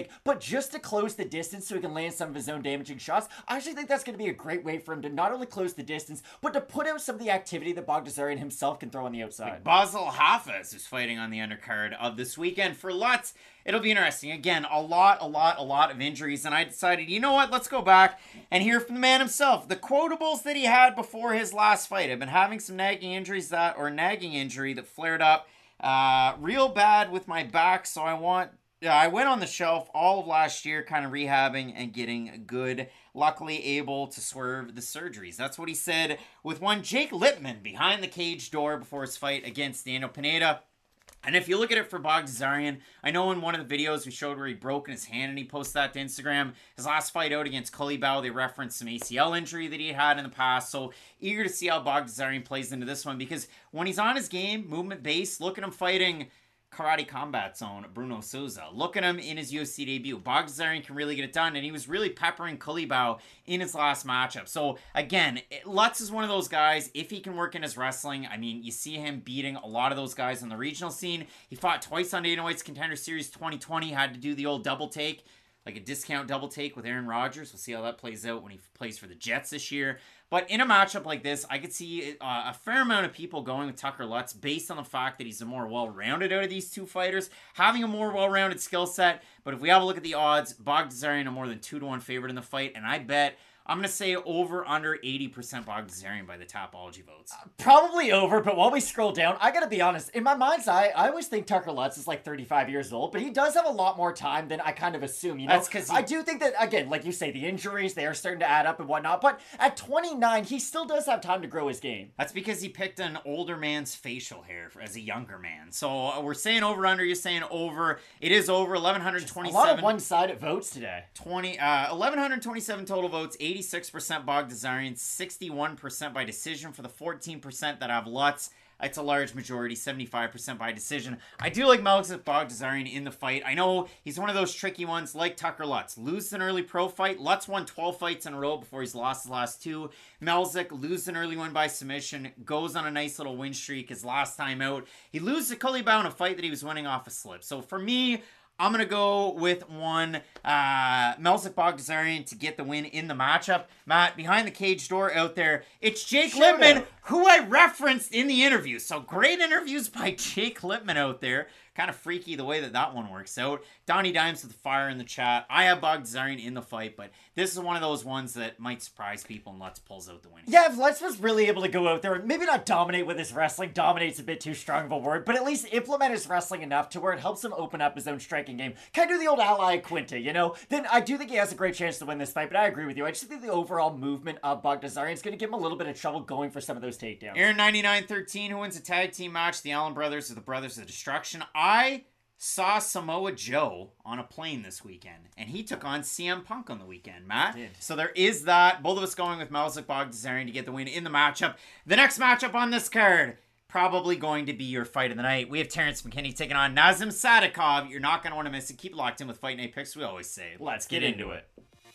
just to close the distance so he can land some of his own damaging shots. I actually think that's going to be a great way for him to not only close the distance, but to put out some of the activity that Bogdasarian himself can throw on the outside. Basil Hafez is fighting on the undercard of this weekend. For Lutz, it'll be interesting. Again, a lot, a lot, a lot of injuries, and I decided, you know what, let's go back and hear from the man himself. The quotables that he had before his last fight. I've been having some nagging injuries that, or nagging injury that flared up uh, real bad with my back, so I want, yeah, I went on the shelf all of last year kind of rehabbing and getting good. Luckily able to swerve the surgeries. That's what he said with one Jake Lippman behind the cage door before his fight against Daniel Pineda. And if you look at it for Bogdasarian, I know in one of the videos we showed where he broke his hand and he posted that to Instagram. His last fight out against Culibao, they referenced some A C L injury that he had in the past. So eager to see how Bogdasarian plays into this one, because when he's on his game, movement based, look at him fighting Karate Combat Zone, Bruno Souza. Look at him in his U F C debut. Bogdasarian can really get it done, and he was really peppering Culibao in his last matchup. So, again, Lutz is one of those guys, if he can work in his wrestling, I mean, you see him beating a lot of those guys on the regional scene. He fought twice on Dana White's Contender Series twenty twenty, had to do the old double take, like a discount double take with Aaron Rodgers. We'll see how that plays out when he plays for the Jets this year. But in a matchup like this, I could see uh, a fair amount of people going with Tucker Lutz based on the fact that he's a more well-rounded out of these two fighters, having a more well-rounded skill set. But if we have a look at the odds, Bogdasarian a more than two to one favorite in the fight, and I bet I'm going to say over under eighty percent Bogdasarian by the Tapology votes. Probably over, but while we scroll down, I got to be honest. In my mind's eye, I always think Tucker Lutz is like thirty-five years old, but he does have a lot more time than I kind of assume. You know, That's 'cause he- I do think that, again, like you say, the injuries, they are starting to add up and whatnot, but at twenty-nine, he still does have time to grow his game. That's because he picked an older man's facial hair as a younger man. So uh, we're saying over under, you're saying over. It is over, eleven twenty-seven. A lot of one-sided votes today. twenty, uh, eleven twenty-seven total votes, eighty-six percent Bogdasarian, sixty-one percent by decision for the fourteen percent that have Lutz. It's a large majority, seventy-five percent by decision. I do like Melzik Bogdasarian in the fight. I know he's one of those tricky ones like Tucker Lutz. Loses an early pro fight. Lutz won twelve fights in a row before he's lost his last two. Melzik loses an early one by submission, goes on a nice little win streak his last time out. He loses to Culibao in a fight that he was winning off a slip. So for me, I'm going to go with one uh, Melzik Bogdasarian to get the win in the matchup. Matt, behind the cage door out there, it's Jake Shout Lippman, out. who I referenced in the interview. So great interviews by Jake Lippman out there. Kind of freaky the way that that one works out. Donnie Dimes with the fire in the chat. I have Bogdasarian in the fight, but this is one of those ones that might surprise people, and Lutz pulls out the win. Yeah, if Lutz was really able to go out there and maybe not dominate with his wrestling, dominate's a bit too strong of a word, but at least implement his wrestling enough to where it helps him open up his own striking game. Kind of do the old ally Quinta, you know? Then I do think he has a great chance to win this fight, but I agree with you. I just think the overall movement of Bogdasarian is going to give him a little bit of trouble going for some of those takedowns. Aaron ninety-nine thirteen, who wins a tag team match? The Allen brothers are the Brothers of Destruction. I saw Samoa Joe on a plane this weekend, and he took on C M Punk on the weekend, Matt. Did. So there is that. Both of us going with Melzik Bogdasarian to get the win in the matchup. The next matchup on this card, probably going to be your fight of the night. We have Terrence McKinney taking on Nazim Sadikov. You're not going to want to miss it. Keep locked in with Fight Night Picks, we always say. Let's get into it.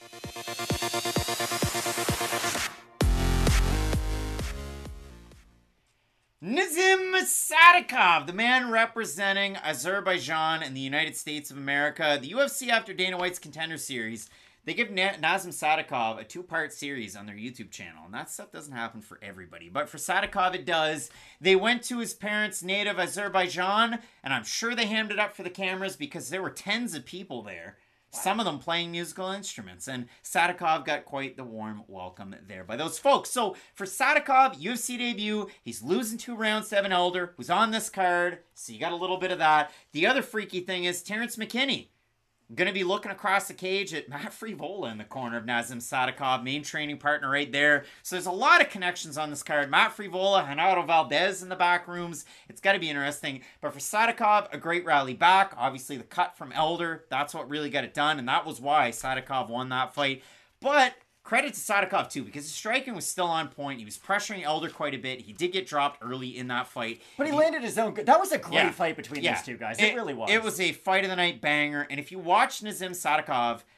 Nazim Sadikov, the man representing Azerbaijan and the United States of America. The U F C, after Dana White's Contender Series, they give Na- Nazim Sadikov a two-part series on their YouTube channel, and that stuff doesn't happen for everybody. But for Sadikov, it does. They went to his parents' native Azerbaijan, and I'm sure they hammed it up for the cameras because there were tens of people there. Some of them playing musical instruments, and Sadikov got quite the warm welcome there by those folks. So for Sadikov, U F C debut, he's losing two rounds to Evan Elder, who's on this card, so you got a little bit of that. The other freaky thing is Terrence McKinney. Going to be looking across the cage at Matt Frivola in the corner of Nazim Sadikov, main training partner right there. So there's a lot of connections on this card. Matt Frivola, Renato Valdez in the back rooms. It's got to be interesting. But for Sadikov, a great rally back. Obviously, the cut from Elder, that's what really got it done, and that was why Sadikov won that fight. But credit to Sadikov, too, because his striking was still on point. He was pressuring Elder quite a bit. He did get dropped early in that fight. But he, he landed his own good. That was a great Yeah. fight between Yeah. these two guys. It, really was. It was a fight of the night banger. And if you watch Nazim Sadikov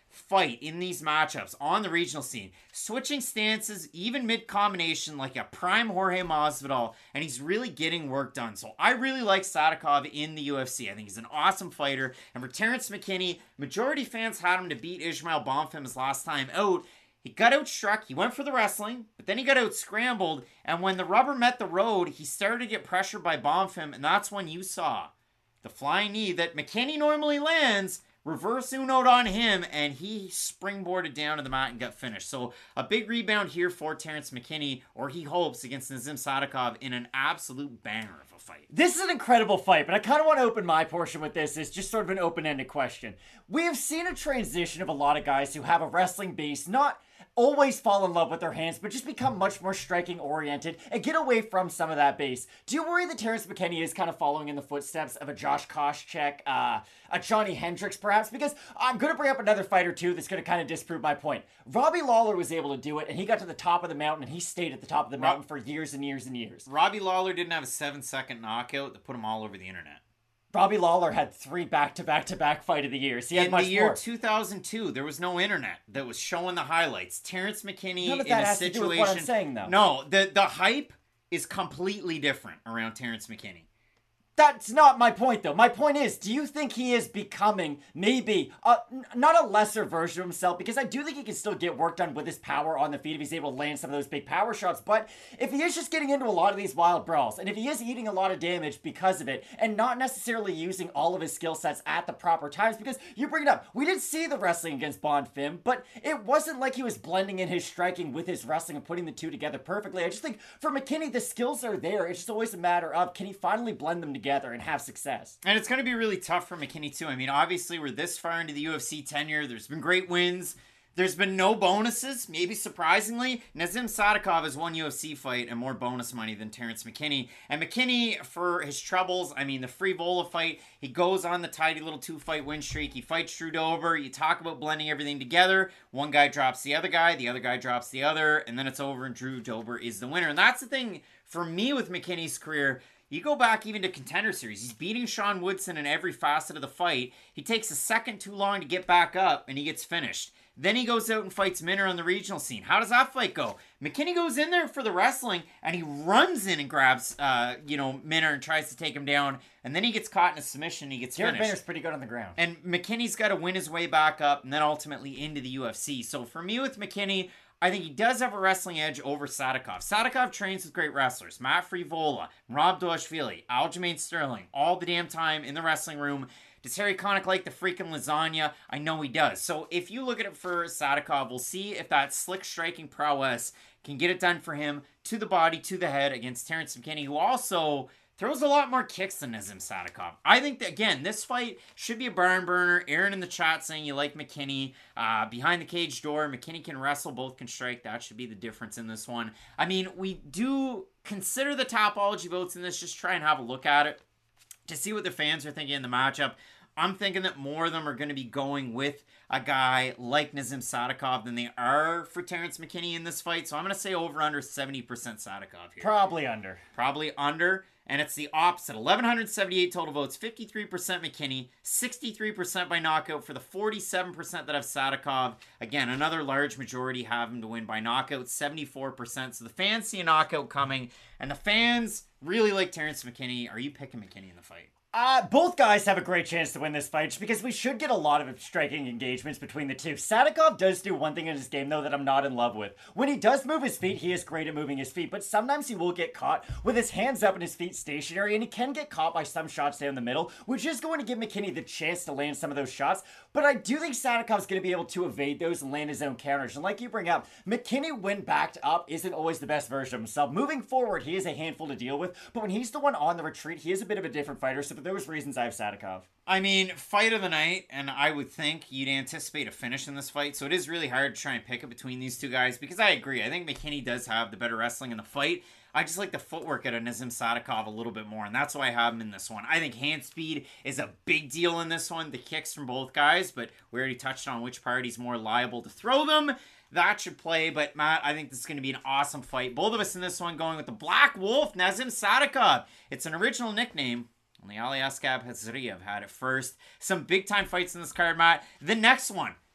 fight in these matchups on the regional scene, switching stances, even mid-combination, like a prime Jorge Masvidal, and he's really getting work done. So I really like Sadikov in the U F C. I think he's an awesome fighter. And for Terrence McKinney, majority fans had him to beat Ismail Bonfim his last time out. He got outstruck, he went for the wrestling, but then he got out scrambled, and when the rubber met the road, he started to get pressured by Bonfim, and that's when you saw the flying knee that McKinney normally lands, reverse uno'd on him, and he springboarded down to the mat and got finished. So a big rebound here for Terrence McKinney, or he hopes, against Nazim Sadikov in an absolute banger of a fight. This is an incredible fight, but I kind of want to open my portion with this. It's just sort of an open-ended question. We have seen a transition of a lot of guys who have a wrestling base, not always fall in love with their hands, but just become much more striking oriented and get away from some of that base. Do you worry that Terrence McKinney is kind of following in the footsteps of a Josh Koscheck, uh, a Johnny Hendricks perhaps? Because I'm going to bring up another fighter too that's going to kind of disprove my point. Robbie Lawler was able to do it, and he got to the top of the mountain, and he stayed at the top of the mountain for years and years and years. Robbie Lawler didn't have a seven second knockout that put him all over the internet. Robbie Lawler had three back-to-back-to-back fight of the years. He had in much the year more. two thousand two, there was no internet that was showing the highlights. Terrence McKinney None of in that a has to do situation. with what I'm saying, though. No, the the hype is completely different around Terrence McKinney. That's not my point, though. My point is, do you think he is becoming maybe a, n- not a lesser version of himself? Because I do think he can still get work done with his power on the feet if he's able to land some of those big power shots. But if he is just getting into a lot of these wild brawls, and if he is eating a lot of damage because of it, and not necessarily using all of his skill sets at the proper times, because you bring it up, we did see the wrestling against Bonfim, but it wasn't like he was blending in his striking with his wrestling and putting the two together perfectly. I just think for McKinney, the skills are there. It's just always a matter of, can he finally blend them together and have success? And it's going to be really tough for McKinney too. I mean, obviously we're this far into the U F C tenure. There's been great wins. There's been no bonuses, maybe surprisingly. Nazim Sadikov has one U F C fight and more bonus money than Terrence McKinney. And McKinney, for his troubles, I mean, the Frevola fight, he goes on the tidy little two-fight win streak. He fights Drew Dober. You talk about blending everything together. One guy drops the other guy. The other guy drops the other. And then it's over and Drew Dober is the winner. And that's the thing for me with McKinney's career. You go back even to Contender Series. He's beating Sean Woodson in every facet of the fight. He takes a second too long to get back up, and he gets finished. Then he goes out and fights Minner on the regional scene. How does that fight go? McKinney goes in there for the wrestling, and he runs in and grabs, uh, you know, Minner and tries to take him down. And then he gets caught in a submission, and he gets Jared finished. Minner's pretty good on the ground. And McKinney's got to win his way back up, and then ultimately into the U F C. So for me with McKinney, I think he does have a wrestling edge over Sadikov. Sadikov trains with great wrestlers. Matt Frevola, Rob Doshvili, Aljamain Sterling, all the damn time in the wrestling room. Does Harry Connick like the freaking lasagna? I know he does. So if you look at it for Sadikov, we'll see if that slick striking prowess can get it done for him to the body, to the head against Terrence McKinney, who also throws a lot more kicks than Nazim Sadikov. I think that, again, this fight should be a barn burner. Aaron in the chat saying you like McKinney. Uh, behind the cage door, McKinney can wrestle, both can strike. That should be the difference in this one. I mean, we do consider the Topology votes in this. Just try and have a look at it to see what the fans are thinking in the matchup. I'm thinking that more of them are going to be going with a guy like Nazim Sadikov than they are for Terrence McKinney in this fight. So I'm going to say over under seventy percent Sadikov here. Probably under. Probably under. And it's the opposite. eleven seventy-eight total votes. fifty-three percent McKinney. sixty-three percent by knockout for the forty-seven percent that have Sadikov. Again, another large majority have him to win by knockout. seventy-four percent. So the fans see a knockout coming. And the fans really like Terrence McKinney. Are you picking McKinney in the fight? Uh, both guys have a great chance to win this fight just because we should get a lot of striking engagements between the two. Sadikov does do one thing in his game, though, that I'm not in love with. When he does move his feet, he is great at moving his feet, but sometimes he will get caught with his hands up and his feet stationary, and he can get caught by some shots down the middle, which is going to give McKinney the chance to land some of those shots. But I do think Sadikov's going to be able to evade those and land his own counters. And like you bring up, McKinney, when backed up, isn't always the best version of himself. Moving forward, he is a handful to deal with, but when he's the one on the retreat, he is a bit of a different fighter. So for those reasons, I have Sadikov. I mean, fight of the night, and I would think you'd anticipate a finish in this fight, so it is really hard to try and pick it between these two guys, because I agree. I think McKinney does have the better wrestling in the fight. I just like the footwork out of Nazim Sadikov a little bit more, and that's why I have him in this one. I think hand speed is a big deal in this one, the kicks from both guys, but we already touched on which party's more liable to throw them. That should play, but Matt, I think this is going to be an awesome fight. Both of us in this one going with the Black Wolf, Nazim Sadikov. It's an original nickname. Only Aliaskhab Hazariev had it first. Some big-time fights in this card, Matt. The next one,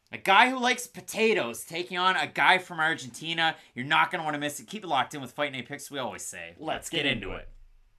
A guy who likes potatoes taking on a guy from Argentina. You're not going to want to miss it. Keep it locked in with Fight Night Picks, we always say. Let's get, get into it.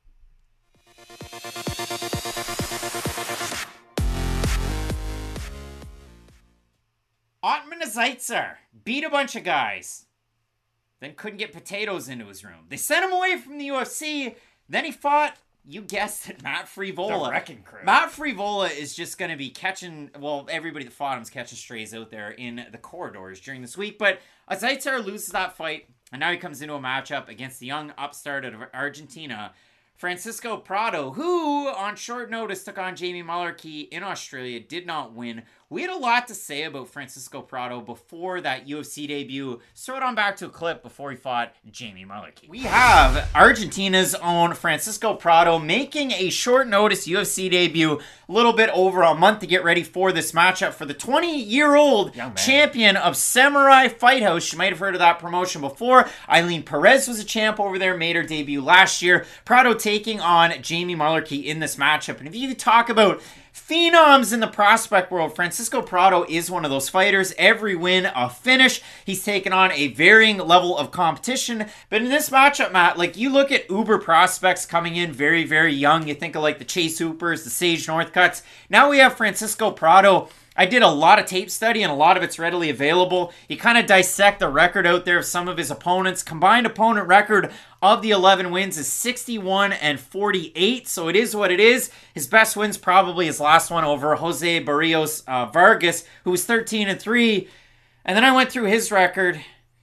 Otman Zaitzer beat a bunch of guys. Then couldn't get potatoes into his room. They sent him away from the U F C. Then he fought, you guessed it, Matt Frevola. The Wrecking Crew. Matt Frevola is just going to be catching, well, everybody that fought him is catching strays out there in the corridors during this week. But Zaitzer loses that fight, and now he comes into a matchup against the young upstart of Argentina, Francisco Prado, who on short notice took on Jamie Mullarkey in Australia, did not win. We had a lot to say about Francisco Prado before that U F C debut. So throw it on back to a clip before he fought Jamie Mullarkey. We have Argentina's own Francisco Prado making a short notice U F C debut, a little bit over a month to get ready for this matchup for the twenty-year-old champion of Samurai Fight House. You might have heard of that promotion before. Eileen Perez was a champ over there, made her debut last year. Prado taking on Jamie Mullarkey in this matchup. And if you talk about phenoms in the prospect world, Francisco Prado is one of those fighters. Every win, a finish. He's taken on a varying level of competition. But in this matchup, Matt, like you look at uber prospects coming in very, very young. You think of like the Chase Hoopers, the Sage Northcutts. Now we have Francisco Prado. I did a lot of tape study and a lot of it's readily available. You kind of dissect the record out there of some of his opponents. Combined opponent record of the eleven wins is sixty-one and forty-eight, so it is what it is. His best win's probably his last one over Jose Barrios uh, Vargas, who was thirteen and three. And then I went through his record,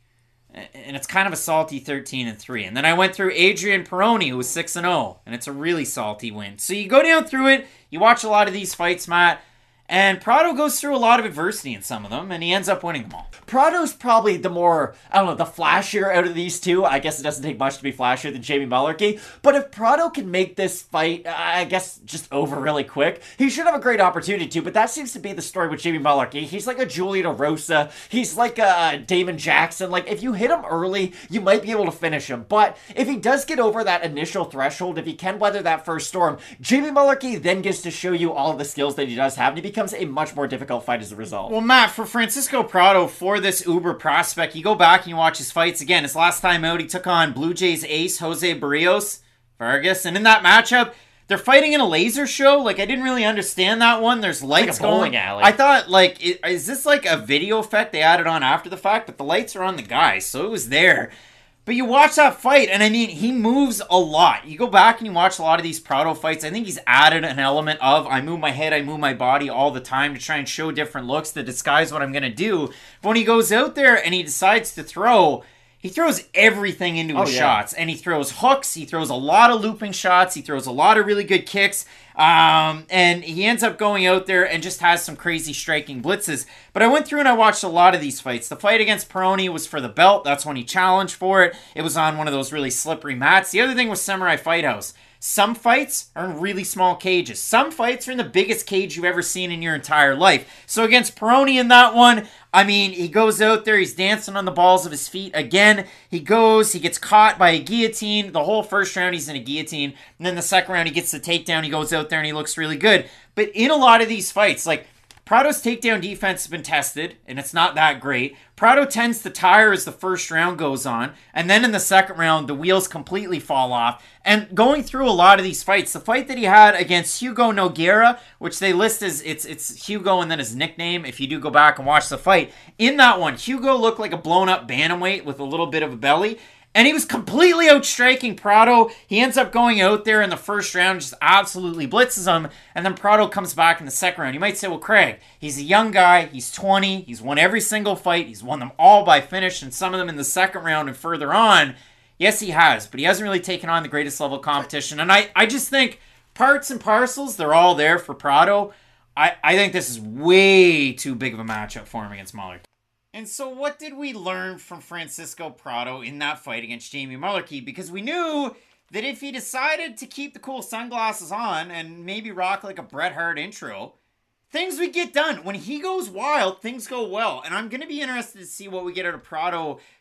and it's kind of a salty thirteen and three. And then I went through Adrian Peroni, who was six and oh, and it's a really salty win. So you go down through it, you watch a lot of these fights, Matt, and Prado goes through a lot of adversity in some of them, and he ends up winning them all. Prado's probably the more, I don't know, the flashier out of these two. I guess it doesn't take much to be flashier than Jamie Mullarkey. But if Prado can make this fight, I guess, just over really quick, he should have a great opportunity to. But that seems to be the story with Jamie Mullarkey. He's like a Julian Rosa. He's like a Damon Jackson. Like, if you hit him early, you might be able to finish him. But if he does get over that initial threshold, if he can weather that first storm, Jamie Mullarkey then gets to show you all of the skills that he does have, and he becomes a much more difficult fight as a result. Well, Matt, for Francisco Prado, for this uber prospect, you go back and you watch his fights again. His last time out, he took on Blue Jays ace Jose Barrios Vargas, and in that matchup, they're fighting in a laser show. Like, I didn't really understand that one. There's lights like a bowling going. alley. I thought, like, is this like a video effect they added on after the fact? But the lights are on the guy, so it was there. But you watch that fight, and I mean, he moves a lot. You go back and you watch a lot of these Prado fights. I think he's added an element of, I move my head, I move my body all the time to try and show different looks to disguise what I'm going to do. But when he goes out there and he decides to throw, he throws everything into his oh, yeah. shots. And he throws hooks, he throws a lot of looping shots, he throws a lot of really good kicks. Um, and he ends up going out there and just has some crazy striking blitzes. But I went through and I watched a lot of these fights. The fight against Peroni was for the belt. That's when he challenged for it. It was on one of those really slippery mats. The other thing was Samurai Fight House. Some fights are in really small cages. Some fights are in the biggest cage you've ever seen in your entire life. So against Peroni in that one, I mean, he goes out there, he's dancing on the balls of his feet again. He goes, he gets caught by a guillotine. The whole first round, he's in a guillotine. And then the second round, he gets the takedown. He goes out there and he looks really good. But in a lot of these fights, like, Prado's takedown defense has been tested, and it's not that great. Prado tends to tire as the first round goes on, and then in the second round, the wheels completely fall off. And going through a lot of these fights, the fight that he had against Hugo Nogueira, which they list as it's it's Hugo and then his nickname, if you do go back and watch the fight, in that one, Hugo looked like a blown-up bantamweight with a little bit of a belly. And he was completely outstriking Prado. He ends up going out there in the first round, just absolutely blitzes him. And then Prado comes back in the second round. You might say, well, Craig, he's a young guy. He's twenty. He's won every single fight. He's won them all by finish, and some of them in the second round and further on. Yes, he has, but he hasn't really taken on the greatest level of competition. And I, I just think parts and parcels, they're all there for Prado. I, I think this is way too big of a matchup for him against Mullarkey. And so what did we learn from Francisco Prado in that fight against Jamie Mullarkey? Because we knew that if he decided to keep the cool sunglasses on and maybe rock like a Bret Hart intro, things would get done. When he goes wild, things go well. And I'm going to be interested to see what we get out of Prado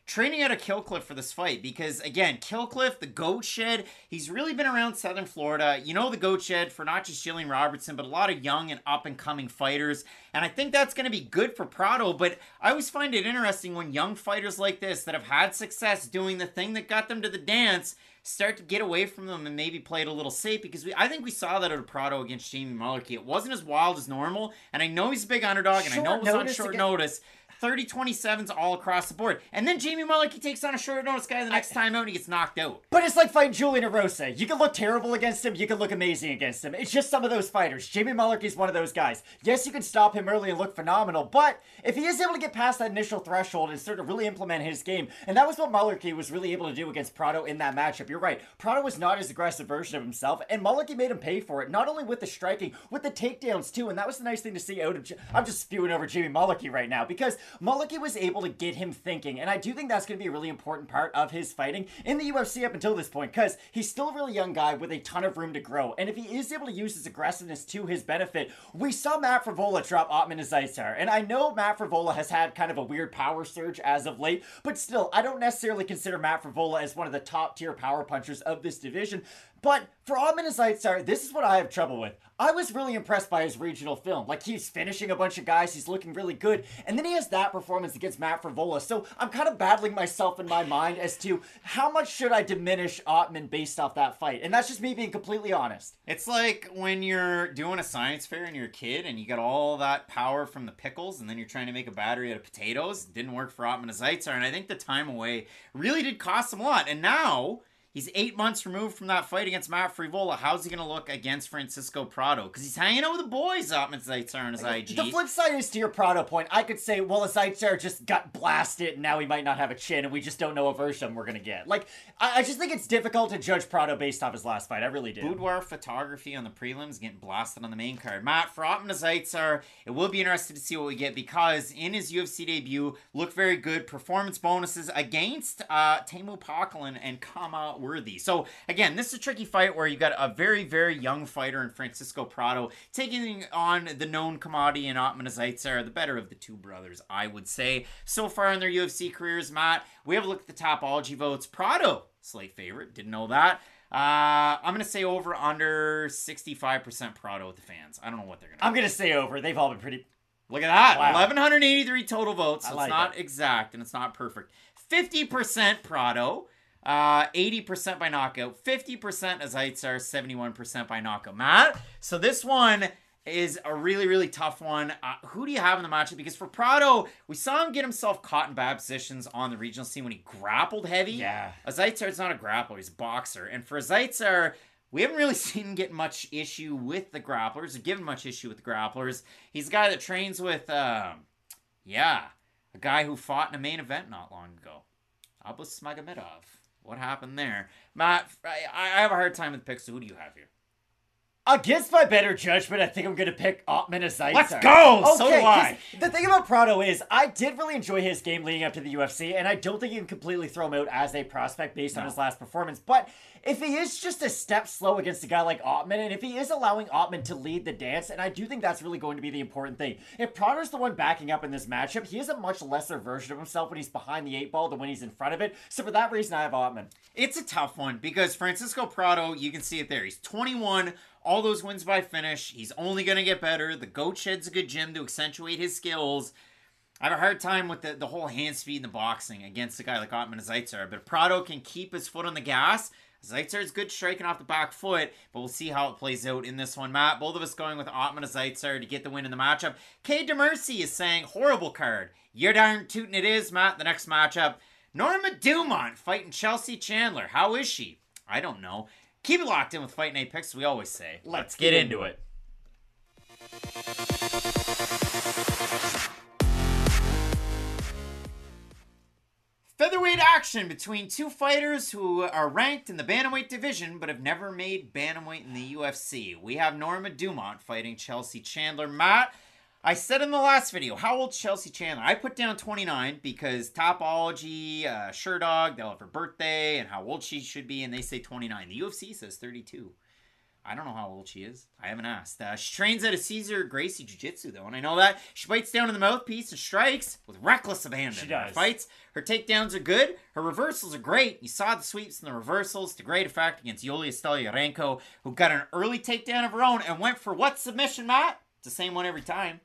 training out of Killcliff for this fight because, again, Killcliff, the Goat Shed, he's really been around Southern Florida. You know the Goat Shed for not just Jillian Robertson, but a lot of young and up-and-coming fighters. And I think that's going to be good for Prado, but I always find it interesting when young fighters like this that have had success doing the thing that got them to the dance start to get away from them and maybe play it a little safe, because we I think we saw that out of Prado against Jamie Mullarkey. It wasn't as wild as normal, and I know he's a big underdog, and Short I know it was on notice short again. notice. thirty twenty-sevens all across the board. And then Jamie Mullarkey takes on a short notice guy the next time out and he gets knocked out. But it's like fighting Julian Erosa. You can look terrible against him, you can look amazing against him. It's just some of those fighters. Jamie Mullarkey's one of those guys. Yes, you can stop him early and look phenomenal, but if he is able to get past that initial threshold and start to really implement his game, and that was what Mullarkey was really able to do against Prado in that matchup. You're right. Prado was not his aggressive version of himself, and Mullarkey made him pay for it, not only with the striking, with the takedowns too, and that was the nice thing to see out of... J- I'm just spewing over Jamie Mullarkey right now, because Mullarkey was able to get him thinking, and I do think that's going to be a really important part of his fighting in the U F C up until this point, because he's still a really young guy with a ton of room to grow, and if he is able to use his aggressiveness to his benefit, we saw Matt Frivola drop Otman Azaitar, and I know Matt Frivola has had kind of a weird power surge as of late, but still, I don't necessarily consider Matt Frivola as one of the top tier power punchers of this division. But for Otman Azaitar, this is what I have trouble with. I was really impressed by his regional film. Like, he's finishing a bunch of guys, he's looking really good, and then he has that performance against Matt Frivola. So I'm kind of battling myself in my mind as to how much should I diminish Otman based off that fight. And that's just me being completely honest. It's like when you're doing a science fair and you're a kid and you got all that power from the pickles and then you're trying to make a battery out of potatoes. It didn't work for Otman Azaitar, and I think the time away really did cost him a lot. And now... he's eight months removed from that fight against Matt Frivola. How's he going to look against Francisco Prado? Because he's hanging out with the boys, Otman Azaitar on his I G. The flip side is, to your Prado point, I could say, well, Azaitar just got blasted and now he might not have a chin and we just don't know what version we're going to get. Like, I, I just think it's difficult to judge Prado based off his last fight. I really do. Boudoir photography on the prelims, getting blasted on the main card. Matt, for Otman Azaitar, it will be interesting to see what we get, because in his U F C debut, looked very good. Performance bonuses against uh, Teemu Packalén and Kama Worthy. So, again, this is a tricky fight where you got a very, very young fighter in Francisco Prado taking on the known commodity in Otman Azaitar, the better of the two brothers, I would say. So far in their U F C careers, Matt, we have a look at the Topology votes. Prado, slight favorite, didn't know that. Uh, I'm going to say over under sixty-five percent Prado with the fans. I don't know what they're going to I'm going to say over. They've all been pretty... Look at that. Wow. eleven eighty-three total votes. So I like it's not it. exact and it's not perfect. fifty percent Prado. Uh, eighty percent by knockout, fifty percent Azaitar, seventy-one percent by knockout. Matt, so this one is a really, really tough one. Uh, who do you have in the matchup? Because for Prado, we saw him get himself caught in bad positions on the regional scene when he grappled heavy. Yeah. Azaitar's not a grappler, he's a boxer. And for Azaitar, we haven't really seen him get much issue with the grapplers, or given much issue with the grapplers. He's a guy that trains with, uh, yeah, a guy who fought in a main event not long ago. Abus Magomedov. What happened there? Matt, I, I have a hard time with picks, so who do you have here? Against my better judgment, I think I'm going to pick Otman Azaitar. Let's go! Okay, So do I. 'cause the thing about Prado is, I did really enjoy his game leading up to the U F C, and I don't think you can completely throw him out as a prospect based on No. his last performance. But if he is just a step slow against a guy like Otman, and if he is allowing Otman to lead the dance, and I do think that's really going to be the important thing. If Prado's the one backing up in this matchup, he is a much lesser version of himself when he's behind the eight ball than when he's in front of it. So for that reason, I have Otman. It's a tough one because Francisco Prado, you can see it there. He's twenty-one, all those wins by finish. He's only going to get better. The Goat Shed's a good gym to accentuate his skills. I have a hard time with the, the whole hand speed in the boxing against a guy like Otman Azaitar. But if Prado can keep his foot on the gas, Azaitar's good striking off the back foot, but we'll see how it plays out in this one. Matt, both of us going with Otman Azaitar to get the win in the matchup. Kay DeMercy is saying, horrible card. You're darn tootin' it is, Matt. The next matchup, Norma Dumont fighting Chelsea Chandler. How is she? I don't know. Keep it locked in with Fight Night Picks, we always say. Let's get into it. Featherweight action between two fighters who are ranked in the bantamweight division but have never made bantamweight in the U F C. We have Norma Dumont fighting Chelsea Chandler. Matt, I said in the last video, how old's Chelsea Chandler? I put down twenty-nine because Topology, uh, Sherdog, they'll have her birthday and how old she should be, and they say twenty-nine. The U F C says thirty-two. I don't know how old she is. I haven't asked. Uh, she trains at a Cesar Gracie Jiu-Jitsu, though, and I know that. She bites down in the mouthpiece and strikes with reckless abandon. She in her does. fights. Her takedowns are good. Her reversals are great. You saw the sweeps and the reversals to great effect against Yulia Stoliarenko, who got an early takedown of her own and went for what submission, Matt? It's the same one every time.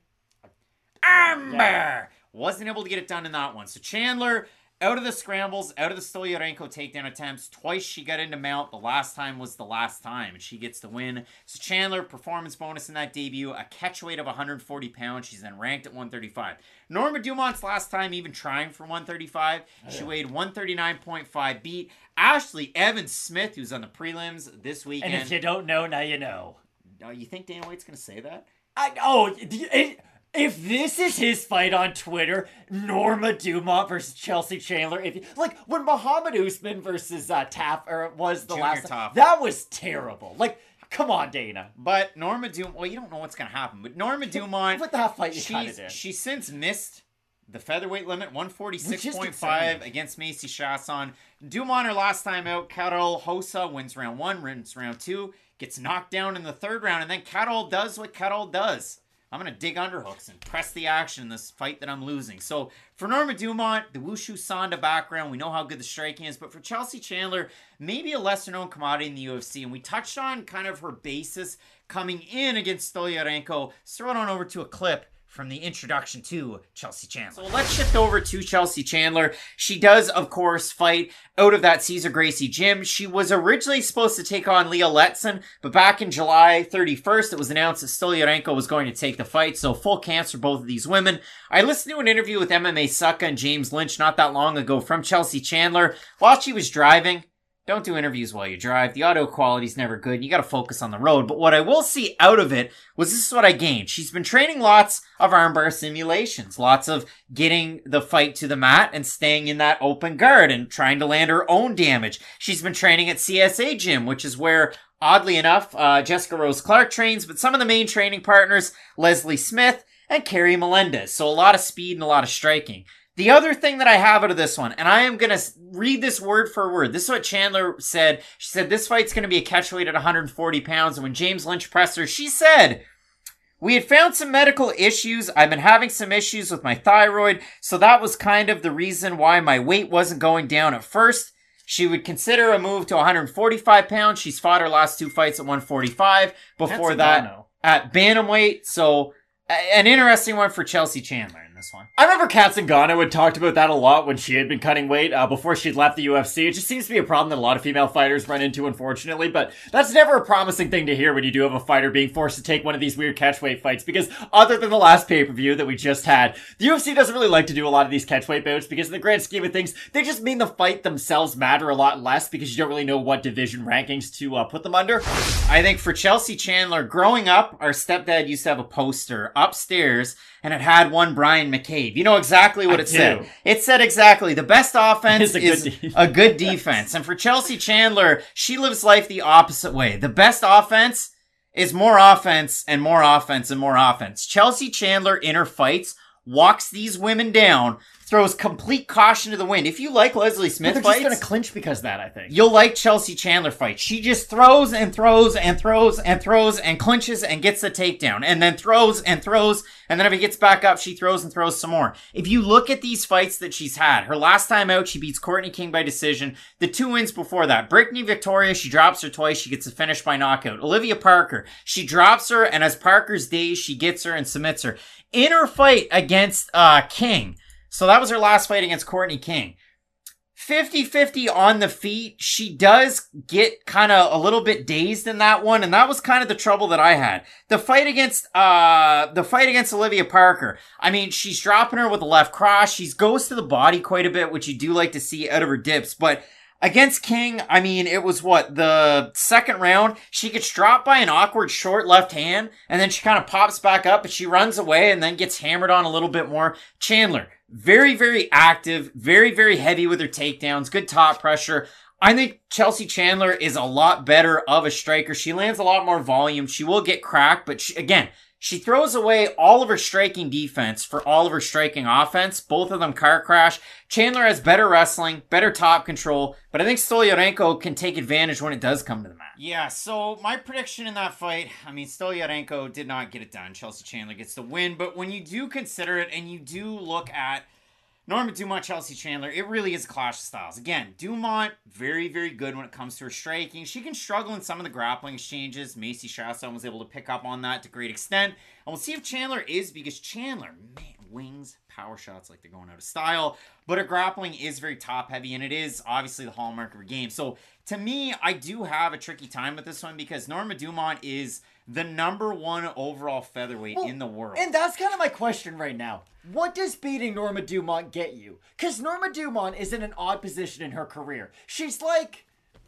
Amber! Yeah. Wasn't able to get it done in that one. So Chandler, out of the scrambles, out of the Stoliarenko takedown attempts. Twice she got into mount. The last time was the last time, and she gets the win. So Chandler, performance bonus in that debut, a catch weight of one hundred forty pounds. She's then ranked at one thirty-five. Norma Dumont's last time even trying for one thirty-five. She weighed one thirty-nine point five, beat Ashley Evans Smith, who's on the prelims this weekend. And if you don't know, now you know. Oh, you think Dana White's going to say that? I oh, it, if this is his fight on Twitter, Norma Dumont versus Chelsea Chandler. If you, like when Muhammad Usman versus uh, Taff or was the Junior last Tough. that was terrible. Like, come on, Dana. But Norma Dumont, well, you don't know what's going to happen. But Norma Dumont, With that fight, you kinda she's, did. she's since missed the featherweight limit, one forty-six point Which is five insane. against Macy Chasson. Dumont, her last time out, Carol Hossa wins round one, wins round two, gets knocked down in the third round, and then Carol does what Carol does. I'm going to dig underhooks and press the action in this fight that I'm losing. So for Norma Dumont, the Wushu Sanda background, we know how good the striking is. But for Chelsea Chandler, maybe a lesser known commodity in the U F C. And we touched on kind of her basis coming in against Stoliarenko. Let's throw it on over to a clip from the introduction to Chelsea Chandler. So let's shift over to Chelsea Chandler. She does, of course, fight out of that Cesar Gracie gym. She was originally supposed to take on Leah Letson, but back in July thirty-first, it was announced that Stoliarenko was going to take the fight, so full camps for both of these women. I listened to an interview with M M A Sucka and James Lynch not that long ago from Chelsea Chandler while she was driving. Don't do interviews while you drive. The audio quality's never good. You gotta focus on the road. But what I will see out of it was this is what I gained. She's been training lots of armbar simulations. Lots of getting the fight to the mat and staying in that open guard and trying to land her own damage. She's been training at C S A Gym, which is where, oddly enough, uh, Jessica Rose Clark trains. But some of the main training partners, Leslie Smith and Carrie Melendez. So a lot of speed and a lot of striking. The other thing that I have out of this one, and I am going to read this word for word. This is what Chandler said. She said, this fight's going to be a catchweight at one hundred forty pounds. And when James Lynch pressed her, she said, we had found some medical issues. I've been having some issues with my thyroid. So that was kind of the reason why my weight wasn't going down at first. She would consider a move to one hundred forty-five pounds. She's fought her last two fights at one forty-five. Before that, Zagano. at bantamweight. So an interesting one for Chelsea Chandler in this one. I remember Kat Zingano had talked about that a lot when she had been cutting weight uh, before she'd left the U F C. It just seems to be a problem that a lot of female fighters run into, unfortunately, but that's never a promising thing to hear when you do have a fighter being forced to take one of these weird catchweight fights, because other than the last pay-per-view that we just had, the U F C doesn't really like to do a lot of these catchweight bouts because in the grand scheme of things, they just mean the fight themselves matter a lot less because you don't really know what division rankings to uh, put them under. I think for Chelsea Chandler, growing up, our stepdad used to have a poster upstairs and it had one Brian McCabe. You know exactly what I it do. said. It said exactly, the best offense Is a is good defense. a good defense. And for Chelsea Chandler, she lives life the opposite way. The best offense is more offense and more offense and more offense. Chelsea Chandler in her fights walks these women down, throws complete caution to the wind. If you like Leslie Smith They're fights, just going to clinch because of that, I think. you'll like Chelsea Chandler fight. She just throws and throws and throws and throws and clinches and gets the takedown and then throws and throws. And then if he gets back up, she throws and throws some more. If you look at these fights that she's had, her last time out, she beats Courtney King by decision. The two wins before that, Brittany Victoria, she drops her twice. She gets a finish by knockout. Olivia Parker, she drops her, and as Parker's days, she gets her and submits her. In her fight against uh King, so that was her last fight against Courtney King. fifty-fifty on the feet. She does get kind of a little bit dazed in that one, and that was kind of the trouble that I had. The fight against, uh, the fight against Olivia Parker. I mean, she's dropping her with a left cross. She goes to the body quite a bit, which you do like to see out of her dips, but against King, I mean, it was what, the second round, she gets dropped by an awkward short left hand, and then she kind of pops back up, but she runs away and then gets hammered on a little bit more. Chandler, very, very active, very, very heavy with her takedowns, good top pressure. I think Chelsea Chandler is a lot better of a striker. She lands a lot more volume. She will get cracked, but she, again, She throws away all of her striking defense for all of her striking offense. Both of them car crash. Chandler has better wrestling, better top control, but I think Stolyarenko can take advantage when it does come to the match. Yeah, so my prediction in that fight, I mean, Stolyarenko did not get it done. Chelsea Chandler gets the win, but when you do consider it and you do look at Norma Dumont, Chelsea Chandler, it really is a clash of styles. Again, Dumont, very, very good when it comes to her striking. She can struggle in some of the grappling exchanges. Macy Chasson was able to pick up on that to a great extent. And we'll see if Chandler is, because Chandler, man, wings, power shots like they're going out of style. But her grappling is very top-heavy, and it is obviously the hallmark of her game. So, to me, I do have a tricky time with this one because Norma Dumont is the number one overall featherweight well, in the world. And that's kind of my question right now. What does beating Norma Dumont get you? Because Norma Dumont is in an odd position in her career. She's like...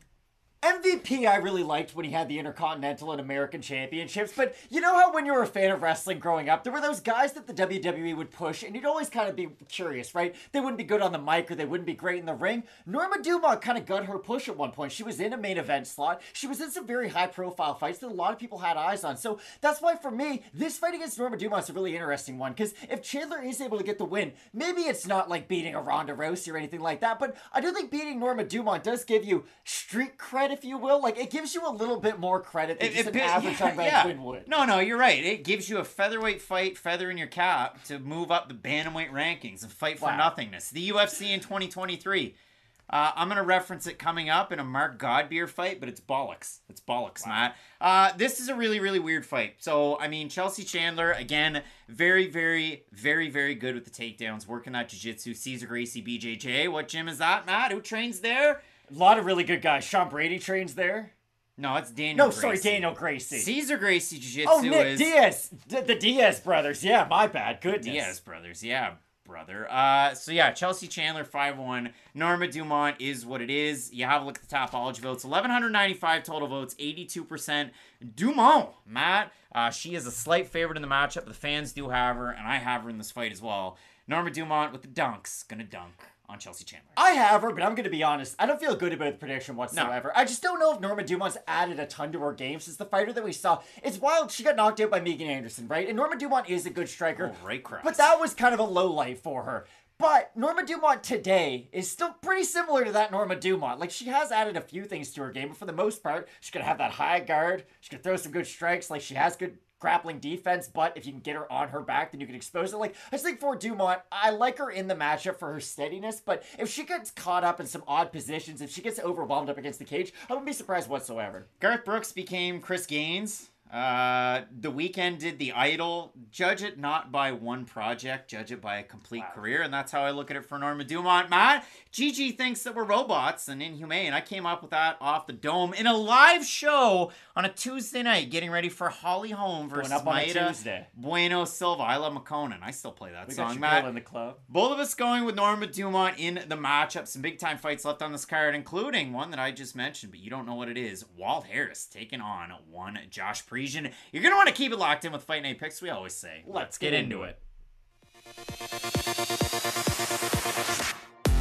M V P I really liked when he had the Intercontinental and American Championships, but you know how when you were a fan of wrestling growing up, there were those guys that the W W E would push, and you'd always kind of be curious, right? They wouldn't be good on the mic, or they wouldn't be great in the ring. Norma Dumont kind of got her push at one point. She was in a main event slot. She was in some very high-profile fights that a lot of people had eyes on. So that's why, for me, this fight against Norma Dumont is a really interesting one, because if Chandler is able to get the win, maybe it's not like beating a Ronda Rousey or anything like that, but I do think beating Norma Dumont does give you street cred, if you will. Like, it gives you a little bit more credit than it, just it, an average yeah, unranked yeah. win would. No, no, you're right. It gives you a featherweight fight, feather in your cap, to move up the bantamweight rankings and fight for wow. nothingness. The U F C in twenty twenty-three. Uh, I'm going to reference it coming up in a Mark Godbeer fight, but it's bollocks. It's bollocks, wow. Matt. Uh, this is a really, really weird fight. So, I mean, Chelsea Chandler, again, very, very, very, very good with the takedowns, working that jiu-jitsu. Cesar Gracie, B J J. What gym is that, Matt? Who trains there? A lot of really good guys. Sean Brady trains there. No, it's Daniel No, Gracie. sorry, Daniel Gracie. Cesar Gracie Jiu-Jitsu Oh, Nick is... Diaz. D- the Diaz brothers. Yeah, my bad. Goodness. Diaz brothers, yeah, brother. Uh, so, yeah, Chelsea Chandler, five one. Norma Dumont is what it is. You have a look at the Topology votes. eleven ninety-five total votes, eighty-two percent. Dumont, Matt. Uh, she is a slight favorite in the matchup. The fans do have her, and I have her in this fight as well. Norma Dumont with the dunks. Gonna dunk on Chelsea Chandler. I have her, but I'm going to be honest. I don't feel good about the prediction whatsoever. No. I just don't know if Norma Dumont's added a ton to her game since the fighter that we saw. It's wild. She got knocked out by Megan Anderson, right? And Norma Dumont is a good striker. Oh, right, crap. But that was kind of a low light for her. But Norma Dumont today is still pretty similar to that Norma Dumont. Like, she has added a few things to her game, but for the most part, she's going to have that high guard. She's going to throw some good strikes. Like, she has good grappling defense, but if you can get her on her back, then you can expose it. Like, I just think for Dumont, I like her in the matchup for her steadiness, but if she gets caught up in some odd positions, if she gets overwhelmed up against the cage, I wouldn't be surprised whatsoever. Garth Brooks became Chris Gaines. Uh, the Weeknd did The Idol. Judge it not by one project, judge it by a complete wow. career, and that's how I look at it for Norma Dumont. Matt, Gigi thinks that we're robots and inhumane. I came up with that off the dome in a live show on a Tuesday night, getting ready for Holly Holm versus Maida Bueno Silva. I love McConan. I still play that we song, got your Matt. girl in the club. Both of us going with Norma Dumont in the matchup. Some big-time fights left on this card, including one that I just mentioned, but you don't know what it is. Walt Harris taking on one Josh Parisian. You're going to want to keep it locked in with Fight Night Picks, we always say. Let's, Let's get, get into it. it.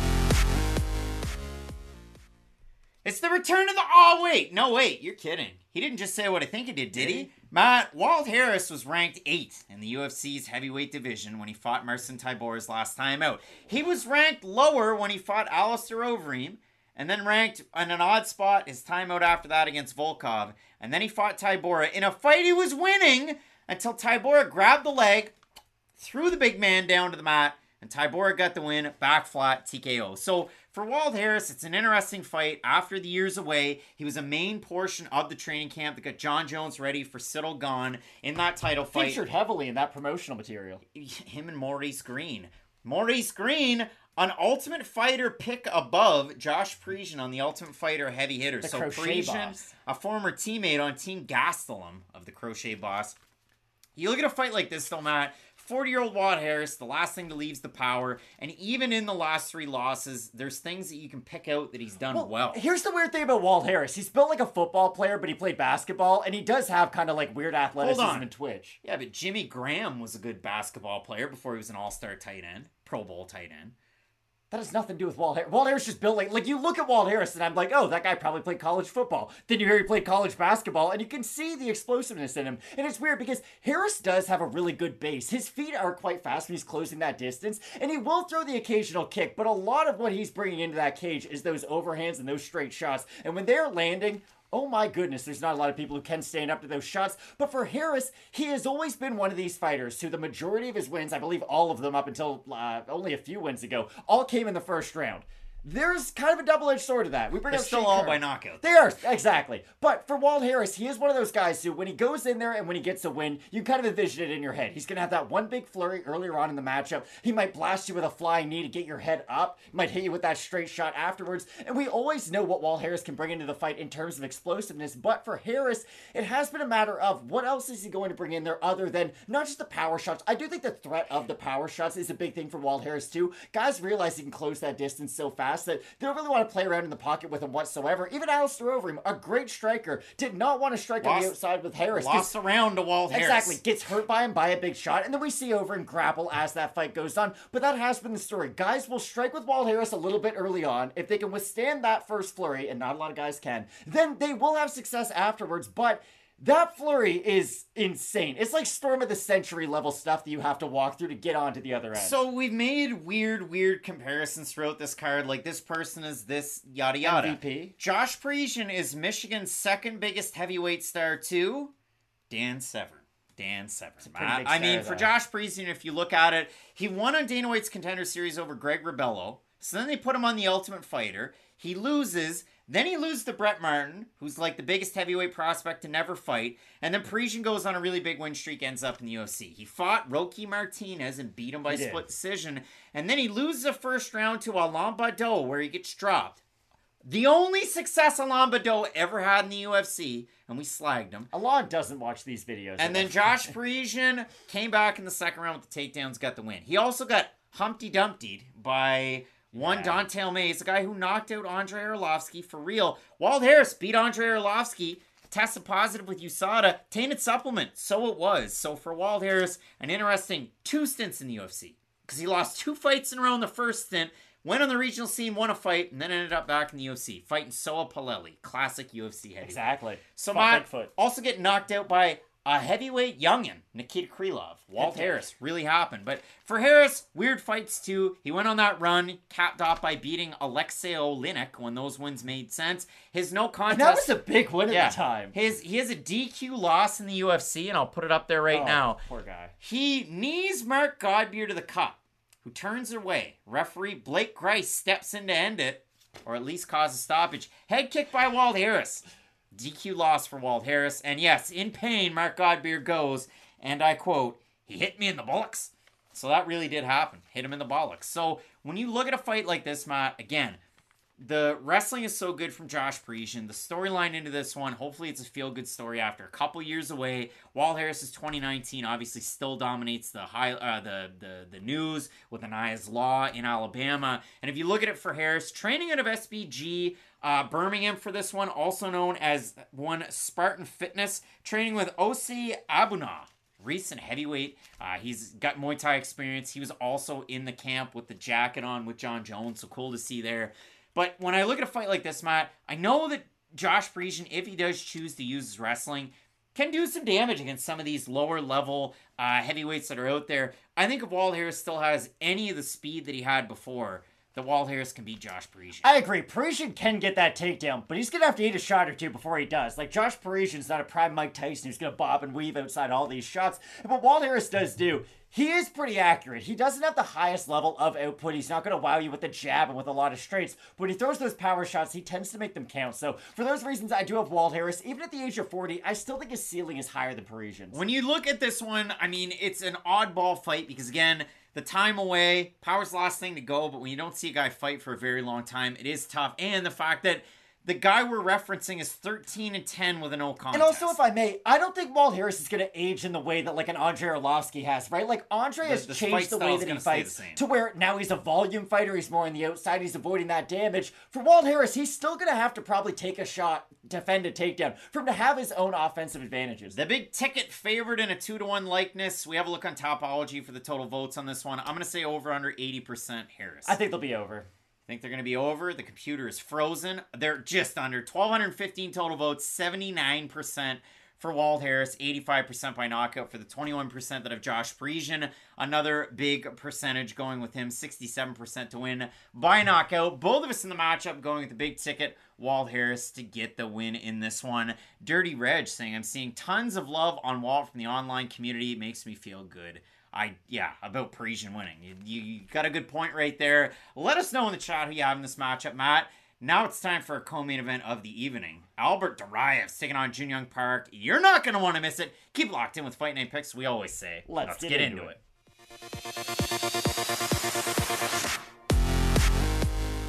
It's the return of the... Oh, wait. No, wait. You're kidding. He didn't just say what I think he did, did he? Matt, Walt Harris was ranked eighth in the U F C's heavyweight division when he fought Marcin Tybura's last time out. He was ranked lower when he fought Alistair Overeem, and then ranked in an odd spot his time out after that against Volkov. And then he fought Tybura in a fight he was winning until Tybura grabbed the leg, threw the big man down to the mat, and Tybura got the win, back flat, T K O. So for Walt Harris, it's an interesting fight. After the years away, he was a main portion of the training camp that got John Jones ready for Cityl Gane in that title fight. Featured heavily in that promotional material. Him and Maurice Green. Maurice Green, an Ultimate Fighter pick above Josh Parisian on the Ultimate Fighter heavy hitter. The so Crochet Parisian, Boss. A former teammate on Team Gastelum of the Crochet Boss. You look at a fight like this though, Matt. forty-year-old Walt Harris, the last thing to leave is the power. And even in the last three losses, there's things that you can pick out that he's done well. well. Here's the weird thing about Walt Harris. He's built like a football player, but he played basketball. And he does have kind of like weird athleticism and twitch. Yeah, but Jimmy Graham was a good basketball player before he was an all-star tight end. Pro Bowl tight end. That has nothing to do with Walt Harris. Walt Harris just built like, like you look at Walt Harris and I'm like, oh, that guy probably played college football. Then you hear he played college basketball and you can see the explosiveness in him. And it's weird because Harris does have a really good base. His feet are quite fast when he's closing that distance and he will throw the occasional kick, but a lot of what he's bringing into that cage is those overhands and those straight shots. And when they're landing, oh my goodness, there's not a lot of people who can stand up to those shots. But for Harris, he has always been one of these fighters who the majority of his wins, I believe all of them up until uh, only a few wins ago, all came in the first round. There's kind of a double-edged sword to that. We bring They're up still Shane all Kern. by knockout. They are, exactly. But for Walt Harris, he is one of those guys who, when he goes in there and when he gets a win, you kind of envision it in your head. He's going to have that one big flurry earlier on in the matchup. He might blast you with a flying knee to get your head up. He might hit you with that straight shot afterwards. And we always know what Walt Harris can bring into the fight in terms of explosiveness. But for Harris, it has been a matter of what else is he going to bring in there other than not just the power shots. I do think the threat of the power shots is a big thing for Walt Harris too. Guys realize he can close that distance so fast that they don't really want to play around in the pocket with him whatsoever. Even Alistair Overeem, a great striker, did not want to strike Lost, on the outside with Harris. Lost around to Walt Harris. Exactly. Gets hurt by him by a big shot, and then we see Overeem grapple as that fight goes on. But that has been the story. Guys will strike with Walt Harris a little bit early on. If they can withstand that first flurry, and not a lot of guys can, then they will have success afterwards. But that flurry is insane. It's like Storm of the Century level stuff that you have to walk through to get onto the other end. So we've made weird, weird comparisons throughout this card. Like this person is this, yada yada. M V P. Josh Parisian is Michigan's second biggest heavyweight star too. Dan Severn. Dan Severn. pretty big I mean, star, for though. Josh Parisian, if you look at it, he won on Dana White's Contender Series over Greg Rebello. So then they put him on the Ultimate Fighter. He loses. Then he loses to Brett Martin, who's like the biggest heavyweight prospect to never fight. And then Parisian goes on a really big win streak, ends up in the U F C. He fought Roque Martinez and beat him by He split did. decision. And then he loses the first round to Alain Badeau, where he gets dropped. The only success Alain Badeau ever had in the U F C, and we slagged him. Alon doesn't watch these videos. And then Josh Parisian came back in the second round with the takedowns, got the win. He also got Humpty Dumptied by one Yeah. Dante Almeida, the guy who knocked out Andrei Arlovsky for real. Walt Harris beat Andrei Arlovsky, tested positive with U S A D A, tainted supplement. So it was. So for Walt Harris, an interesting two stints in the U F C. Because he lost two fights in a row in the first stint, went on the regional scene, won a fight, and then ended up back in the U F C, fighting Soa Palelli, classic U F C heavyweight. Exactly. So Fought Matt Bigfoot. also get knocked out by a heavyweight youngin, Nikita Krylov. Walt Good Harris really happened. But for Harris, weird fights too. He went on that run, capped off by beating Alexei Oleinik when those wins made sense. His no contest. And that was a big win yeah, at the time. His he has a D Q loss in the U F C, and I'll put it up there right Oh, now. Poor guy. He knees Mark Godbeer to the cup, who turns away. Referee Blake Grice steps in to end it, or at least cause a stoppage. Head kick by Walt Harris. D Q loss for Walt Harris. And yes, in pain, Mark Godbeer goes, and I quote, "He hit me in the bollocks." So that really did happen. Hit him in the bollocks. So when you look at a fight like this, Matt, again, the wrestling is so good from Josh Parisian. The storyline into this one, hopefully it's a feel-good story after a couple years away. Walt Harris's twenty nineteen obviously still dominates the high, uh, the, the the news with Ania's Law in Alabama. And if you look at it for Harris, training out of S B G uh, Birmingham for this one, also known as one Spartan Fitness, training with Osi Abuna. Recent heavyweight. Uh, he's got Muay Thai experience. He was also in the camp with the jacket on with John Jones, so cool to see there. But when I look at a fight like this, Matt, I know that Josh Parisian, if he does choose to use his wrestling, can do some damage against some of these lower level uh, heavyweights that are out there. I think if Walt Harris still has any of the speed that he had before, that Walt Harris can beat Josh Parisian. I agree. Parisian can get that takedown, but he's going to have to eat a shot or two before he does. Like, Josh Parisian's not a prime Mike Tyson who's going to bob and weave outside all these shots. And what Walt Harris does do, he is pretty accurate. He doesn't have the highest level of output. He's not going to wow you with a jab and with a lot of straights. But when he throws those power shots, he tends to make them count. So, for those reasons, I do have Walt Harris. Even at the age of forty, I still think his ceiling is higher than Parisian's. When you look at this one, I mean, it's an oddball fight because, again, the time away, power's the last thing to go, but when you don't see a guy fight for a very long time, it is tough. And the fact that The guy we're referencing is thirteen and ten with a no contest. And also, if I may, I don't think Walt Harris is going to age in the way that like an Andrei Arlovsky has, right? Like Andre has The- the fight changed the way style's that he gonna stay the fights same. to where now he's a volume fighter. He's more on the outside. He's avoiding that damage. For Walt Harris, he's still going to have to probably take a shot, defend a takedown, for him to have his own offensive advantages. The big ticket favored in a two to one likeness. We have a look on Topology for the total votes on this one. I'm going to say over under eighty percent Harris. I think they'll be over. think they're going to be over. The computer is frozen. They're just under twelve fifteen total votes, seventy-nine percent for Walt Harris, eighty-five percent by knockout for the twenty-one percent that have Josh Parisian. Another big percentage going with him, sixty-seven percent to win by knockout. Both of us in the matchup going with the big ticket, Walt Harris to get the win in this one. Dirty Reg saying, I'm seeing tons of love on Walt from the online community. It makes me feel good. I, yeah, about Parisian winning. You, you, you got a good point right there. Let us know in the chat who you have in this matchup, Matt. Now it's time for a co-main event of the evening. Albert Duraev's taking on Jun Young Park. You're not going to want to miss it. Keep locked in with Fight Night Picks, we always say. Let's, Let's get, get, into, into it. it.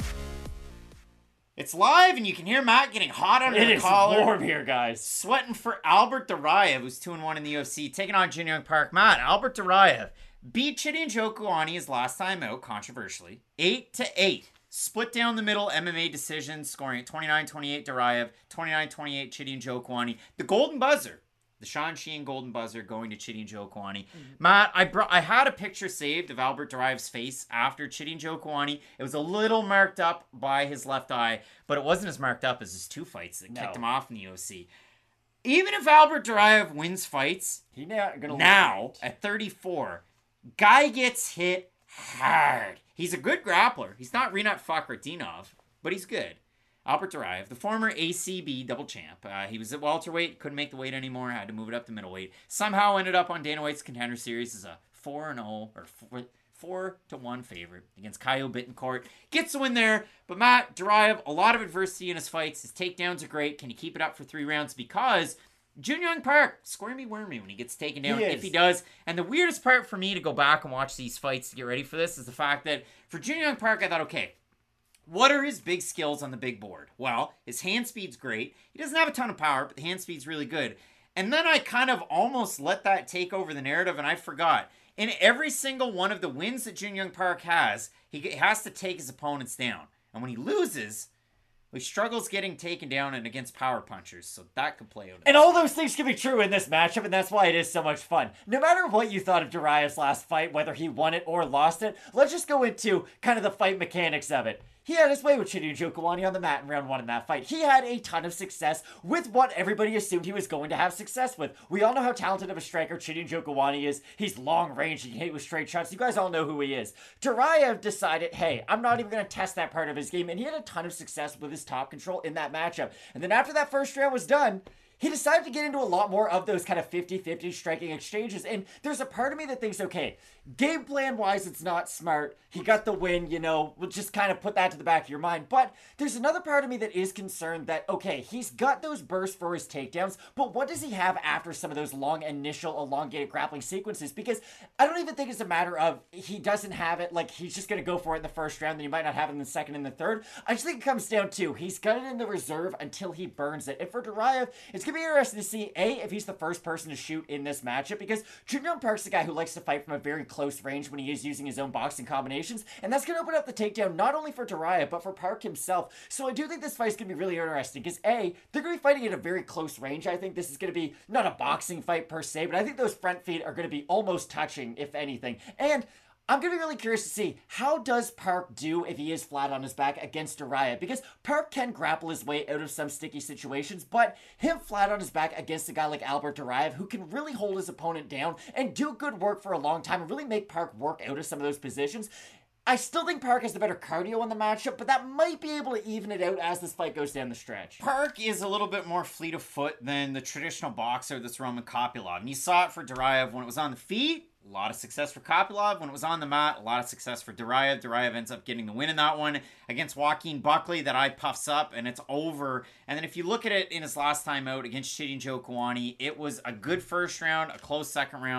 It's live, and you can hear Matt getting hot under It the is collar. warm here, guys. Sweating for Albert Duraev, who's two and one in the U F C, taking on Jun Young Park. Matt, Albert Duraev beat Chidi Njokuani his last time out, controversially, eight to eight. Split down the middle M M A decision, scoring at twenty-nine twenty-eight Duraev, twenty-nine twenty-eight Chidi Njokuani. The golden buzzer, the Sean Sheehan golden buzzer going to Chidi Njokuani. Mm-hmm. Matt, I brought, I had a picture saved of Albert Duraev's face after Chidi Njokuani. It was a little marked up by his left eye, but it wasn't as marked up as his two fights that No. kicked him off in the U F C. Even if Albert Duraev wins fights, He now gonna now lose. at thirty-four, guy gets hit hard. He's a good grappler. He's not Rinat Fakhretdinov, but he's good. Albert Duraev, the former A C B double champ. Uh, he was at welterweight, couldn't make the weight anymore, had to move it up to middleweight. Somehow ended up on Dana White's Contender Series as a four and oh or four, four to one favorite against Kyle Bittencourt. Gets the win there, but Matt Duraev, a lot of adversity in his fights. His takedowns are great. Can he keep it up for three rounds? Because Jun Young Park, squirmy wormy when he gets taken down, He if is. he does. And the weirdest part for me to go back and watch these fights to get ready for this is the fact that for Jun Young Park, I thought, okay, what are his big skills on the big board? Well, his hand speed's great. He doesn't have a ton of power, but the hand speed's really good. And then I kind of almost let that take over the narrative, and I forgot. In every single one of the wins that Jun Young Park has, he has to take his opponents down. And when he loses, he struggles getting taken down and against power punchers, so that could play out. And all those things can be true in this matchup, and that's why it is so much fun. No matter what you thought of Duraev's last fight, whether he won it or lost it, let's just go into kind of the fight mechanics of it. He had his way with Chidi Njokuani on the mat in round one in that fight. He had a ton of success with what everybody assumed he was going to have success with. We all know how talented of a striker Chidi Njokuani is. He's long range, he can hit with straight shots. You guys all know who he is. Duraev decided, hey, I'm not even going to test that part of his game, and he had a ton of success with his top control in that matchup. And then after that first round was done, he decided to get into a lot more of those kind of fifty-fifty striking exchanges. And there's a part of me that thinks, okay, game plan wise, it's not smart. He got the win, you know, we'll just kind of put that to the back of your mind. But there's another part of me that is concerned that, okay, he's got those bursts for his takedowns, but what does he have after some of those long initial elongated grappling sequences? Because I don't even think it's a matter of he doesn't have it, like he's just going to go for it in the first round, then he might not have it in the second and the third. I just think it comes down to he's got it in the reserve until he burns it. And for Duraev, it's going to be interesting to see, A, if he's the first person to shoot in this matchup, because Jun Young Park's the guy who likes to fight from a very close range when he is using his own boxing combinations, and that's going to open up the takedown not only for Duraev, but for Park himself. So I do think this fight's going to be really interesting, because A, they're going to be fighting at a very close range. I think this is going to be not a boxing fight per se, but I think those front feet are going to be almost touching, if anything. And I'm going to be really curious to see, how does Park do if he is flat on his back against Duraev? Because Park can grapple his way out of some sticky situations, but him flat on his back against a guy like Albert Duraev, who can really hold his opponent down and do good work for a long time and really make Park work out of some of those positions, I still think Park has the better cardio in the matchup, but that might be able to even it out as this fight goes down the stretch. Park is a little bit more fleet of foot than the traditional boxer that's Roman Kopylov. And you saw it for Duraev when it was on the feet. A lot of success for Kopylov. When it was on the mat, a lot of success for Duraev. Duraev ends up getting the win in that one against Joaquin Buckley. That eye puffs up and it's over. And then if you look at it in his last time out against Chidi Njokuani, it was a good first round, a close second round.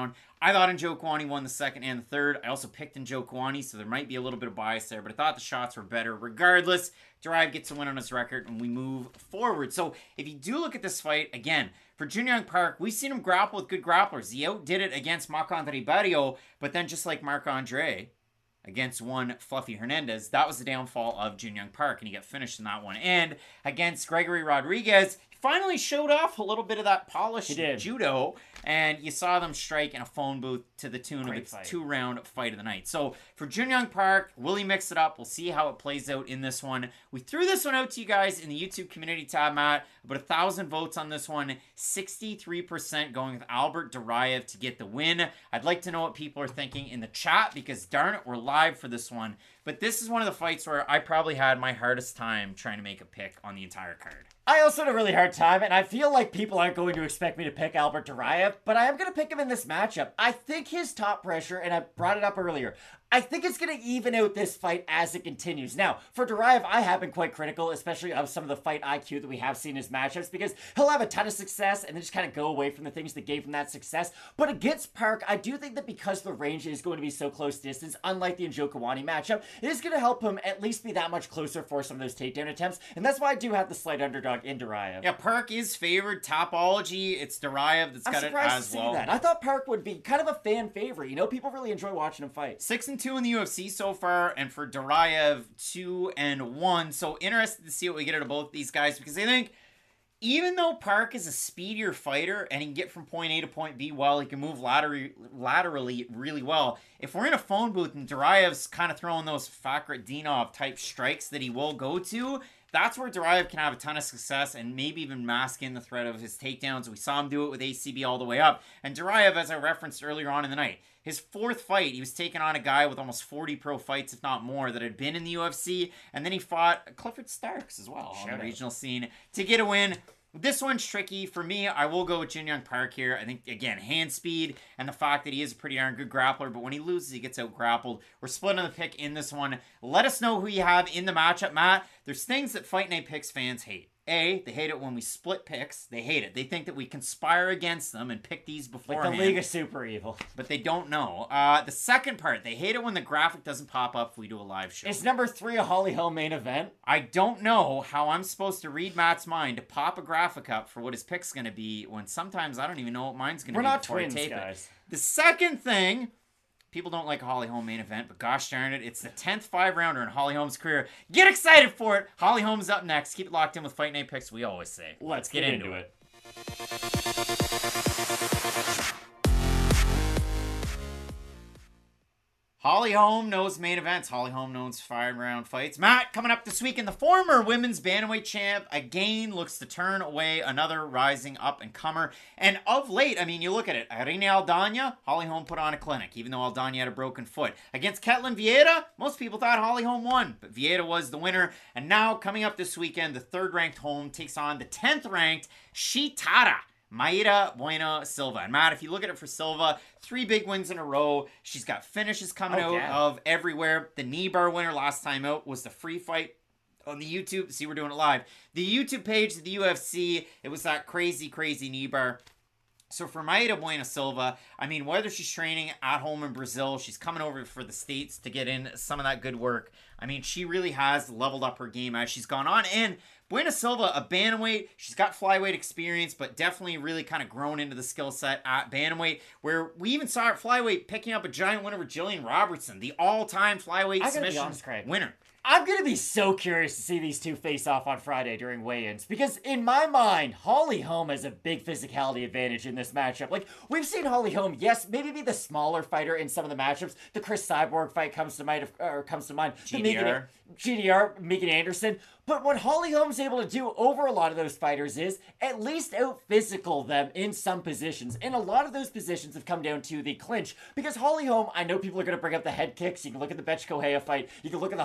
I thought Njokuani won the second and the third. I also picked Njokuani, so there might be a little bit of bias there, but I thought the shots were better. Regardless, Duraev gets a win on his record, and we move forward. So if you do look at this fight, again, for Jun Young Park, we've seen him grapple with good grapplers. He outdid it against Marc-Andre Barriault, but then just like Marc-Andre against one Fluffy Hernandez, that was the downfall of Jun Young Park, and he got finished in that one. And against Gregory Rodriguez, he finally showed off a little bit of that polished judo, and you saw them strike in a phone booth to the tune Great of its fight. two-round fight of the night. So for Jun Young Park, will he mix it up? We'll see how it plays out in this one. We threw this one out to you guys in the YouTube community tab, Matt. About a thousand votes on this one. sixty-three percent going with Albert Duraev to get the win. I'd like to know what people are thinking in the chat because darn it, we're live for this one. But this is one of the fights where I probably had my hardest time trying to make a pick on the entire card. I also had a really hard time, and I feel like people aren't going to expect me to pick Albert Duraev, but I am going to pick him in this matchup. I think his top pressure, and I brought it up earlier, I think it's going to even out this fight as it continues. Now, for Duraev, I have been quite critical, especially of some of the fight I Q that we have seen in his matchups, because he'll have a ton of success and then just kind of go away from the things that gave him that success. But against Park, I do think that because the range is going to be so close distance, unlike the Njokuani matchup, it is going to help him at least be that much closer for some of those takedown attempts, and that's why I do have the slight underdog in Duraev. Yeah, Park is favored. Topology, it's Duraev that's I'm got it as to see well. That. I thought Park would be kind of a fan favorite. You know, people really enjoy watching him fight. Six and two in the U F C so far, and for Duraev, two and one. So interested to see what we get out of both these guys, because I think even though Park is a speedier fighter and he can get from point A to point B well, he can move laterally, laterally really well. If we're in a phone booth and Duraev's kind of throwing those Fakhretdinov type strikes that he will go to, that's where Duraev can have a ton of success and maybe even mask in the threat of his takedowns. We saw him do it with A C B all the way up. And Duraev, as I referenced earlier on in the night, his fourth fight, he was taking on a guy with almost forty pro fights, if not more, that had been in the U F C. And then he fought Clifford Starks as well on the regional scene to get a win. This one's tricky. For me, I will go with Jun Young Park here. I think, again, hand speed and the fact that he is a pretty darn good grappler, but when he loses, he gets out grappled. We're splitting the pick in this one. Let us know who you have in the matchup, Matt. There's things that Fight Night Picks fans hate. A, they hate it when we split picks. They hate it. They think that we conspire against them and pick these beforehand. Like the League of Super Evil. But they don't know. Uh, the second part, they hate it when the graphic doesn't pop up if we do a live show. Is number three a Holly Holm main event? I don't know how I'm supposed to read Matt's mind to pop a graphic up for what his pick's going to be when sometimes I don't even know what mine's going to be. We're not before twins, I tape guys. It. The second thing... People don't like a Holly Holm main event, but gosh darn it, it's the tenth five-rounder in Holly Holm's career. Get excited for it! Holly Holm's up next. Keep it locked in with Fight Night Picks, we always say. Let's, Let's get, get into, into it. it. Holly Holm knows main events. Holly Holm knows five-round fights. Matt, coming up this week, in the former women's bantamweight champ again looks to turn away another rising up-and-comer. And of late, I mean, you look at it. Irene Aldana, Holly Holm put on a clinic, even though Aldana had a broken foot. Against Ketlin Vieira, most people thought Holly Holm won, but Vieira was the winner. And now, coming up this weekend, the third-ranked Holm takes on the tenth-ranked Shitara Maida Bueno Silva. And Matt, if you look at it for Silva, three big wins in a row. She's got finishes coming oh, out yeah. of everywhere. The knee bar winner last time out was the free fight on the YouTube. See, we're doing it live. The YouTube page of the U F C, it was that crazy, crazy knee bar. So for Maida Bueno Silva, I mean, whether she's training at home in Brazil, she's coming over for the States to get in some of that good work. I mean, she really has leveled up her game as she's gone on. And Bueno Silva, a bantamweight, she's got flyweight experience, but definitely really kind of grown into the skill set at bantamweight, where we even saw her at flyweight picking up a giant win over Jillian Robertson, the all-time flyweight submission honest, winner. I'm going to be so curious to see these two face off on Friday during weigh-ins, because in my mind, Holly Holm has a big physicality advantage in this matchup. Like, we've seen Holly Holm, yes, maybe be the smaller fighter in some of the matchups. The Chris Cyborg fight comes to mind, or comes to mind. G D R. G D R, Megan Anderson. But what Holly Holm's able to do over a lot of those fighters is at least out-physical them in some positions. And a lot of those positions have come down to the clinch. Because Holly Holm, I know people are going to bring up the head kicks. You can look at the Betch Correia fight. You can look at the Holly Holm,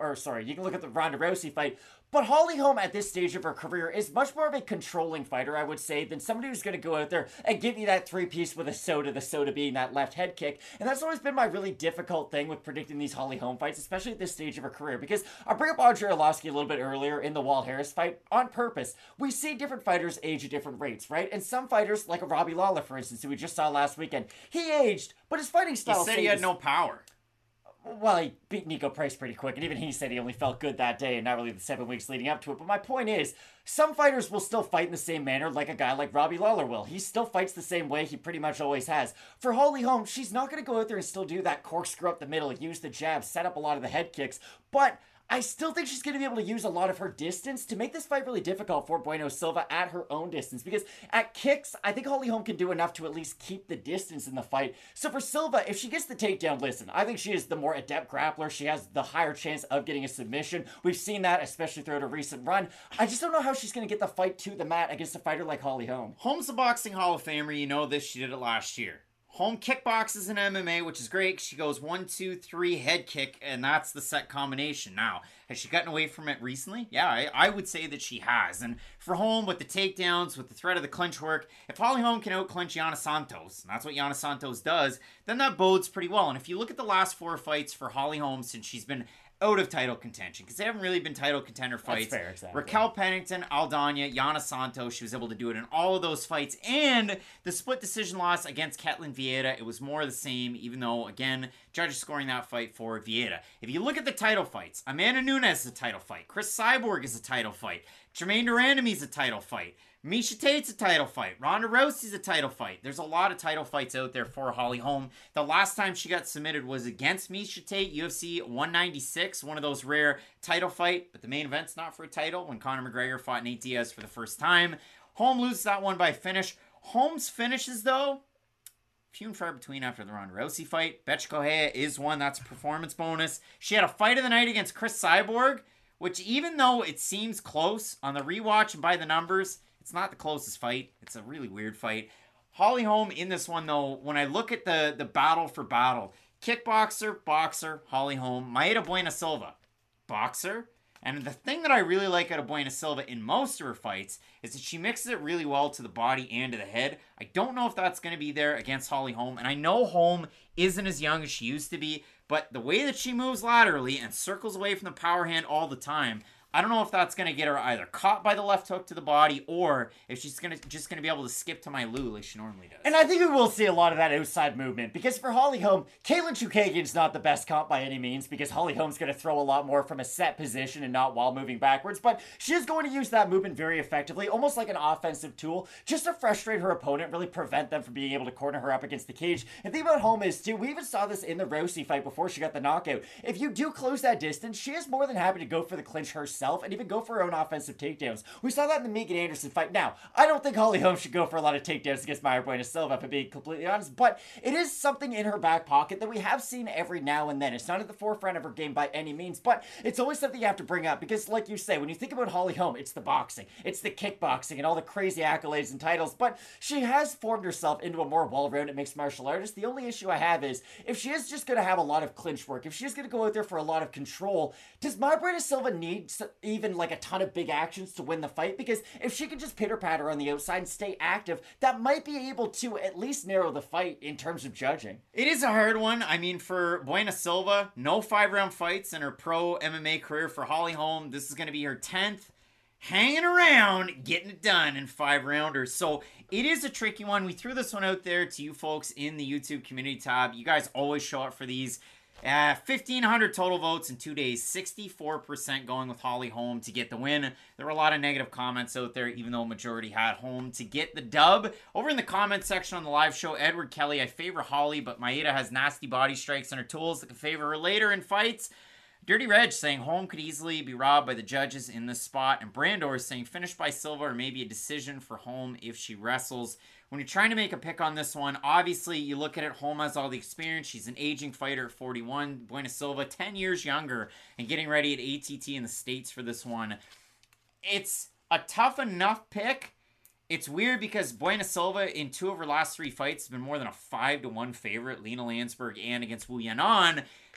or sorry, you can look at the Ronda Rousey fight. But Holly Holm at this stage of her career is much more of a controlling fighter, I would say, than somebody who's going to go out there and give you that three-piece with a soda, the soda being that left head kick. And that's always been my really difficult thing with predicting these Holly Holm fights, especially at this stage of her career. Because I bring up Andre Arlovski a little bit earlier in the Walt Harris fight on purpose. We see different fighters age at different rates, right? And some fighters, like a Robbie Lawler, for instance, who we just saw last weekend, he aged, but his fighting style... He said he had no power. Well, he beat Nico Price pretty quick, and even he said he only felt good that day and not really the seven weeks leading up to it. But my point is, some fighters will still fight in the same manner like a guy like Robbie Lawler will. He still fights the same way he pretty much always has. For Holly Holm, she's not going to go out there and still do that corkscrew up the middle, use the jab, set up a lot of the head kicks, but... I still think she's going to be able to use a lot of her distance to make this fight really difficult for Bueno Silva at her own distance. Because at kicks, I think Holly Holm can do enough to at least keep the distance in the fight. So for Silva, if she gets the takedown, listen, I think she is the more adept grappler. She has the higher chance of getting a submission. We've seen that, especially throughout a recent run. I just don't know how she's going to get the fight to the mat against a fighter like Holly Holm. Holm's a boxing Hall of Famer. You know this. She did it last year. Holm kickboxes in M M A, which is great. She goes one, two, three, head kick, and that's the set combination. Now, has she gotten away from it recently? Yeah, I, I would say that she has. And for Holm, with the takedowns, with the threat of the clinch work, if Holly Holm can out-clinch Yana Santos, and that's what Yana Santos does, then that bodes pretty well. And if you look at the last four fights for Holly Holm since she's been out of title contention, because they haven't really been title contender fights. That's fair, exactly. Raquel Pennington, Aldana, Yana Santos, she was able to do it in all of those fights. And the split decision loss against Ketlin Vieira, it was more of the same, even though, again, judges scoring that fight for Vieira. If you look at the title fights, Amanda Nunes is a title fight. Chris Cyborg is a title fight. Jermaine Durandamy is a title fight. Miesha Tate's a title fight. Ronda Rousey's a title fight. There's a lot of title fights out there for Holly Holm. The last time she got submitted was against Miesha Tate, U F C one ninety-six, one of those rare title fight, but the main event's not for a title when Conor McGregor fought Nate Diaz for the first time. Holm loses that one by finish. Holm's finishes, though, few and far between after the Ronda Rousey fight. Bethe Correia is one. That's a performance bonus. She had a fight of the night against Chris Cyborg, which even though it seems close on the rewatch and by the numbers, it's not the closest fight. It's a really weird fight. Holly Holm in this one, though, when I look at the, the battle for battle, kickboxer, boxer, Holly Holm, Maeda Bueno Silva, boxer. And the thing that I really like out of Bueno Silva in most of her fights is that she mixes it really well to the body and to the head. I don't know if that's going to be there against Holly Holm. And I know Holm isn't as young as she used to be, but the way that she moves laterally and circles away from the power hand all the time, I don't know if that's going to get her either caught by the left hook to the body or if she's gonna just going to be able to skip to my Lou like she normally does. And I think we will see a lot of that outside movement because for Holly Holm, Katlyn Chookagian's not the best comp by any means because Holly Holm's going to throw a lot more from a set position and not while moving backwards, but she is going to use that movement very effectively, almost like an offensive tool, just to frustrate her opponent, really prevent them from being able to corner her up against the cage. And the thing about Holm is, too, we even saw this in the Rousey fight before she got the knockout. If you do close that distance, she is more than happy to go for the clinch herself and even go for her own offensive takedowns. We saw that in the Megan Anderson fight. Now, I don't think Holly Holm should go for a lot of takedowns against Mayra Bueno Silva, if I'm being completely honest, but it is something in her back pocket that we have seen every now and then. It's not at the forefront of her game by any means, but it's always something you have to bring up because, like you say, when you think about Holly Holm, it's the boxing, it's the kickboxing, and all the crazy accolades and titles, but she has formed herself into a more well-rounded mixed martial artist. The only issue I have is if she is just going to have a lot of clinch work, if she's going to go out there for a lot of control, does Mayra Bueno Silva need even like a ton of big actions to win the fight? Because if she can just pitter-patter on the outside and stay active, that might be able to at least narrow the fight in terms of judging. It is a hard one. I mean, for Bueno Silva, no five-round fights in her pro M M A career. For Holly Holm, this is going to be her tenth. Hanging around, getting it done in five-rounders. So it is a tricky one. We threw this one out there to you folks in the YouTube community tab. You guys always show up for these. Uh, fifteen hundred total votes in two days, sixty-four percent going with Holly Holm to get the win. There were a lot of negative comments out there, even though majority had Holm to get the dub. Over in the comment section on the live show, Edward Kelly, I favor Holly, but Maeda has nasty body strikes and her tools that can favor her later in fights. Dirty Reg saying Holm could easily be robbed by the judges in this spot. And Brandor is saying finished by Silva or maybe a decision for Holm if she wrestles. When you're trying to make a pick on this one, obviously you look at it, Holm has all the experience. She's an aging fighter at forty-one. Bueno Silva, ten years younger and getting ready at A T T in the States for this one. It's a tough enough pick. It's weird because Bueno Silva in two of her last three fights has been more than a five to one favorite. Lena Landsberg and against Wu Yanan.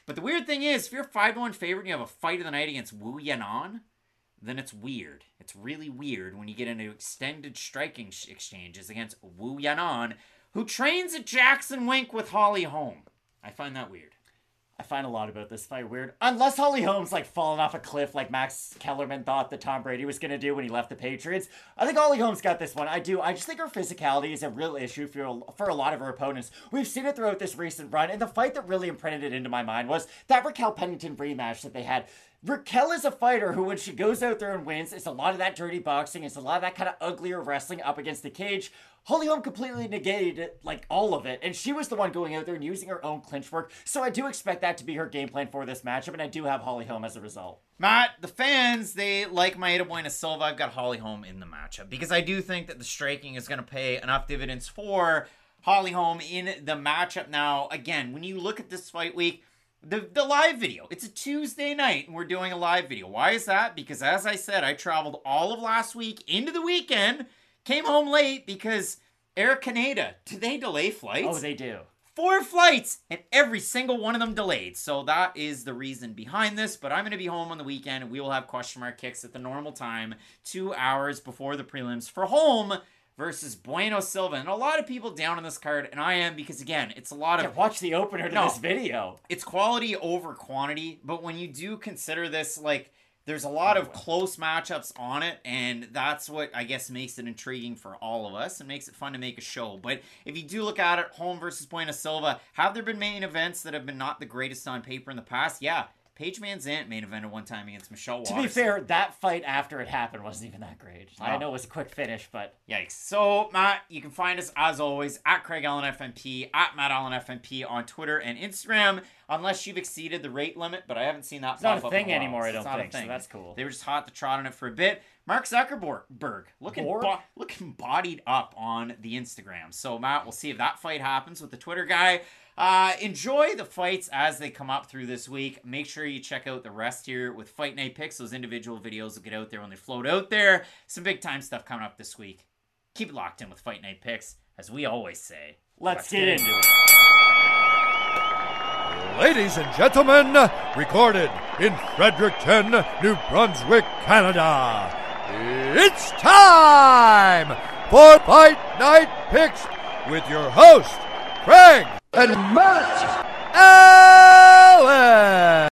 But the weird thing is, if you're a five to one favorite and you have a fight of the night against Wu Yanan, then it's weird. It's really weird when you get into extended striking sh- exchanges against Wu Yanan, who trains at Jackson Wink with Holly Holm. I find that weird. I find a lot about this fight weird. Unless Holly Holm's like falling off a cliff like Max Kellerman thought that Tom Brady was going to do when he left the Patriots. I think Holly Holm's got this one. I do. I just think her physicality is a real issue for, for a lot of her opponents. We've seen it throughout this recent run, and the fight that really imprinted it into my mind was that Raquel Pennington rematch that they had. Raquel is a fighter who, when she goes out there and wins, it's a lot of that dirty boxing. It's a lot of that kind of uglier wrestling up against the cage. Holly Holm completely negated it, like all of it, and she was the one going out there and using her own clinch work. So I do expect that to be her game plan for this matchup, and I do have Holly Holm as a result. Matt, the fans, they like Maeda Buena Silva. I've got Holly Holm in the matchup because I do think that the striking is going to pay enough dividends for Holly Holm in the matchup. Now, again, when you look at this fight week, The the live video, it's a Tuesday night and we're doing a live video. Why is that? Because as I said, I traveled all of last week into the weekend, came home late because Air Canada, do they delay flights? Oh, they do. Four flights and every single one of them delayed. So that is the reason behind this. But I'm going to be home on the weekend and we will have question mark kicks at the normal time, two hours before the prelims for Holm versus Bueno Silva. And a lot of people down on this card, and I am, because again, it's a lot of... Yeah, watch the opener to No. this video. It's quality over quantity, but when you do consider this, like, there's a lot of close matchups on it, and that's what, I guess, makes it intriguing for all of us and makes it fun to make a show. But if you do look at it, Holm versus Bueno Silva, have there been main events that have been not the greatest on paper in the past? Yeah. Paige Van Zandt main evented one time against Michelle Waterson. To be fair, that fight after it happened wasn't even that great. I Oh. know it was a quick finish, but... Yikes. So, Matt, you can find us, as always, at Craig Allen F M P, at Matt Allen F M P on Twitter and Instagram, unless you've exceeded the rate limit, but I haven't seen that It's not pop a up in thing while. anymore, I It's don't not a think, so thing. that's cool. They were just hot to trot on it for a bit. Mark Zuckerberg, looking, Bored? bo- looking bodied up on the Instagram. So, Matt, we'll see if that fight happens with the Twitter guy. Uh, enjoy the fights as they come up through this week. Make sure you check out the rest here with Fight Night Picks. Those individual videos will get out there when they float out there. Some big time stuff coming up this week. Keep it locked in with Fight Night Picks, as we always say. Let's, get, into it. Ladies and gentlemen, recorded in Fredericton, New Brunswick, Canada. It's time for Fight Night Picks with your host, Craig and Matt Allen.